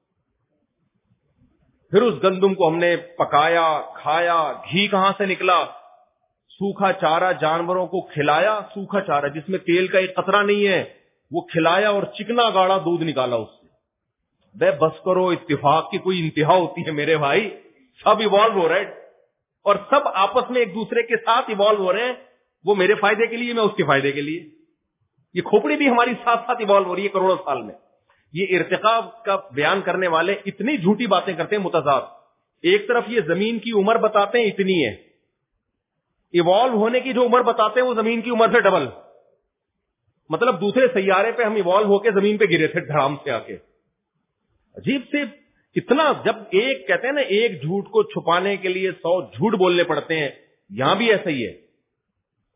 پھر اس گندم کو ہم نے پکایا, کھایا. گھی کہاں سے نکلا؟ سوکھا چارہ جانوروں کو کھلایا, سوکھا چارہ جس میں تیل کا ایک قطرہ نہیں ہے, وہ کھلایا اور چکنا گاڑا دودھ نکالا اس سے. بے بس کرو, اتفاق کی کوئی انتہا ہوتی ہے میرے بھائی. سب ایوالو ہو رہے ہیں اور سب آپس میں ایک دوسرے کے ساتھ ایوالو ہو رہے ہیں. وہ میرے فائدے کے لیے, میں اس کے فائدے کے لیے. یہ کھوپڑی بھی ہماری ساتھ ساتھ ایوالو ہو رہی ہے کروڑوں سال میں. یہ ارتقاء کا بیان کرنے والے اتنی جھوٹی باتیں کرتے ہیں متضاد. ایک طرف یہ زمین کی عمر بتاتے ہیں اتنی ہے, ایوالو ہونے کی جو عمر بتاتے ہیں وہ زمین کی عمر سے ڈبل. مطلب دوسرے سیارے پہ ہم ایوالو ہو کے زمین پہ گرے تھے دھڑام سے آ کے. عجیب سے اتنا, جب ایک کہتے ہیں نا ایک جھوٹ کو چھپانے کے لیے سو جھوٹ بولنے پڑتے ہیں, یہاں بھی ایسا ہی ہے.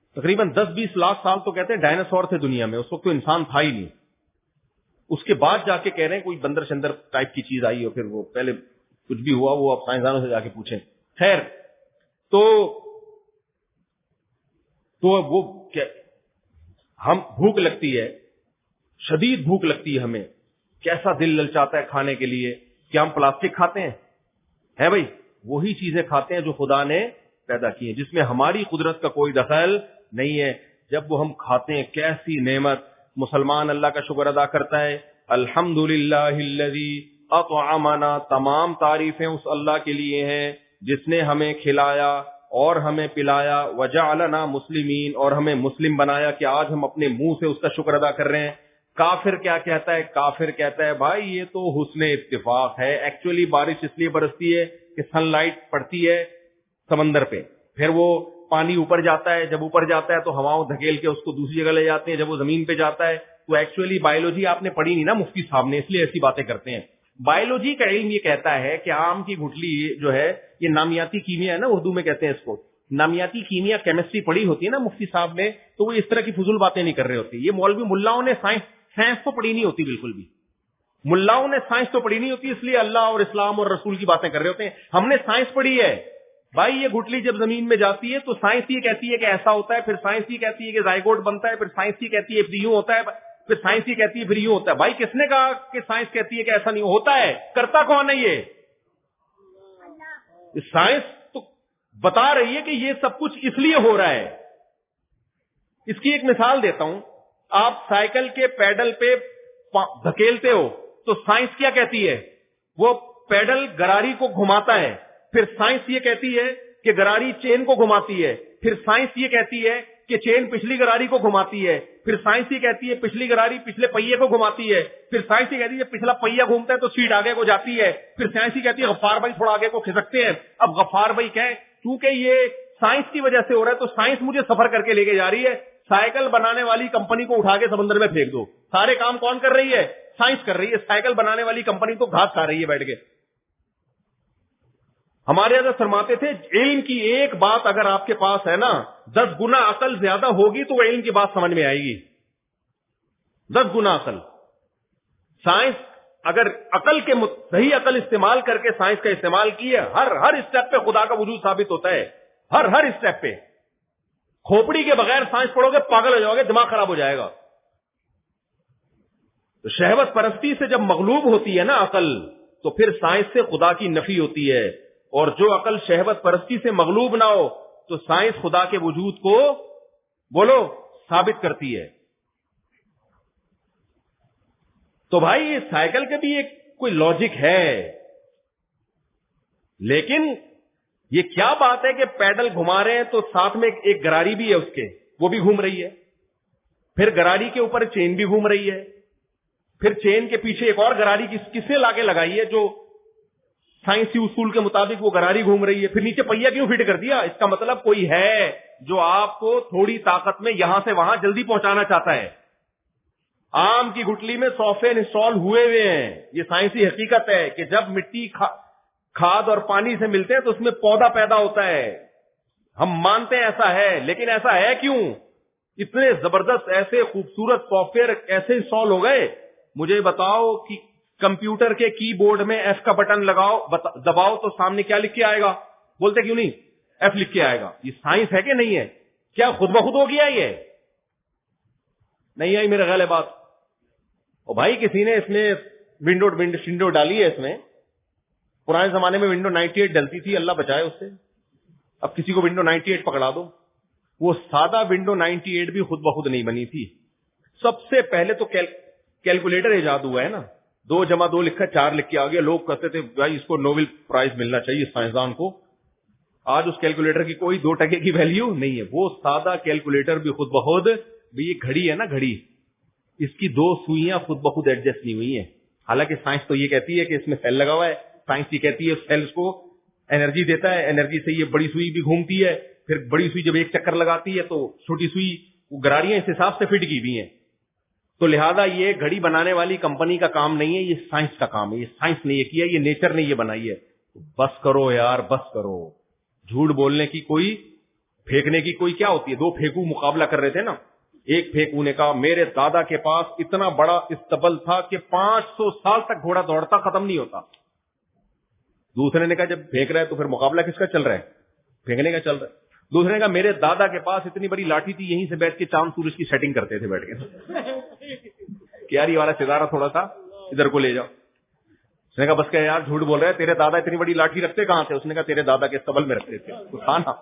تقریباً دس بیس لاکھ سال تو کہتے ہیں ڈائناسور تھے دنیا میں، اس وقت تو انسان تھا ہی نہیں. اس کے بعد جا کے کہہ رہے ہیں کوئی بندر شندر ٹائپ کی چیز آئی ہو، پھر وہ پہلے کچھ بھی ہوا وہ آپ سائنسدانوں سے جا کے پوچھیں. خیر، تو تو وہ کیا، ہم بھوک لگتی ہے، شدید بھوک لگتی ہے ہمیں، کیسا دل للچاتا ہے کھانے کے لیے. کیا ہم پلاسٹک کھاتے ہیں؟ ہے بھائی، وہی چیزیں کھاتے ہیں جو خدا نے پیدا کی ہیں، جس میں ہماری قدرت کا کوئی دخل نہیں ہے. جب وہ ہم کھاتے ہیں کیسی نعمت. مسلمان اللہ کا شکر ادا کرتا ہے، الحمدللہ الذی اطعمنا، تمام تعریفیں اس اللہ کے لیے ہیں جس نے ہمیں کھلایا اور ہمیں پلایا، وجعلنا مسلمین، اور ہمیں مسلم بنایا کہ آج ہم اپنے منہ سے اس کا شکر ادا کر رہے ہیں. کافر کیا کہتا ہے؟ کافر کہتا ہے بھائی یہ تو حسن اتفاق ہے، ایکچولی بارش اس لیے برستی ہے کہ سن لائٹ پڑتی ہے سمندر پہ، پھر وہ پانی اوپر جاتا ہے، جب اوپر جاتا ہے تو ہواؤں دھکیل کے اس کو دوسری جگہ لے جاتے ہیں، جب وہ زمین پہ جاتا ہے تو ایکچولی بایولوجی آپ نے پڑھی نہیں نا مفتی صاحب نے، اس لیے ایسی باتیں کرتے ہیں. بایولوجی کا علم یہ کہتا ہے کہ آم کی گٹلی جو ہے یہ نامیاتی کیمیا ہے نا، اردو میں کہتے ہیں اس کو نامیاتی کیمیا، کیمسٹری پڑھی ہوتی ہے نا مفتی صاحب نے، تو وہ اس طرح کی فضول باتیں نہیں کر رہے ہوتے. یہ مولوی ملاؤں نے سائنس سائنس تو پڑھی نہیں ہوتی، بالکل بھی ملاؤں نے سائنس تو پڑھی نہیں ہوتی، اس لیے اللہ اور اسلام اور رسول کی باتیں کر رہے ہوتے ہیں. ہم نے سائنس پڑھی ہے بھائی. یہ گٹلی جب زمین میں جاتی ہے تو سائنس یہ کہتی ہے کہ ایسا ہوتا ہے، پھر سائنس یہ کہتی ہے کہ زائگوٹ بنتا ہے، پھر سائنس یہ کہتی ہے پھر یوں ہوتا ہے، پھر سائنس یہ کہتی ہے پھر یوں ہوتا ہے. بھائی کس نے کہا کہ سائنس کہتی ہے کہ ایسا نہیں ہوتا ہے؟ کرتا کون ہے؟ یہ سائنس تو بتا رہی ہے کہ یہ سب کچھ اس لیے ہو رہا ہے. اس کی ایک مثال دیتا ہوں. آپ سائیکل کے پیڈل پہ دھکیلتے ہو تو سائنس کیا کہتی ہے؟ وہ پیڈل گراری کو گھماتا ہے. پھر سائنس یہ کہتی ہے کہ گراری چین کو گھماتی ہے. پھر سائنس یہ کہتی ہے کہ چین پچھلی گراری کو گھماتی ہے. پھر سائنس یہ کہتی ہے پچھلی گراری پچھلے پہیے کو گھماتی ہے. پھر سائنس یہ کہتی ہے پچھلا پہیہ گھومتا ہے تو سیٹ آگے کو جاتی ہے. پھر سائنس یہ کہتی ہے غفار بھائی تھوڑا آگے کو کھسکتے ہیں. اب غفار بھائی کہیں کیونکہ یہ سائنس کی وجہ سے ہو رہا ہے تو سائنس مجھے سفر کر کے لے کے جا رہی ہے. سائیکل بنانے والی کمپنی کو اٹھا کے سمندر میں پھینک دو، سارے کام کون کر رہی ہے؟ سائنس کر رہی ہے. سائیکل بنانے والی کمپنی تو گھاس کھا رہی ہے بیٹھ کے. ہمارے حضرت فرماتے تھے علم کی ایک بات اگر آپ کے پاس ہے نا، دس گنا عقل زیادہ ہوگی تو وہ علم کی بات سمجھ میں آئے گی. دس گنا عقل. سائنس اگر عقل کے صحیح عقل استعمال کر کے سائنس کا استعمال کیے، ہر ہر اسٹیپ پہ خدا کا وجود ثابت ہوتا ہے. ہر ہر اسٹیپ پہ. کھوپڑی کے بغیر سائنس پڑھو گے پاگل ہو جاؤ گے، دماغ خراب ہو جائے گا. تو شہوت پرستی سے جب مغلوب ہوتی ہے نا عقل، تو پھر سائنس سے خدا کی نفی ہوتی ہے. اور جو عقل شہوت پرستی سے مغلوب نہ ہو تو سائنس خدا کے وجود کو بولو ثابت کرتی ہے. تو بھائی یہ سائیکل کے بھی ایک کوئی لاجک ہے، لیکن یہ کیا بات ہے کہ پیڈل گھما رہے ہیں تو ساتھ میں ایک گراری بھی ہے اس کے، وہ بھی گھوم رہی ہے. پھر گراری کے اوپر چین بھی گھوم رہی ہے. پھر چین کے پیچھے ایک اور گراری کس کس نے لا کے لگائی ہے جو سائنسی اصول کے مطابق وہ گراری گھوم رہی ہے. پھر نیچے پہیا کیوں فٹ کر دیا؟ اس کا مطلب کوئی ہے جو آپ کو تھوڑی طاقت میں یہاں سے وہاں جلدی پہنچانا چاہتا ہے. آم کی گٹلی میں سافٹ ویئر انسٹال ہوئے ہوئے ہیں. یہ سائنسی حقیقت ہے کہ جب مٹی کھاد اور پانی سے ملتے ہیں تو اس میں پودا پیدا ہوتا ہے. ہم مانتے ہیں ایسا ہے، لیکن ایسا ہے کیوں؟ اتنے زبردست ایسے خوبصورت سافٹ ویئر ایسے انسٹال ہو گئے. مجھے بتاؤ کہ کمپیوٹر کے کی بورڈ میں ایف کا بٹن لگاؤ دباؤ تو سامنے کیا لکھ کے آئے گا؟ بولتے کیوں نہیں؟ ایف لکھ کے آئے گا. یہ سائنس ہے کہ نہیں ہے؟ کیا خود بخود ہو گیا یہ؟ نہیں آئی میرے خیال ہے بات. اور بھائی کسی نے اس میں ونڈو ونڈو ڈالی ہے. اس میں پرانے زمانے میں ونڈو نائنٹی ایٹ ڈلتی تھی، اللہ بچائے اس سے. اب کسی کو ونڈو نائنٹی ایٹ پکڑا دو. وہ سادہ ونڈو نائنٹی ایٹ بھی خود بخود نہیں بنی تھی. سب سے پہلے تو کیلکولیٹر ایجاد ہوا ہے نا. دو جمع دو لکھا چار لکھ کے آگے. لوگ کہتے تھے بھائی اس کو نوبل پرائز ملنا چاہیے سائنسدان کو. آج اس کیلکولیٹر کی کوئی دو ٹکے کی ویلیو نہیں ہے. وہ سادہ کیلکولیٹر بھی خود بخود، یہ گھڑی ہے نا گھڑی، اس کی دو سوئیاں خود بخود ایڈجسٹ نہیں ہوئی ہیں. حالانکہ سائنس تو یہ کہتی ہے کہ اس میں سیل لگا ہوا ہے. سائنس یہ کہتی ہے سیلز کو انرجی دیتا ہے، انرجی سے یہ بڑی سوئی بھی گھومتی ہے. پھر بڑی سوئی جب ایک چکر لگاتی ہے تو چھوٹی سوئی وہ گراریاں اس حساب سے فٹ کی ہوئی ہیں. تو لہذا یہ گھڑی بنانے والی کمپنی کا کام نہیں ہے، یہ سائنس کا کام ہے. یہ سائنس نے یہ کیا، یہ نیچر نے یہ بنائی ہے. بس کرو یار، بس کرو. جھوٹ بولنے کی کوئی پھینکنے کی کوئی کیا ہوتی ہے, دو پھینکو مقابلہ کر رہے تھے نا, ایک پھینکو نے کہا میرے دادا کے پاس اتنا بڑا استبل تھا کہ پانچ سو سال تک گھوڑا دوڑتا ختم نہیں ہوتا. دوسرے نے کہا جب پھینک رہا ہے تو پھر مقابلہ کس کا چل رہا ہے, پھینکنے کا چل رہا ہے. دوسرے نے کہا میرے دادا کے پاس اتنی بڑی لاٹھی تھی, یہیں سے بیٹھ کے چاند سورج کی سیٹنگ کرتے تھے بیٹھ کے, کہ یار یہ والا ستارہ تھوڑا سا ادھر کو لے جاؤ. اس نے کہا بس کہ یار جھوٹ بول رہے ہیں, تیرے دادا اتنی بڑی لاٹھی رکھتے کہاں تھے؟ اس نے کہا تیرے دادا کے استبل میں رکھتے تھے. تو تھا نا.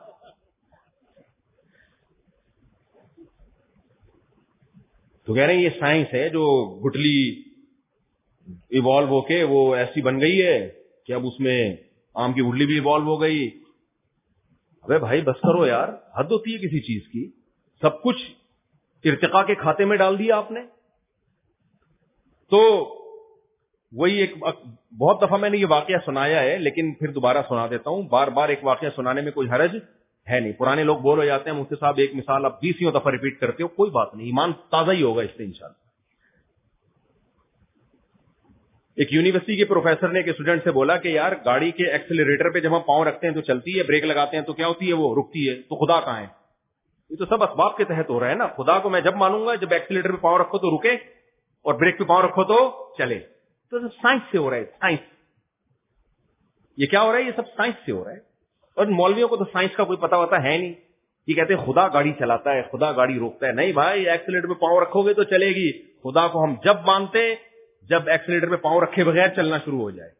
تو کہہ رہے ہیں یہ سائنس ہے جو گٹلی ایوالو ہو کے وہ ایسی بن گئی ہے کہ اب اس میں آم کی گٹلی بھی ایوالو ہو گئی. ابے بھائی بس کرو یار, حد ہوتی ہے کسی چیز کی. سب کچھ ارتقاء کے کھاتے میں ڈال دیا آپ نے. تو وہی ایک بہت دفعہ میں نے یہ واقعہ سنایا ہے, لیکن پھر دوبارہ سنا دیتا ہوں. بار بار ایک واقعہ سنانے میں کوئی حرج ہے نہیں. پرانے لوگ بول ہو جاتے ہیں مفتی صاحب ایک مثال آپ بیسیوں دفعہ ریپیٹ کرتے ہو, کوئی بات نہیں, ایمان تازہ ہی ہوگا اس سے انشاءاللہ. ایک یونیورسٹی کے پروفیسر نے ایک اسٹوڈنٹ سے بولا کہ یار گاڑی کے ایکسیلریٹر پہ جب ہم پاؤں رکھتے ہیں تو چلتی ہے, بریک لگاتے ہیں تو کیا ہوتی ہے, وہ رکتی ہے. تو خدا کہاں ہے؟ یہ تو سب اسباب کے تحت ہو رہا ہے نا. خدا کو میں جب مانوں گا جب ایکسیلریٹر پہ پاؤں رکھو تو رکے اور بریک پہ پاؤں رکھو تو چلے. تو سائنس سے ہو رہا ہے, سائنس. یہ کیا ہو رہا ہے؟ یہ سب سائنس سے ہو رہا ہے. اور مولویوں کو تو سائنس کا کوئی پتا ہوتا ہے نہیں. یہ کہتے ہیں خدا گاڑی چلاتا ہے, خدا گاڑی روکتا ہے. نہیں بھائی, ایکسیلریٹر پہ پاؤں رکھو گے تو چلے گی. خدا کو ہم جب مانتے جب ایکسیلریٹر پہ پاؤں رکھے بغیر چلنا شروع ہو جائے.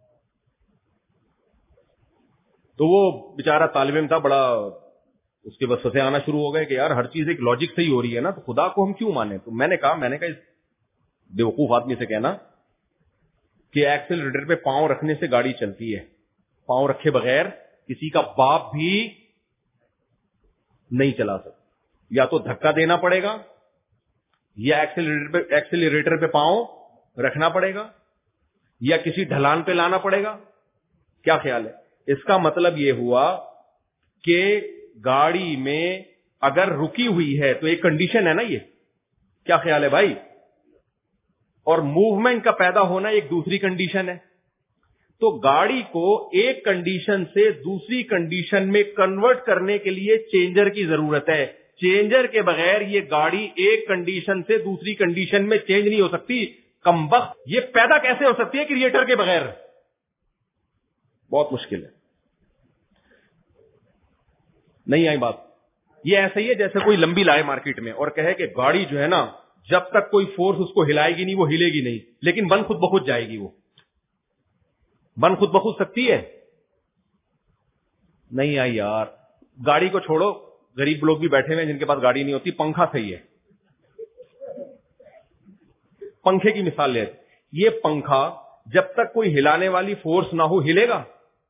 تو وہ بیچارہ طالب علم تھا, بڑا اس کے وسوسے آنا شروع ہو گئے کہ یار ہر چیز ایک لاجک سے ہی ہو رہی ہے نا, تو خدا کو ہم کیوں مانیں. تو میں نے کہا میں نے کہا اس بیوقوف آدمی سے کہنا کہ ایکسیلریٹر پہ پاؤں رکھنے سے گاڑی چلتی ہے, پاؤں رکھے بغیر کسی کا باپ بھی نہیں چلا سکتا. یا تو دھکا دینا پڑے گا یا ایکسیلریٹر پہ ایکسیلریٹر پہ پاؤں رکھنا پڑے گا یا کسی ڈھلان پہ لانا پڑے گا. کیا خیال ہے؟ اس کا مطلب یہ ہوا کہ گاڑی میں اگر رکی ہوئی ہے تو ایک کنڈیشن ہے نا, یہ کیا خیال ہے بھائی؟ اور موومنٹ کا پیدا ہونا ایک دوسری کنڈیشن ہے. تو گاڑی کو ایک کنڈیشن سے دوسری کنڈیشن میں کنورٹ کرنے کے لیے چینجر کی ضرورت ہے. چینجر کے بغیر یہ گاڑی ایک کنڈیشن سے دوسری کنڈیشن میں چینج نہیں ہو سکتی. کمبخت, یہ پیدا کیسے ہو سکتی ہے کریٹر کے بغیر؟ بہت مشکل ہے. نہیں آئی بات. یہ ایسا ہی ہے جیسے کوئی لمبی لائے مارکیٹ میں اور کہے کہ گاڑی جو ہے نا جب تک کوئی فورس اس کو ہلائے گی نہیں وہ ہلے گی نہیں, لیکن بند خود بخود جائے گی. وہ بند خود بخود سکتی ہے؟ نہیں آئی یار. گاڑی کو چھوڑو, غریب لوگ بھی بیٹھے ہوئے جن کے پاس گاڑی نہیں ہوتی, پنکھا صحیح ہے. پنکھے کی مثال لے, یہ پنکھا جب تک کوئی ہلانے والی فورس نہ ہو ہلے گا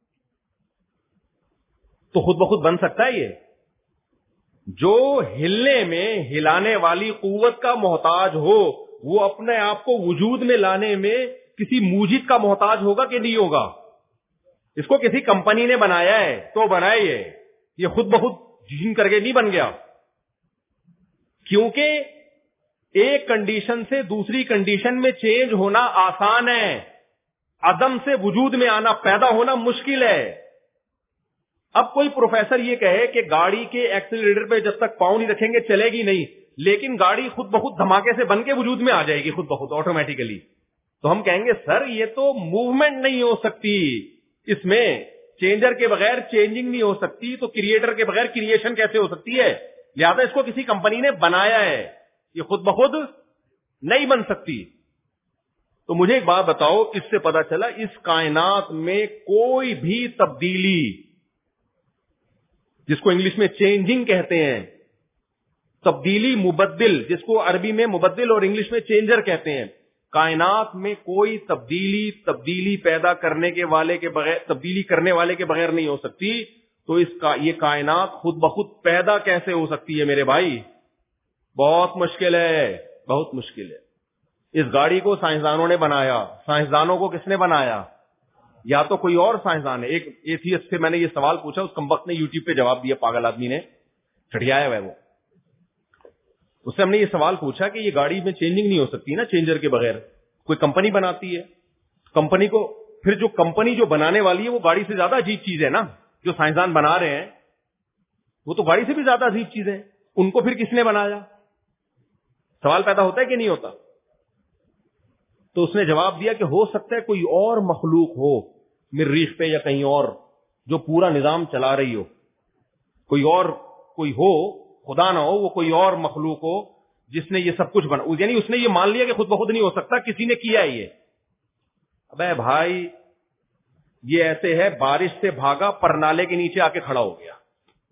تو خود بخود بن سکتا ہے. یہ جو ہلنے میں ہلانے والی قوت کا محتاج ہو وہ اپنے آپ کو وجود میں لانے میں کسی موجد کا محتاج ہوگا کہ نہیں ہوگا؟ اس کو کسی کمپنی نے بنایا ہے تو بنایا یہ یہ خود بخود جن کر کے نہیں بن گیا. کیونکہ ایک کنڈیشن سے دوسری کنڈیشن میں چینج ہونا آسان ہے, عدم سے وجود میں آنا, پیدا ہونا مشکل ہے. اب کوئی پروفیسر یہ کہے کہ گاڑی کے ایکسیلریٹر پہ جب تک پاؤں نہیں رکھیں گے چلے گی نہیں, لیکن گاڑی خود بخود دھماکے سے بن کے وجود میں آ جائے گی خود بخود آٹومیٹیکلی, تو ہم کہیں گے سر یہ تو موومنٹ نہیں ہو سکتی, اس میں چینجر کے بغیر چینجنگ نہیں ہو سکتی, تو کریٹر کے بغیر کریشن کیسے ہو سکتی ہے؟ لہذا اس کو کسی کمپنی نے بنایا ہے, یہ خود بخود نہیں بن سکتی. تو مجھے ایک بات بتاؤ, اس سے پتا چلا اس کائنات میں کوئی بھی تبدیلی جس کو انگلش میں چینجنگ کہتے ہیں, تبدیلی مبدل جس کو عربی میں مبدل اور انگلش میں چینجر کہتے ہیں, کائنات میں کوئی تبدیلی تبدیلی پیدا کرنے کے والے کے بغیر تبدیلی کرنے والے کے بغیر نہیں ہو سکتی. تو اس کا یہ کائنات خود بخود پیدا کیسے ہو سکتی ہے میرے بھائی؟ بہت مشکل ہے, بہت مشکل ہے. اس گاڑی کو سائنسدانوں نے بنایا. سائنسدانوں کو کس نے بنایا؟ یا تو کوئی اور سائنسدان ہے. ایک ایتھیسٹ سے میں نے یہ سوال پوچھا, اس کمبخت نے یوٹیوب پہ جواب دیا, پاگل آدمی نے چڑھیایا ہوا ہے وہ. اس سے ہم نے یہ سوال پوچھا کہ یہ گاڑی میں چینجنگ نہیں ہو سکتی نا چینجر کے بغیر, کوئی کمپنی بناتی ہے, کمپنی کو پھر جو کمپنی جو بنانے والی ہے وہ گاڑی سے زیادہ عجیب چیز ہے نا جو سائنسدان بنا رہے ہیں. وہ تو گاڑی سے بھی زیادہ عجیب چیزیں، ان کو پھر کس نے بنایا؟ سوال پیدا ہوتا ہے کہ نہیں ہوتا؟ تو اس نے جواب دیا کہ ہو سکتا ہے کوئی اور مخلوق ہو مریخ پہ یا کہیں اور جو پورا نظام چلا رہی ہو، کوئی اور کوئی ہو، خدا نہ ہو، وہ کوئی اور مخلوق ہو جس نے یہ سب کچھ بنا، یعنی اس نے یہ مان لیا کہ خود بخود نہیں ہو سکتا، کسی نے کیا یہ۔ ابے بھائی یہ ایسے ہے بارش سے بھاگا پر نالے کے نیچے آ کے کھڑا ہو گیا۔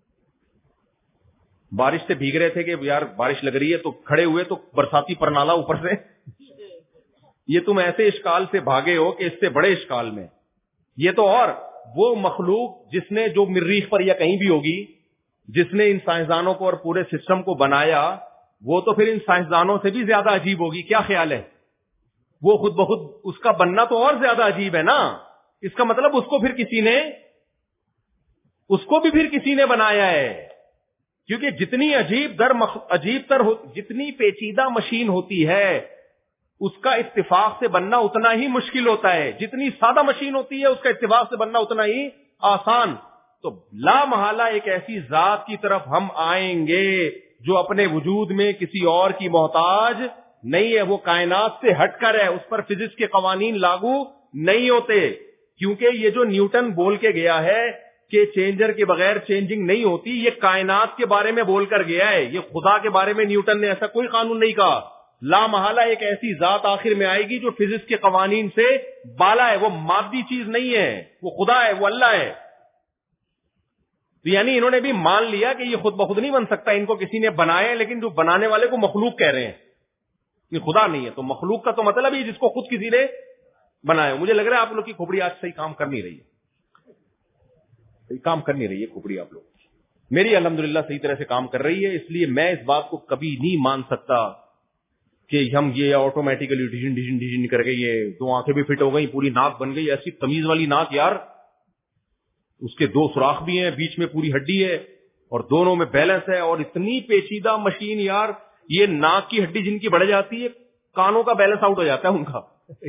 بارش سے بھیگ رہے تھے کہ یار بارش لگ رہی ہے تو کھڑے ہوئے تو برساتی پرنالا اوپر سے، یہ تم ایسے اشکال سے بھاگے ہو کہ اس سے بڑے اشکال میں یہ تو، اور وہ مخلوق جس نے جو مریخ پر یا کہیں بھی ہوگی جس نے ان سائنسدانوں کو اور پورے سسٹم کو بنایا، وہ تو پھر ان سائنسدانوں سے بھی زیادہ عجیب ہوگی۔ کیا خیال ہے؟ وہ خود بخود اس کا بننا تو اور زیادہ عجیب ہے نا، اس کا مطلب اس کو پھر کسی نے اس کو بھی پھر کسی نے بنایا ہے، کیونکہ جتنی عجیب در مخ... عجیب تر ہو... جتنی پیچیدہ مشین ہوتی ہے اس کا اتفاق سے بننا اتنا ہی مشکل ہوتا ہے، جتنی سادہ مشین ہوتی ہے اس کا اتفاق سے بننا اتنا ہی آسان۔ تو لا محالہ ایک ایسی ذات کی طرف ہم آئیں گے جو اپنے وجود میں کسی اور کی محتاج نہیں ہے، وہ کائنات سے ہٹ کر ہے، اس پر فزکس کے قوانین لاگو نہیں ہوتے، کیونکہ یہ جو نیوٹن بول کے گیا ہے کہ چینجر کے بغیر چینجنگ نہیں ہوتی، یہ کائنات کے بارے میں بول کر گیا ہے، یہ خدا کے بارے میں نیوٹن نے ایسا کوئی قانون نہیں کہا۔ لا محالہ ایک ایسی ذات آخر میں آئے گی جو فزکس کے قوانین سے بالا ہے، وہ مادی چیز نہیں ہے، وہ خدا ہے، وہ اللہ ہے۔ تو یعنی انہوں نے بھی مان لیا کہ یہ خود بخود نہیں بن سکتا، ان کو کسی نے بنایا ہے، لیکن جو بنانے والے کو مخلوق کہہ رہے ہیں، یہ خدا نہیں ہے۔ تو مخلوق کا تو مطلب ہی جس کو خود کسی نے بنایا۔ مجھے لگ رہا ہے آپ لوگ کی کھوپڑی آج صحیح کام کر نہیں رہی ہے، صحیح کام کر نہیں رہی ہے کھوپڑی آپ لوگ۔ میری الحمدللہ صحیح طرح سے کام کر رہی ہے، اس لیے میں اس بات کو کبھی نہیں مان سکتا کہ ہم یہ آٹومیٹیکلی ڈیزن ڈیزن ڈیزن کر کے یہ دو آنکھیں بھی فٹ ہو گئی، پوری ناک بن گئی، ایسی تمیز والی ناک یار، اس کے دو سوراخ بھی ہیں، بیچ میں پوری ہڈی ہے اور دونوں میں بیلنس ہے، اور اتنی پیچیدہ مشین یار، یہ ناک کی ہڈی جن کی بڑھ جاتی ہے کانوں کا بیلنس آؤٹ ہو جاتا ہے ان کا۔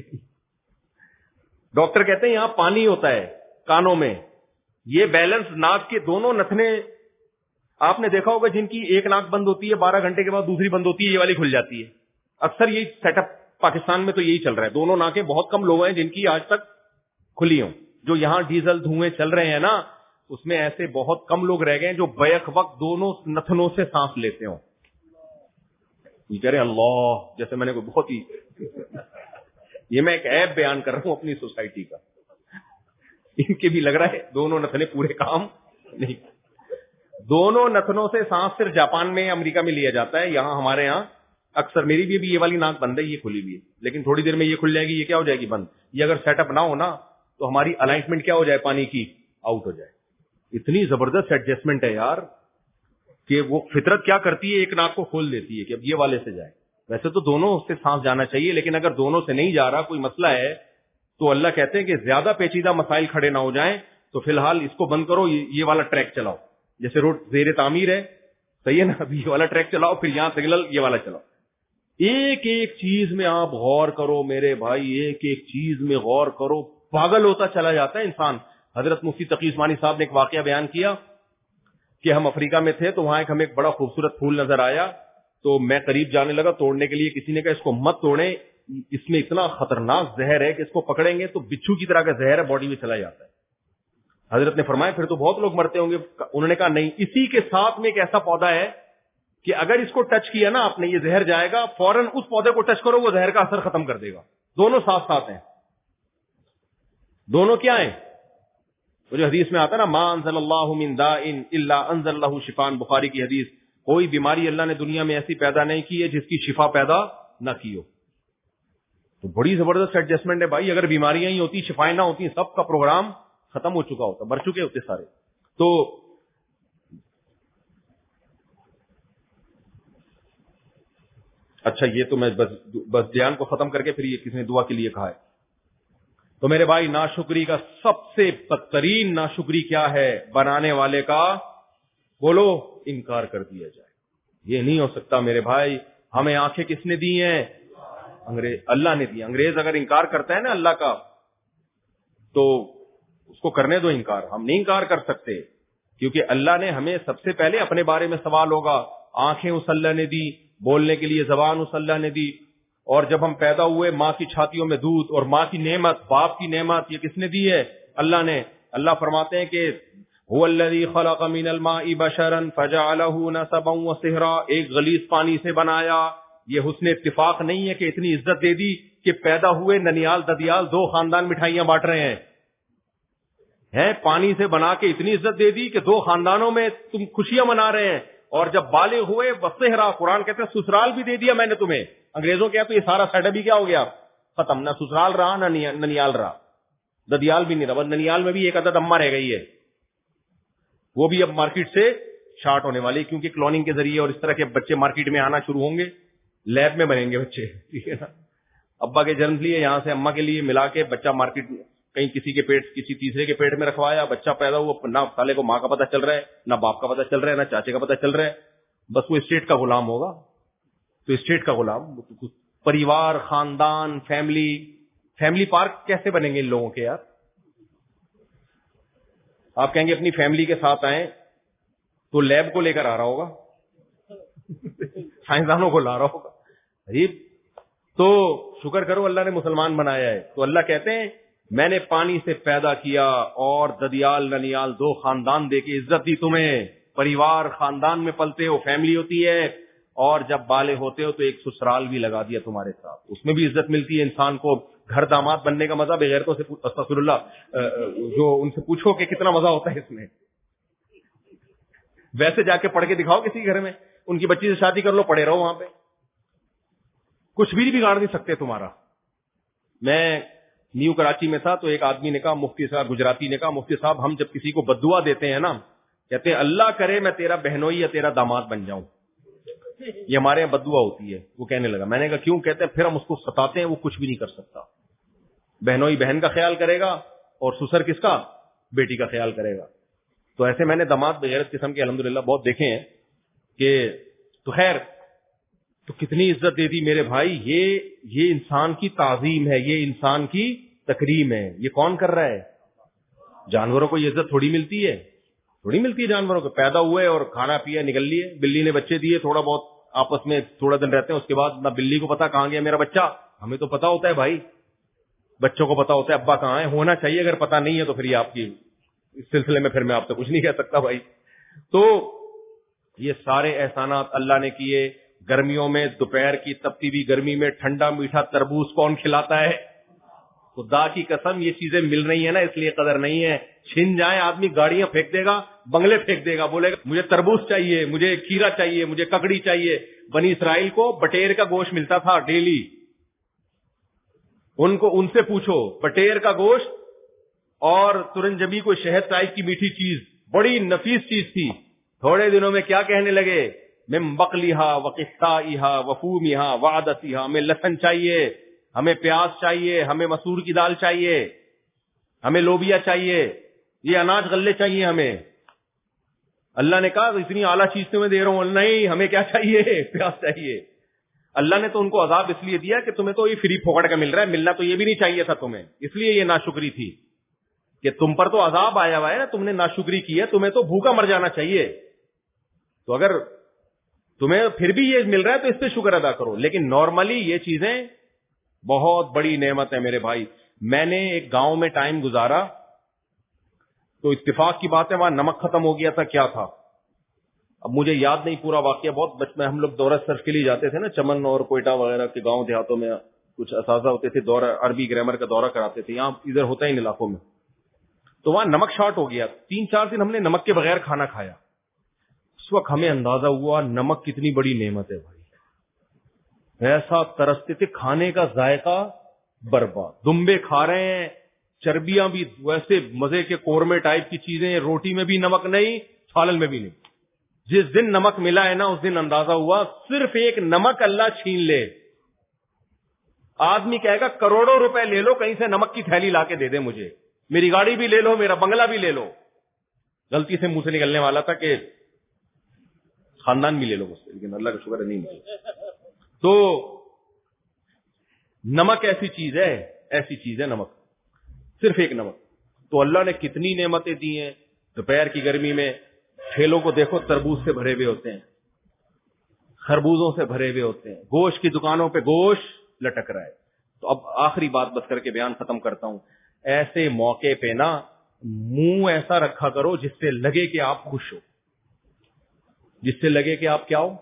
ڈاکٹر کہتے ہیں یہاں پانی ہوتا ہے کانوں میں، یہ بیلنس ناک کے دونوں نتنے، آپ نے دیکھا ہوگا جن کی ایک ناک بند ہوتی ہے بارہ گھنٹے کے بعد دوسری بند ہوتی ہے، یہ والی کھل جاتی ہے، اکثر یہی سیٹ اپ پاکستان میں تو یہی چل رہا ہے۔ دونوں ناکیں، بہت کم لوگ ہیں جن کی آج تک کھلی ہوں، جو یہاں ڈیزل دھوئیں چل رہے ہیں نا، اس میں ایسے بہت کم لوگ رہ گئے ہیں جو بیک وقت دونوں نتنوں سے سانس لیتے ہوں۔ یہ کہہ رہے اللہ، جیسے میں نے کوئی بہت ہی یہ میں ایک عیب بیان کر رہا ہوں اپنی سوسائٹی کا، ان کے بھی لگ رہا ہے دونوں نتنے پورے کام نہیں۔ دونوں نتنوں سے سانس صرف جاپان میں امریکہ میں لیا جاتا ہے، یہاں ہمارے یہاں اکثر، میری بھی بھی یہ والی ناک بند ہے، یہ کھلی بھی ہے، لیکن تھوڑی دیر میں یہ کھل جائے گی، یہ کیا ہو جائے گی بند۔ یہ اگر سیٹ اپ نہ ہو نا تو ہماری الائنمنٹ کیا ہو جائے، پانی کی آؤٹ ہو جائے۔ اتنی زبردست ایڈجسٹمنٹ ہے یار کہ وہ فطرت کیا کرتی ہے، ایک ناک کو کھول دیتی ہے کہ اب یہ والے سے جائے۔ ویسے تو دونوں سے سانس جانا چاہیے، لیکن اگر دونوں سے نہیں جا رہا، کوئی مسئلہ ہے، تو اللہ کہتے ہیں کہ زیادہ پیچیدہ مسائل کھڑے نہ ہو جائیں تو فی الحال اس کو بند کرو، یہ والا ٹریک چلاؤ، جیسے روڈ زیر تعمیر ہے، صحیح ہے نا، ابھی یہ والا ٹریک چلاؤ، پھر یہاں سگنل یہ والا چلاؤ۔ ایک ایک چیز میں آپ غور کرو میرے بھائی، ایک ایک چیز میں غور کرو، پاگل ہوتا چلا جاتا ہے انسان۔ حضرت مفتی تقی عثمانی صاحب نے ایک واقعہ بیان کیا کہ ہم افریقہ میں تھے تو وہاں ایک ہمیں ایک بڑا خوبصورت پھول نظر آیا، تو میں قریب جانے لگا توڑنے کے لیے، کسی نے کہا اس کو مت توڑیں، اس میں اتنا خطرناک زہر ہے کہ اس کو پکڑیں گے تو بچھو کی طرح کا زہر ہے، باڈی میں چلا جاتا ہے۔ حضرت نے فرمایا پھر تو بہت لوگ مرتے ہوں گے۔ انہوں نے کہا نہیں، اسی کے ساتھ میں ایک ایسا پودا ہے کہ اگر اس کو ٹچ کیا نا آپ نے، یہ زہر جائے گا، فوراً اس پودے کو ٹچ کرو، وہ زہر کا اثر ختم کر دے گا۔ دونوں ساتھ ساتھ ہیں، دونوں کیا ہیں؟ وہ جو حدیث میں آتا ہے نا، ما انزل اللہ من داء الا انزل له شفاء، بخاری کی حدیث، کوئی بیماری اللہ نے دنیا میں ایسی پیدا نہیں کی ہے جس کی شفا پیدا نہ کی ہو۔ تو بڑی زبردست ایڈجسٹمنٹ ہے بھائی، اگر بیماریاں ہی ہوتی، شفائیں نہ ہوتی، سب کا پروگرام ختم ہو چکا ہوتا، مر چکے ہوتے سارے۔ تو اچھا، یہ تو میں بس بس بیان کو ختم کر کے پھر یہ کسی نے دعا کے لیے کہا ہے۔ تو میرے بھائی، ناشکری کا سب سے بدترین ناشکری کیا ہے؟ بنانے والے کا بولو انکار کر دیا جائے۔ یہ نہیں ہو سکتا میرے بھائی۔ ہمیں آنکھیں کس نے دی ہیں؟ انگریز، اللہ نے دی۔ انگریز اگر انکار کرتا ہے نا اللہ کا تو اس کو کرنے دو انکار، ہم نہیں انکار کر سکتے کیونکہ اللہ نے ہمیں سب سے پہلے اپنے بارے میں سوال ہوگا. آنکھیں اس اللہ نے دی, بولنے کے لیے زبان اس اللہ نے دی, اور جب ہم پیدا ہوئے ماں کی چھاتیوں میں دودھ, اور ماں کی نعمت, باپ کی نعمت, یہ کس نے دی ہے؟ اللہ نے. اللہ فرماتے ہیں کہ هو الذی خلق من الماء بشرا فجعله نسبا وصهرا, ایک غلیظ پانی سے بنایا. یہ حسن اتفاق نہیں ہے کہ اتنی عزت دے دی کہ پیدا ہوئے ننیال ددیال دو خاندان مٹھائیاں بانٹ رہے ہیں, ہیں پانی سے بنا کے اتنی عزت دے دی کہ دو خاندانوں میں تم خوشیاں منا رہے ہیں. اور جب بالغ ہوئے وصہرا, قرآن کہتے ہیں سسرال بھی دے دیا میں نے تمہیں. انگریزوں کے تو یہ سارا سیٹ اپ ہی کیا ہو گیا, ختم. نہ سسرال رہا نہ ننیال رہا, ددیال بھی نہیں رہا. ننیال میں بھی ایک عدد اماں رہ گئی ہے, وہ بھی اب مارکیٹ سے شارٹ ہونے والی, کیونکہ کلوننگ کے ذریعے اور اس طرح کے بچے مارکیٹ میں آنا شروع ہوں گے, لیب میں بنیں گے بچے, ٹھیک ہے نا. ابا کے جنم لیے یہاں سے اماں کے لیے ملا کے بچہ مارکیٹ میں کہیں کسی کے پیٹ کسی تیسرے کے پیٹ میں رکھوایا, بچہ پیدا ہوا, نہ سالے کو ماں کا پتہ چل رہا ہے, نہ باپ کا پتہ چل رہا ہے, نہ چاچے کا پتہ چل رہا ہے, بس وہ اسٹیٹ کا غلام ہوگا. تو اسٹیٹ کا غلام, پریوار, خاندان, فیملی. فیملی پارک کیسے بنیں گے ان لوگوں کے یار؟ آپ کہیں گے اپنی فیملی کے ساتھ آئیں تو لیب کو لے کر آ رہا ہوگا, سائنسدانوں کو لا رہا ہوگا. عجیب. تو شکر کرو اللہ نے مسلمان بنایا ہے. تو اللہ کہتے ہیں میں نے پانی سے پیدا کیا اور ددیال ننیال دو خاندان دے کے عزت دی تمہیں. پریوار خاندان میں پلتے ہو, فیملی ہوتی ہے, اور جب بالغ ہوتے ہو تو ایک سسرال بھی لگا دیا تمہارے ساتھ, اس میں بھی عزت ملتی ہے انسان کو. گھر داماد بننے کا مزہ بغیرتوں سے استغفر اللہ جو ان سے پوچھو کہ کتنا مزہ ہوتا ہے اس میں. ویسے جا کے پڑھ کے دکھاؤ کسی گھر میں, ان کی بچی سے شادی کر لو, پڑے رہو وہاں پہ, کچھ بھی بگاڑ نہیں سکتے تمہارا. میں نیو کراچی میں تھا تو ایک آدمی نے کہا, مفتی صاحب گجراتی نے کہا, مفتی صاحب ہم جب کسی کو بددعا دیتے ہیں نا, کہتے ہیں اللہ کرے میں تیرا بہنوئی یا تیرا داماد بن جاؤں, یہ ہمارے یہاں بددعا ہوتی ہے. وہ کہنے لگا, میں نے کہا کیوں؟ کہتے ہیں پھر ہم اس کو ستاتے ہیں, وہ کچھ بھی نہیں کر سکتا. بہنوئی بہن کا خیال کرے گا اور سسر کس کا؟ بیٹی کا خیال کرے گا. تو ایسے میں نے داماد بغیرت قسم کے الحمدللہ بہت دیکھے ہیں کہ تو خیر تو کتنی عزت دے دی میرے بھائی. یہ یہ انسان کی تعظیم ہے, یہ انسان کی تکریم ہے. یہ کون کر رہا ہے؟ جانوروں کو یہ عزت تھوڑی ملتی ہے, تھوڑی ملتی ہے جانوروں کو. پیدا ہوئے اور کھانا پیا نکل لیے, بلی نے بچے دیے, تھوڑا بہت آپس میں تھوڑا دن رہتے ہیں, اس کے بعد نہ بلی کو پتا کہاں گیا میرا بچہ. ہمیں تو پتا ہوتا ہے بھائی, بچوں کو پتا ہوتا ہے ابا کہاں ہے, ہونا چاہیے. اگر پتا نہیں ہے تو پھر یہ آپ کی اس سلسلے میں پھر میں آپ سے کچھ نہیں کہہ سکتا بھائی. تو یہ سارے احسانات اللہ نے کیے. گرمیوں میں دوپہر کی تپتی ہوئی گرمی میں ٹھنڈا میٹھا تربوز کون کھلاتا ہے؟ خدا کی قسم یہ چیزیں مل رہی ہیں نا, اس لیے قدر نہیں ہے. چھن جائیں آدمی گاڑیاں پھینک دے گا, بنگلے پھینک دے گا, بولے گا مجھے تربوز چاہیے, مجھے کھیرا چاہیے, مجھے ککڑی چاہیے. بنی اسرائیل کو بٹیر کا گوشت ملتا تھا ڈیلی. ان کو ان سے پوچھو, بٹیر کا گوشت اور ترنجبی کو شہد ٹائپ کی میٹھی چیز, بڑی نفیس چیز تھی. تھوڑے دنوں میں کیا کہنے لگے؟ من بقلیہا وقصائہا وفومہا وعدسیہا, ہمیں لہسن چاہیے, ہمیں پیاز چاہیے, ہمیں مسور کی دال چاہیے, ہمیں لوبیا چاہیے, یہ اناج غلے چاہیے ہمیں. اللہ نے کہا اتنی اعلیٰ چیز تو میں دے رہا ہوں, نہیں ہمیں کیا چاہیے؟ پیاز چاہیے. اللہ نے تو ان کو عذاب اس لیے دیا کہ تمہیں تو یہ فری پھوکڑ کا مل رہا ہے, ملنا تو یہ بھی نہیں چاہیے تھا تمہیں, اس لیے یہ ناشکری تھی کہ تم پر تو عذاب آیا ہوا ہے نا, تم نے ناشکری کی ہے, تمہیں تو بھوکا مر جانا چاہیے. تو اگر تمہیں پھر بھی یہ مل رہا ہے تو اس پہ شکر ادا کرو. لیکن نارملی یہ چیزیں بہت بڑی نعمت ہے میرے بھائی. میں نے ایک گاؤں میں ٹائم گزارا تو اتفاق کی بات ہے وہاں نمک ختم ہو گیا تھا, کیا تھا اب مجھے یاد نہیں پورا واقعہ. بہت بچپن ہم لوگ دورہ سرف کے لیے جاتے تھے نا, چمن اور کوئٹہ وغیرہ کے گاؤں دیہاتوں میں کچھ اساتذہ ہوتے تھے, دورہ عربی گرامر کا دورہ کراتے تھے. یہاں ادھر ہوتا ہے ان علاقوں میں. تو وہاں نمک شارٹ ہو گیا, تین چار دن ہم نے نمک کے بغیر کھانا کھایا. اس وقت ہمیں اندازہ ہوا نمک کتنی بڑی نعمت ہے بھائی. ایسا ترستے تھے, کھانے کا ذائقہ برباد. دمبے کھا رہے ہیں, چربیاں بھی ویسے مزے کے قورمے ٹائپ کی چیزیں, روٹی میں بھی نمک نہیں, سالن میں بھی نہیں. جس دن نمک ملا ہے نا اس دن اندازہ ہوا صرف ایک نمک اللہ چھین لے, آدمی کہے گا کروڑوں روپے لے لو, کہیں سے نمک کی تھیلی لا کے دے دے مجھے, میری گاڑی بھی لے لو, میرا بنگلہ بھی لے لو. غلطی سے منہ سے نکلنے والا تھا کہ خاندان بھی لے لو مجھ سے, لیکن اللہ کا شکر ہے نہیں مجھے. تو نمک ایسی چیز ہے, ایسی چیز ہے نمک, صرف ایک نمک. تو اللہ نے کتنی نعمتیں دی ہیں. دوپہر کی گرمی میں ٹھیلوں کو دیکھو تربوز سے بھرے ہوئے ہوتے ہیں, خربوزوں سے بھرے ہوئے ہوتے ہیں, گوشت کی دکانوں پہ گوشت لٹک رہا ہے. تو اب آخری بات بس کر کے بیان ختم کرتا ہوں. ایسے موقع پہ نا منہ ایسا رکھا کرو جس سے لگے کہ آپ خوش ہو, جس سے لگے کہ آپ کیا ہو.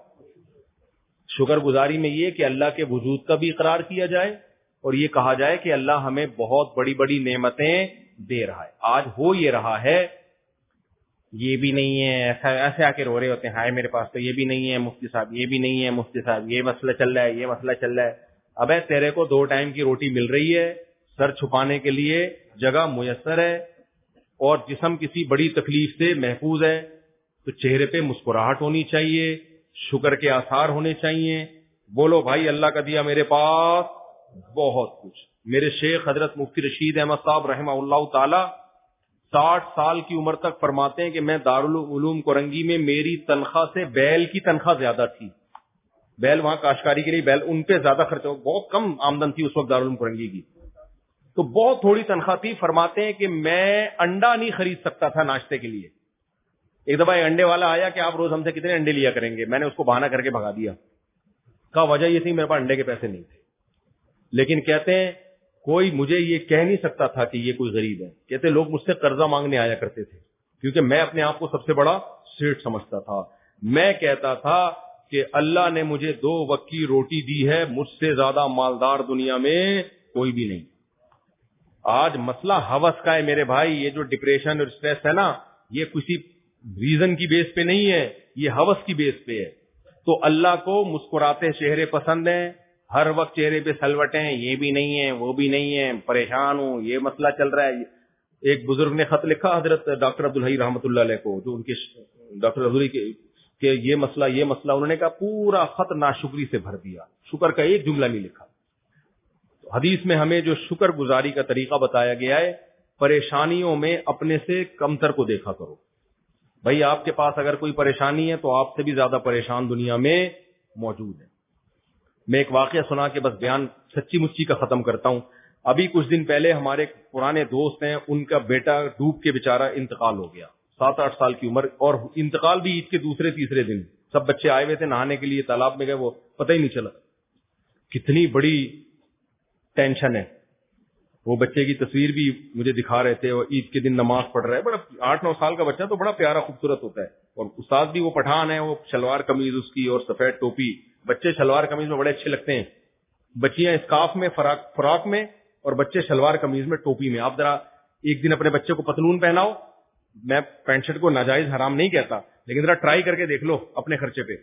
شکر گزاری میں یہ کہ اللہ کے وجود کا بھی اقرار کیا جائے اور یہ کہا جائے کہ اللہ ہمیں بہت بڑی بڑی نعمتیں دے رہا ہے. آج ہو یہ رہا ہے, یہ بھی نہیں ہے, ایسا ایسے آ کے رو رہے ہوتے ہیں, ہائے میرے پاس تو یہ بھی نہیں ہے مفتی صاحب, یہ بھی نہیں ہے مفتی صاحب, یہ مسئلہ چل رہا ہے, یہ مسئلہ چل رہا ہے. ابے تیرے کو دو ٹائم کی روٹی مل رہی ہے, سر چھپانے کے لیے جگہ میسر ہے, اور جسم کسی بڑی تکلیف سے محفوظ ہے, تو چہرے پہ مسکراہٹ ہونی چاہیے, شکر کے آثار ہونے چاہیے. بولو بھائی اللہ کا دیا میرے پاس بہت کچھ. میرے شیخ حضرت مفتی رشید احمد صاحب رحمہ اللہ تعالی ساٹھ سال کی عمر تک فرماتے ہیں کہ میں دارالعلوم کورنگی میں میری تنخواہ سے بیل کی تنخواہ زیادہ تھی. بیل وہاں کاشتکاری کے لیے بیل, ان پہ زیادہ خرچ ہو, بہت کم آمدن تھی اس وقت دارالعلوم کورنگی کی, تو بہت تھوڑی تنخواہ تھی. فرماتے ہیں کہ میں انڈا نہیں خرید سکتا تھا ناشتے کے لیے. ایک دفعہ ایک انڈے والا آیا کہ آپ روز ہم سے کتنے انڈے لیا کریں گے, میں نے اس کو بہانہ کر کے بھگا دیا. کہا وجہ یہ تھی میرے پاس انڈے کے پیسے نہیں تھے. لیکن کہتے ہیں کوئی مجھے یہ کہہ نہیں سکتا تھا کہ یہ کوئی غریب ہے. کہتے لوگ مجھ سے قرضہ مانگنے آیا کرتے تھے کیونکہ میں اپنے آپ کو سب سے بڑا سیٹ سمجھتا تھا. میں کہتا تھا کہ اللہ نے مجھے دو وقت کی روٹی دی ہے, مجھ سے زیادہ مالدار دنیا میں کوئی بھی نہیں. آج مسئلہ ہوس کا ہے میرے بھائی. یہ جو ڈپریشن اور اسٹریس ہے نا, یہ کسی ریزن کی بیس پہ نہیں ہے, یہ ہوس کی بیس پہ ہے. تو اللہ کو مسکراتے چہرے پسند ہیں, ہر وقت چہرے پہ سلوٹیں, یہ بھی نہیں ہے وہ بھی نہیں ہے, پریشان ہوں, یہ مسئلہ چل رہا ہے. ایک بزرگ نے خط لکھا حضرت ڈاکٹر عبدالحی رحمۃ اللہ علیہ کو, جو ان کے ڈاکٹر عبدالحی کہ یہ مسئلہ یہ مسئلہ انہوں نے کہا پورا خط ناشکری سے بھر دیا, شکر کا ایک جملہ نہیں لکھا. تو حدیث میں ہمیں جو شکر گزاری کا طریقہ بتایا گیا ہے, پریشانیوں میں اپنے سے کمتر کو دیکھا کرو. بھائی آپ کے پاس اگر کوئی پریشانی ہے تو آپ سے بھی زیادہ پریشان دنیا میں موجود ہے. میں ایک واقعہ سنا کے بس بیان سچی مچی کا ختم کرتا ہوں. ابھی کچھ دن پہلے ہمارے پرانے دوست ہیں, ان کا بیٹا ڈوب کے بیچارہ انتقال ہو گیا, سات آٹھ سال کی عمر, اور انتقال بھی عید کے دوسرے تیسرے دن. سب بچے آئے ہوئے تھے نہانے کے لیے, تالاب میں گئے, وہ پتہ ہی نہیں چلا. کتنی بڑی ٹینشن ہے. وہ بچے کی تصویر بھی مجھے دکھا رہے تھے, اور عید کے دن نماز پڑھ رہا ہے, بڑا آٹھ نو سال کا بچہ تو بڑا پیارا خوبصورت ہوتا ہے, اور استاد بھی وہ پٹھان ہے, وہ شلوار قمیض اس کی اور سفید ٹوپی. بچے شلوار قمیض میں بڑے اچھے لگتے ہیں, بچیاں اسکارف میں فراق فراق میں, اور بچے شلوار قمیض میں ٹوپی میں. آپ ذرا ایک دن اپنے بچے کو پتلون پہناؤ, میں پینٹ شرٹ کو ناجائز حرام نہیں کہتا, لیکن ذرا ٹرائی کر کے دیکھ لو اپنے خرچے پہ.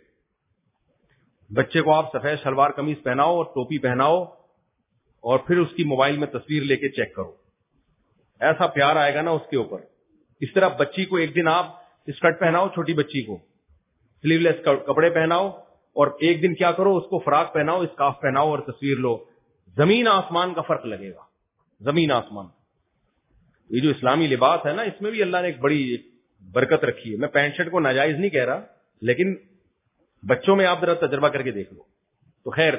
بچے کو آپ سفید شلوار قمیض پہناؤ اور ٹوپی پہناؤ, اور پھر اس کی موبائل میں تصویر لے کے چیک کرو, ایسا پیار آئے گا نا اس کے اوپر. اس طرح بچی کو ایک دن آپ اسکرٹ پہناؤ, چھوٹی بچی کو سلیو لیس کپڑے پہناؤ, اور ایک دن کیا کرو, اس کو فراق پہناؤ, اسکارف پہناؤ اور تصویر لو. زمین آسمان کا فرق لگے گا, زمین آسمان. یہ جو اسلامی لباس ہے نا, اس میں بھی اللہ نے ایک بڑی برکت رکھی ہے. میں پینٹ شرٹ کو ناجائز نہیں کہہ رہا, لیکن بچوں میں آپ ذرا تجربہ کر کے دیکھ لو. تو خیر,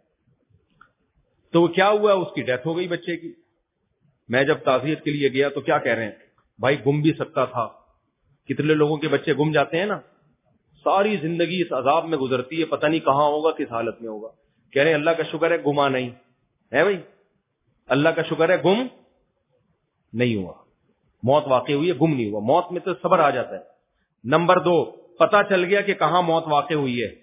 تو وہ کیا ہوا, اس کی ڈیتھ ہو گئی بچے کی. میں جب تعزیت کے لیے گیا تو کیا کہہ رہے ہیں, بھائی گم بھی سکتا تھا. کتنے لوگوں کے بچے گم جاتے ہیں نا, ساری زندگی اس عذاب میں گزرتی ہے, پتہ نہیں کہاں ہوگا, کس حالت میں ہوگا. کہہ رہے ہیں اللہ کا شکر ہے گما نہیں ہے. بھائی اللہ کا شکر ہے گم نہیں ہوا, موت واقع ہوئی ہے, گم نہیں ہوا. موت میں تو صبر آ جاتا ہے. نمبر دو, پتہ چل گیا کہ کہاں موت واقع ہوئی ہے.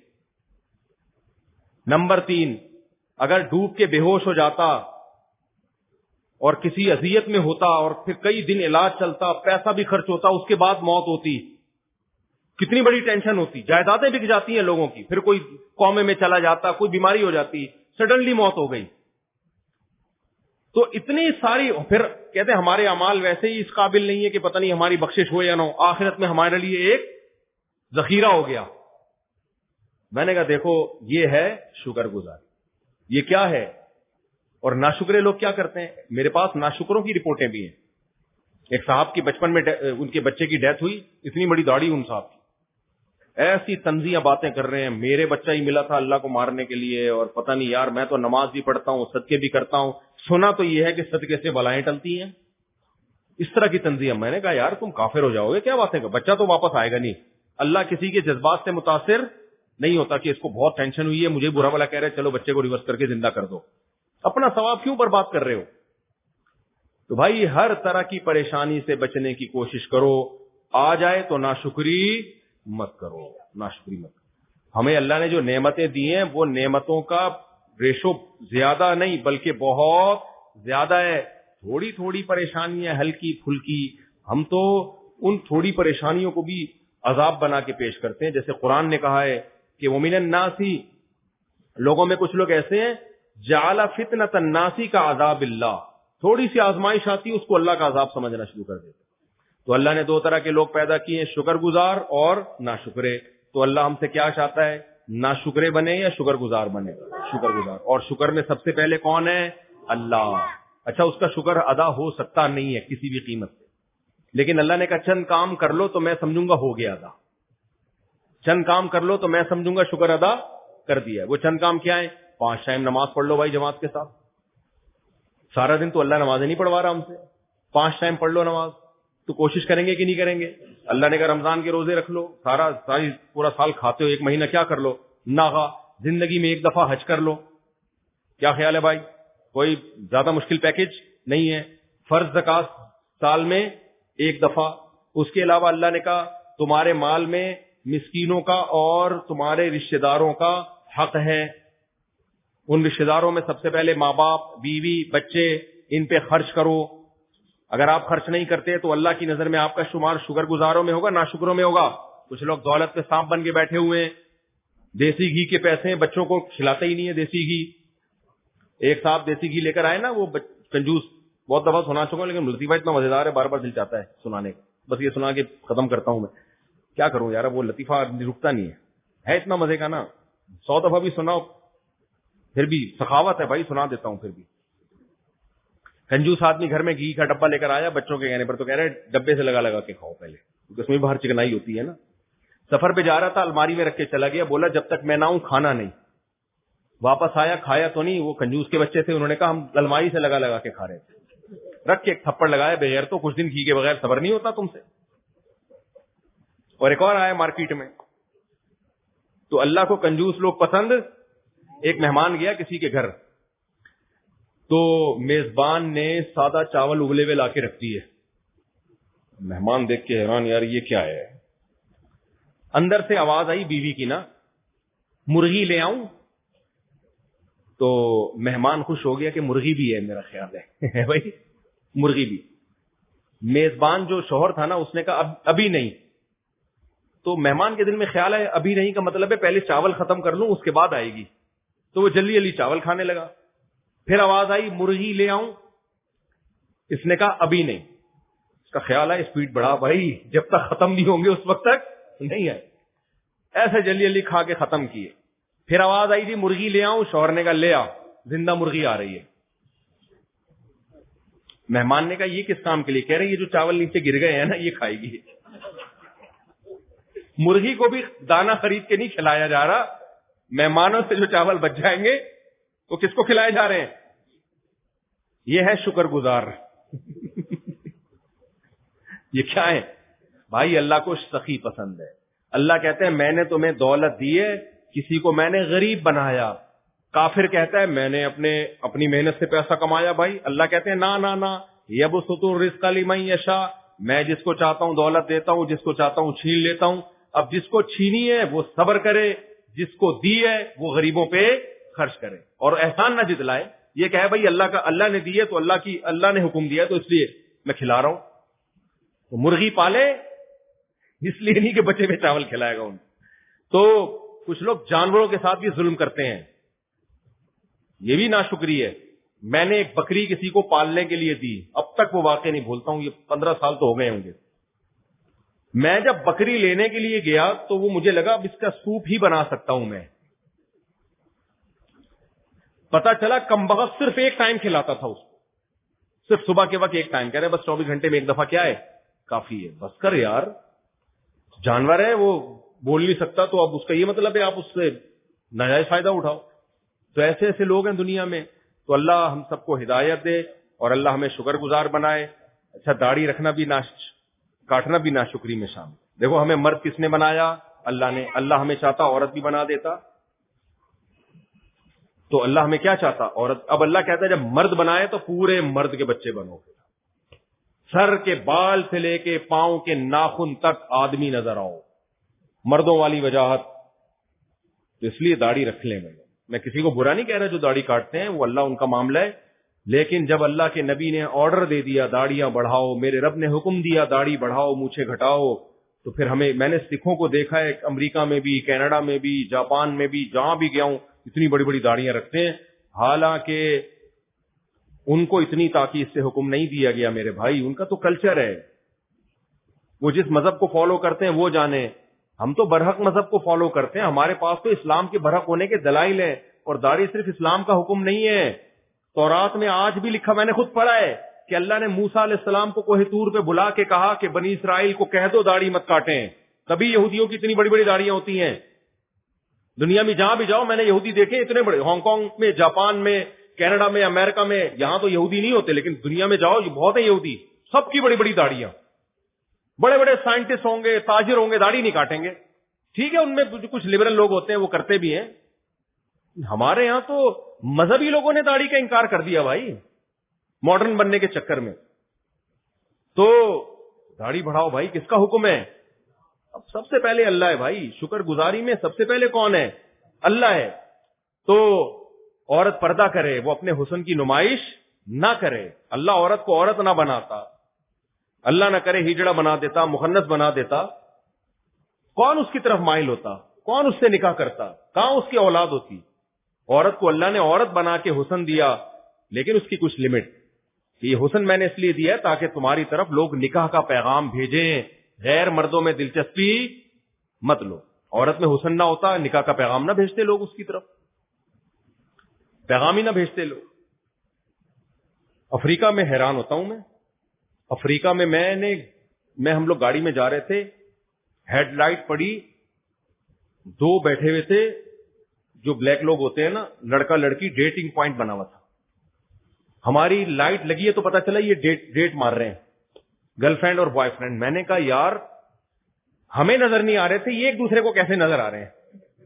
نمبر تین, اگر ڈوب کے بے ہوش ہو جاتا اور کسی اذیت میں ہوتا اور پھر کئی دن علاج چلتا, پیسہ بھی خرچ ہوتا, اس کے بعد موت ہوتی, کتنی بڑی ٹینشن ہوتی. جائیدادیں بک جاتی ہیں لوگوں کی, پھر کوئی قومے میں چلا جاتا, کوئی بیماری ہو جاتی, سڈنلی موت ہو گئی. تو اتنی ساری, پھر کہتے ہیں ہمارے اعمال ویسے ہی اس قابل نہیں ہے کہ پتہ نہیں ہماری بخشش ہو یا نہ ہو, آخرت میں ہمارے لیے ایک ذخیرہ ہو گیا. میں نے کہا دیکھو یہ ہے شکر گزاری. یہ کیا ہے؟ اور ناشکرے لوگ کیا کرتے ہیں. میرے پاس ناشکروں کی رپورٹیں بھی ہیں. ایک صاحب کی بچپن میں ان کے بچے کی ڈیتھ ہوئی, اتنی بڑی داڑھی ان صاحب کی, ایسی طنزیاں باتیں کر رہے ہیں, میرے بچہ ہی ملا تھا اللہ کو مارنے کے لیے, اور پتہ نہیں یار میں تو نماز بھی پڑھتا ہوں, صدقے بھی کرتا ہوں, سنا تو یہ ہے کہ صدقے سے بلائیں ٹلتی ہیں. اس طرح کی طنزیاں. میں نے کہا یار تم کافر ہو جاؤ گے, کیا باتیں کر, بچہ تو واپس آئے گا نہیں, اللہ کسی کے جذبات سے متاثر نہیں ہوتا کہ اس کو بہت ٹینشن ہوئی ہے, مجھے برا والا کہہ رہے چلو بچے کو ریورس کر کے زندہ کر دو, اپنا ثواب کیوں برباد کر رہے ہو؟ تو بھائی ہر طرح کی پریشانی سے بچنے کی کوشش کرو, آ جائے تو ناشکری مت کرو, ناشکری مت کرو. ہمیں اللہ نے جو نعمتیں دی ہیں وہ نعمتوں کا ریشو زیادہ نہیں بلکہ بہت زیادہ ہے. تھوڑی تھوڑی پریشانیاں ہلکی پھلکی, ہم تو ان تھوڑی پریشانیوں کو بھی عذاب بنا کے پیش کرتے ہیں. جیسے قرآن نے کہا ہے کہ وَمِنَ النَّاسِ, لوگوں میں کچھ لوگ ایسے ہیں جعل فتنۃ الناس کا عذاب اللہ, تھوڑی سی آزمائش آتی اس کو اللہ کا عذاب سمجھنا شروع کر دیتے. تو اللہ نے دو طرح کے لوگ پیدا کیے ہیں, شکر گزار اور ناشکرے. تو اللہ ہم سے کیا چاہتا ہے, ناشکرے بنے یا شکر گزار بنے؟ شکر گزار. اور شکر میں سب سے پہلے کون ہے؟ اللہ. اچھا اس کا شکر ادا ہو سکتا نہیں ہے کسی بھی قیمت سے, لیکن اللہ نے کہا چند کام کر لو تو میں سمجھوں گا ہو گیا ادا, چند کام کر لو تو میں سمجھوں گا شکر ادا کر دیا. وہ چند کام کیا ہیں؟ پانچ ٹائم نماز پڑھ لو بھائی جماعت کے ساتھ. سارا دن تو اللہ نمازیں نہیں پڑھوا رہا ہم سے, پانچ ٹائم پڑھ لو نماز. تو کوشش کریں گے کہ نہیں کریں گے؟ اللہ نے کہا رمضان کے روزے رکھ لو, سارا ساری پورا سال کھاتے ہو, ایک مہینہ کیا کر لو ناغا, زندگی میں ایک دفعہ حج کر لو. کیا خیال ہے بھائی؟ کوئی زیادہ مشکل پیکج نہیں ہے. فرض زکات سال میں ایک دفعہ. اس کے علاوہ اللہ نے کہا تمہارے مال میں مسکینوں کا اور تمہارے رشتہ داروں کا حق ہے. ان رشتہ داروں میں سب سے پہلے ماں باپ, بیوی, بچے, ان پہ خرچ کرو. اگر آپ خرچ نہیں کرتے تو اللہ کی نظر میں آپ کا شمار شکر گزاروں میں ہوگا, ناشکروں میں ہوگا. کچھ لوگ دولت پہ سانپ بن کے بیٹھے ہوئے ہیں, دیسی گھی کے پیسے بچوں کو کھلاتے ہی نہیں ہے دیسی گھی. ایک صاحب دیسی گھی لے کر آئے نا, وہ کنجوس, بہت دفعہ سنا چکا ہوں لیکن لطیفہ اتنا مزیدار ہے, بار بار دل چاہتا ہے سنانے کا. بس یہ سنا کے ختم کرتا ہوں میں. کیا کروں یار, وہ لطیفہ رکتا نہیں ہے, ہے اتنا مزے کا نا, سو دفعہ بھی سناؤ پھر بھی سخاوت ہے بھائی, سنا دیتا ہوں پھر بھی. کنجوس آدمی گھر میں گھی کا ڈبہ لے کر آیا, بچوں کے کہنے پر تو کہہ رہے ڈبے سے لگا لگا کے کھاؤ پہلے, کیونکہ اس میں باہر چکنائی ہوتی ہے نا. سفر پہ جا رہا تھا, الماری میں رکھ کے چلا گیا, بولا جب تک میں نہ ہوں کھانا نہیں. واپس آیا, کھایا تو نہیں, وہ کنجوس کے بچے تھے, انہوں نے کہا ہم الماری سے لگا لگا کے کھا رہے تھے. رکھ کے ایک تھپڑ لگایا, بغیر تو کچھ دن گھی کے بغیر صبر نہیں ہوتا تم سے. اور ایک اور آیا مارکیٹ میں, تو اللہ کو کنجوس لوگ پسند. ایک مہمان گیا کسی کے گھر, تو میزبان نے سادہ چاول ابلے ہوئے لا کے رکھ دیے. مہمان دیکھ کے حیران, یار یہ کیا ہے. اندر سے آواز آئی بیوی کی نا, مرغی لے آؤں. تو مہمان خوش ہو گیا کہ مرغی بھی ہے, میرا خیال ہے بھائی مرغی بھی. میزبان جو شوہر تھا نا, اس نے کہا اب ابھی نہیں. تو مہمان کے دل میں خیال ہے ابھی نہیں کا مطلب ہے پہلے چاول ختم کر لوں اس کے بعد آئے گی. تو وہ جلدی جلدی چاول کھانے لگا. پھر آواز آئی مرغی لے آؤں. اس نے کہا ابھی نہیں. اس کا خیال ہے اسپیڈ بڑھا بھائی, جب تک ختم نہیں ہوں گے اس وقت تک نہیں ہے. ایسے جلدی جلدی کھا کے ختم کیے. پھر آواز آئی تھی مرغی لے آؤں. شوہر نے کہا لے آ, زندہ مرغی آ رہی ہے. مہمان نے کہا یہ کس کام کے لیے؟ کہہ رہے یہ جو چاول نیچے گر گئے ہیں نا یہ کھائے گی. مرغی کو بھی دانا خرید کے نہیں کھلایا جا رہا, مہمانوں سے جو چاول بچ جائیں گے وہ کس کو کھلائے جا رہے ہیں؟ یہ ہے شکر گزار. یہ کیا ہے بھائی؟ اللہ کو سخی پسند ہے. اللہ کہتے ہیں میں نے تمہیں دولت دی ہے, کسی کو میں نے غریب بنایا. کافر کہتا ہے میں نے اپنے اپنی محنت سے پیسہ کمایا. بھائی اللہ کہتے ہیں نا نا نا, یبسط الرزق لمن یشاء, میں جس کو چاہتا ہوں دولت دیتا ہوں, جس کو چاہتا ہوں چھین لیتا ہوں. اب جس کو چھینی ہے وہ صبر کرے, جس کو دی ہے وہ غریبوں پہ خرچ کرے اور احسان نہ جتلائے. یہ کہے بھائی اللہ کا, اللہ نے دی ہے تو اللہ کی, اللہ نے حکم دیا تو اس لیے میں کھلا رہا ہوں. تو مرغی پالے اس لیے نہیں کہ بچے میں چاول کھلائے گا ان. تو کچھ لوگ جانوروں کے ساتھ بھی ظلم کرتے ہیں, یہ بھی ناشکری ہے. میں نے ایک بکری کسی کو پالنے کے لیے دی, اب تک وہ واقع نہیں بھولتا ہوں, یہ پندرہ سال تو ہو گئے ہوں گے. میں جب بکری لینے کے لیے گیا تو وہ مجھے لگا اب اس کا سوپ ہی بنا سکتا ہوں میں. پتا چلا کم بخت صرف ایک ٹائم کھلاتا تھا اس کو, صرف صبح کے وقت ایک ٹائم. کہہ رہے بس چوبیس گھنٹے میں ایک دفعہ کیا ہے کافی ہے. بس کر یار, جانور ہے وہ بول نہیں سکتا تو اب اس کا یہ مطلب ہے آپ اس سے ناجائز فائدہ اٹھاؤ. تو ایسے ایسے لوگ ہیں دنیا میں. تو اللہ ہم سب کو ہدایت دے اور اللہ ہمیں شکر گزار بنائے. اچھا داڑھی رکھنا بھی ناش کاٹنا بھی ناشکری میں شامل. دیکھو ہمیں مرد کس نے بنایا؟ اللہ نے. اللہ ہمیں چاہتا عورت بھی بنا دیتا. تو اللہ ہمیں کیا چاہتا؟ عورت. اب اللہ کہتا ہے جب مرد بنائے تو پورے مرد کے بچے بنو. سر کے بال سے لے کے پاؤں کے ناخن تک آدمی نظر آؤ. مردوں والی وجاہت. تو اس لیے داڑھی رکھ لیں. میں میں کسی کو برا نہیں کہہ رہا جو داڑھی کاٹتے ہیں, وہ اللہ ان کا معاملہ ہے. لیکن جب اللہ کے نبی نے آرڈر دے دیا داڑیاں بڑھاؤ, میرے رب نے حکم دیا داڑھی بڑھاؤ مونچھیں گھٹاؤ, تو پھر ہمیں, میں نے سکھوں کو دیکھا ہے امریکہ میں بھی, کینیڈا میں بھی, جاپان میں بھی, جہاں بھی گیا ہوں اتنی بڑی بڑی داڑیاں رکھتے ہیں. حالانکہ ان کو اتنی تاکید سے حکم نہیں دیا گیا میرے بھائی, ان کا تو کلچر ہے, وہ جس مذہب کو فالو کرتے ہیں وہ جانے. ہم تو برحق مذہب کو فالو کرتے ہیں, ہمارے پاس تو اسلام کے برحق ہونے کے دلائل ہیں. اور داڑھی صرف اسلام کا حکم نہیں ہے, تورات میں آج بھی لکھا, میں نے خود پڑھا ہے کہ اللہ نے موسیٰ علیہ السلام کو کوہ طور پہ بلا کے کہا کہ بنی اسرائیل کو کہہ دو داڑھی مت کاٹیں. تبھی یہودیوں کی اتنی بڑی بڑی داڑیاں ہوتی ہیں. دنیا میں جہاں بھی جاؤ میں نے یہودی دیکھے اتنے بڑے, ہانگ کانگ میں, جاپان میں, کینیڈا میں, امریکہ میں. یہاں تو یہودی نہیں ہوتے لیکن دنیا میں جاؤ یہ بہت ہے یہودی, سب کی بڑی بڑی داڑیاں. بڑے بڑے سائنٹسٹ ہوں گے, تاجر ہوں گے, داڑھی نہیں کاٹیں گے. ٹھیک ہے ان میں کچھ لبرل لوگ ہوتے ہیں وہ کرتے بھی ہیں. ہمارے یہاں تو مذہبی لوگوں نے داڑھی کا انکار کر دیا بھائی, ماڈرن بننے کے چکر میں. تو داڑھی بڑھاؤ بھائی, کس کا حکم ہے؟ اب سب سے پہلے اللہ ہے بھائی. شکر گزاری میں سب سے پہلے کون ہے؟ اللہ ہے. تو عورت پردہ کرے, وہ اپنے حسن کی نمائش نہ کرے. اللہ عورت کو عورت نہ بناتا, اللہ نہ کرے ہجڑا بنا دیتا, مخنث بنا دیتا, کون اس کی طرف مائل ہوتا؟ کون اس سے نکاح کرتا؟ کہاں اس کی اولاد ہوتی؟ عورت کو اللہ نے عورت بنا کے حسن دیا, لیکن اس کی کچھ لمٹ. یہ حسن میں نے اس لیے دیا ہے تاکہ تمہاری طرف لوگ نکاح کا پیغام بھیجیں, غیر مردوں میں دلچسپی مت لو. عورت میں حسن نہ ہوتا نکاح کا پیغام نہ بھیجتے لوگ, اس کی طرف پیغام ہی نہ بھیجتے لوگ. افریقہ میں حیران ہوتا ہوں میں. افریقہ میں میں نے میں ہم لوگ گاڑی میں جا رہے تھے, ہیڈ لائٹ پڑی, دو بیٹھے ہوئے تھے جو بلیک لوگ ہوتے ہیں نا, لڑکا لڑکی, ڈیٹنگ پوائنٹ بنا ہوا تھا. ہماری لائٹ لگی ہے تو پتا چلا یہ ڈیٹ ڈیٹ مار رہے ہیں, گرل فرینڈ اور بوائے فرینڈ. میں نے کہا یار ہمیں نظر نہیں آ رہے تھے, یہ ایک دوسرے کو کیسے نظر آ رہے ہیں؟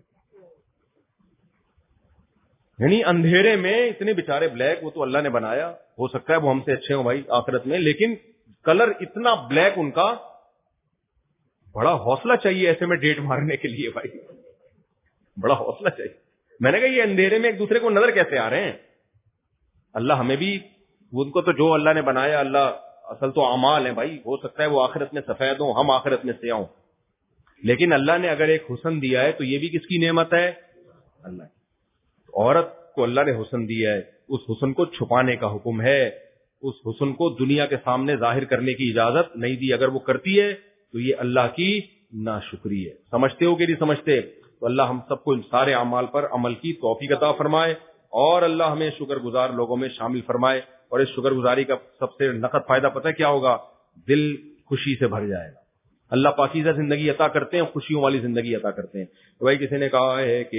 یعنی اندھیرے میں اتنے بےچارے بلیک, وہ تو اللہ نے بنایا, ہو سکتا ہے وہ ہم سے اچھے ہوں بھائی آخرت میں, لیکن کلر اتنا بلیک ان کا. بڑا حوصلہ چاہیے ایسے میں ڈیٹ مارنے کے لیے بھائی, بڑا حوصلہ چاہیے. میں نے کہا یہ اندھیرے میں ایک دوسرے کو نظر کیسے آ رہے ہیں؟ اللہ ہمیں بھی, ان کو تو جو اللہ نے بنایا, اللہ اصل تو اعمال ہیں بھائی, ہو سکتا ہے وہ آخرت میں سفید ہوں, ہم آخرت میں سیاہ ہوں, لیکن اللہ نے اگر ایک حسن دیا ہے تو یہ بھی کس کی نعمت ہے؟ اللہ. عورت کو اللہ نے حسن دیا ہے, اس حسن کو چھپانے کا حکم ہے, اس حسن کو دنیا کے سامنے ظاہر کرنے کی اجازت نہیں دی. اگر وہ کرتی ہے تو یہ اللہ کی ناشکری ہے. سمجھتے ہو کہ نہیں سمجھتے؟ تو اللہ ہم سب کو ان سارے اعمال پر عمل کی توفیق عطا فرمائے, اور اللہ ہمیں شکر گزار لوگوں میں شامل فرمائے. اور اس شکر گزاری کا سب سے نقد فائدہ پتہ ہے کیا ہوگا؟ دل خوشی سے بھر جائے گا. اللہ پاکیزہ زندگی عطا کرتے ہیں, خوشیوں والی زندگی عطا کرتے ہیں. تو بھائی کسی نے کہا ہے کہ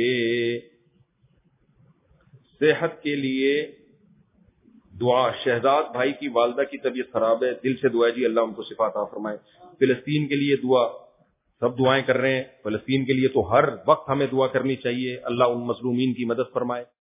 صحت کے لیے دعا, شہزاد بھائی کی والدہ کی طبیعت خراب ہے, دل سے دعا جی اللہ ان کو شفا عطا فرمائے. فلسطین کے لیے دعا, سب دعائیں کر رہے ہیں. فلسطین کے لیے تو ہر وقت ہمیں دعا کرنی چاہیے, اللہ ان مظلومین کی مدد فرمائے.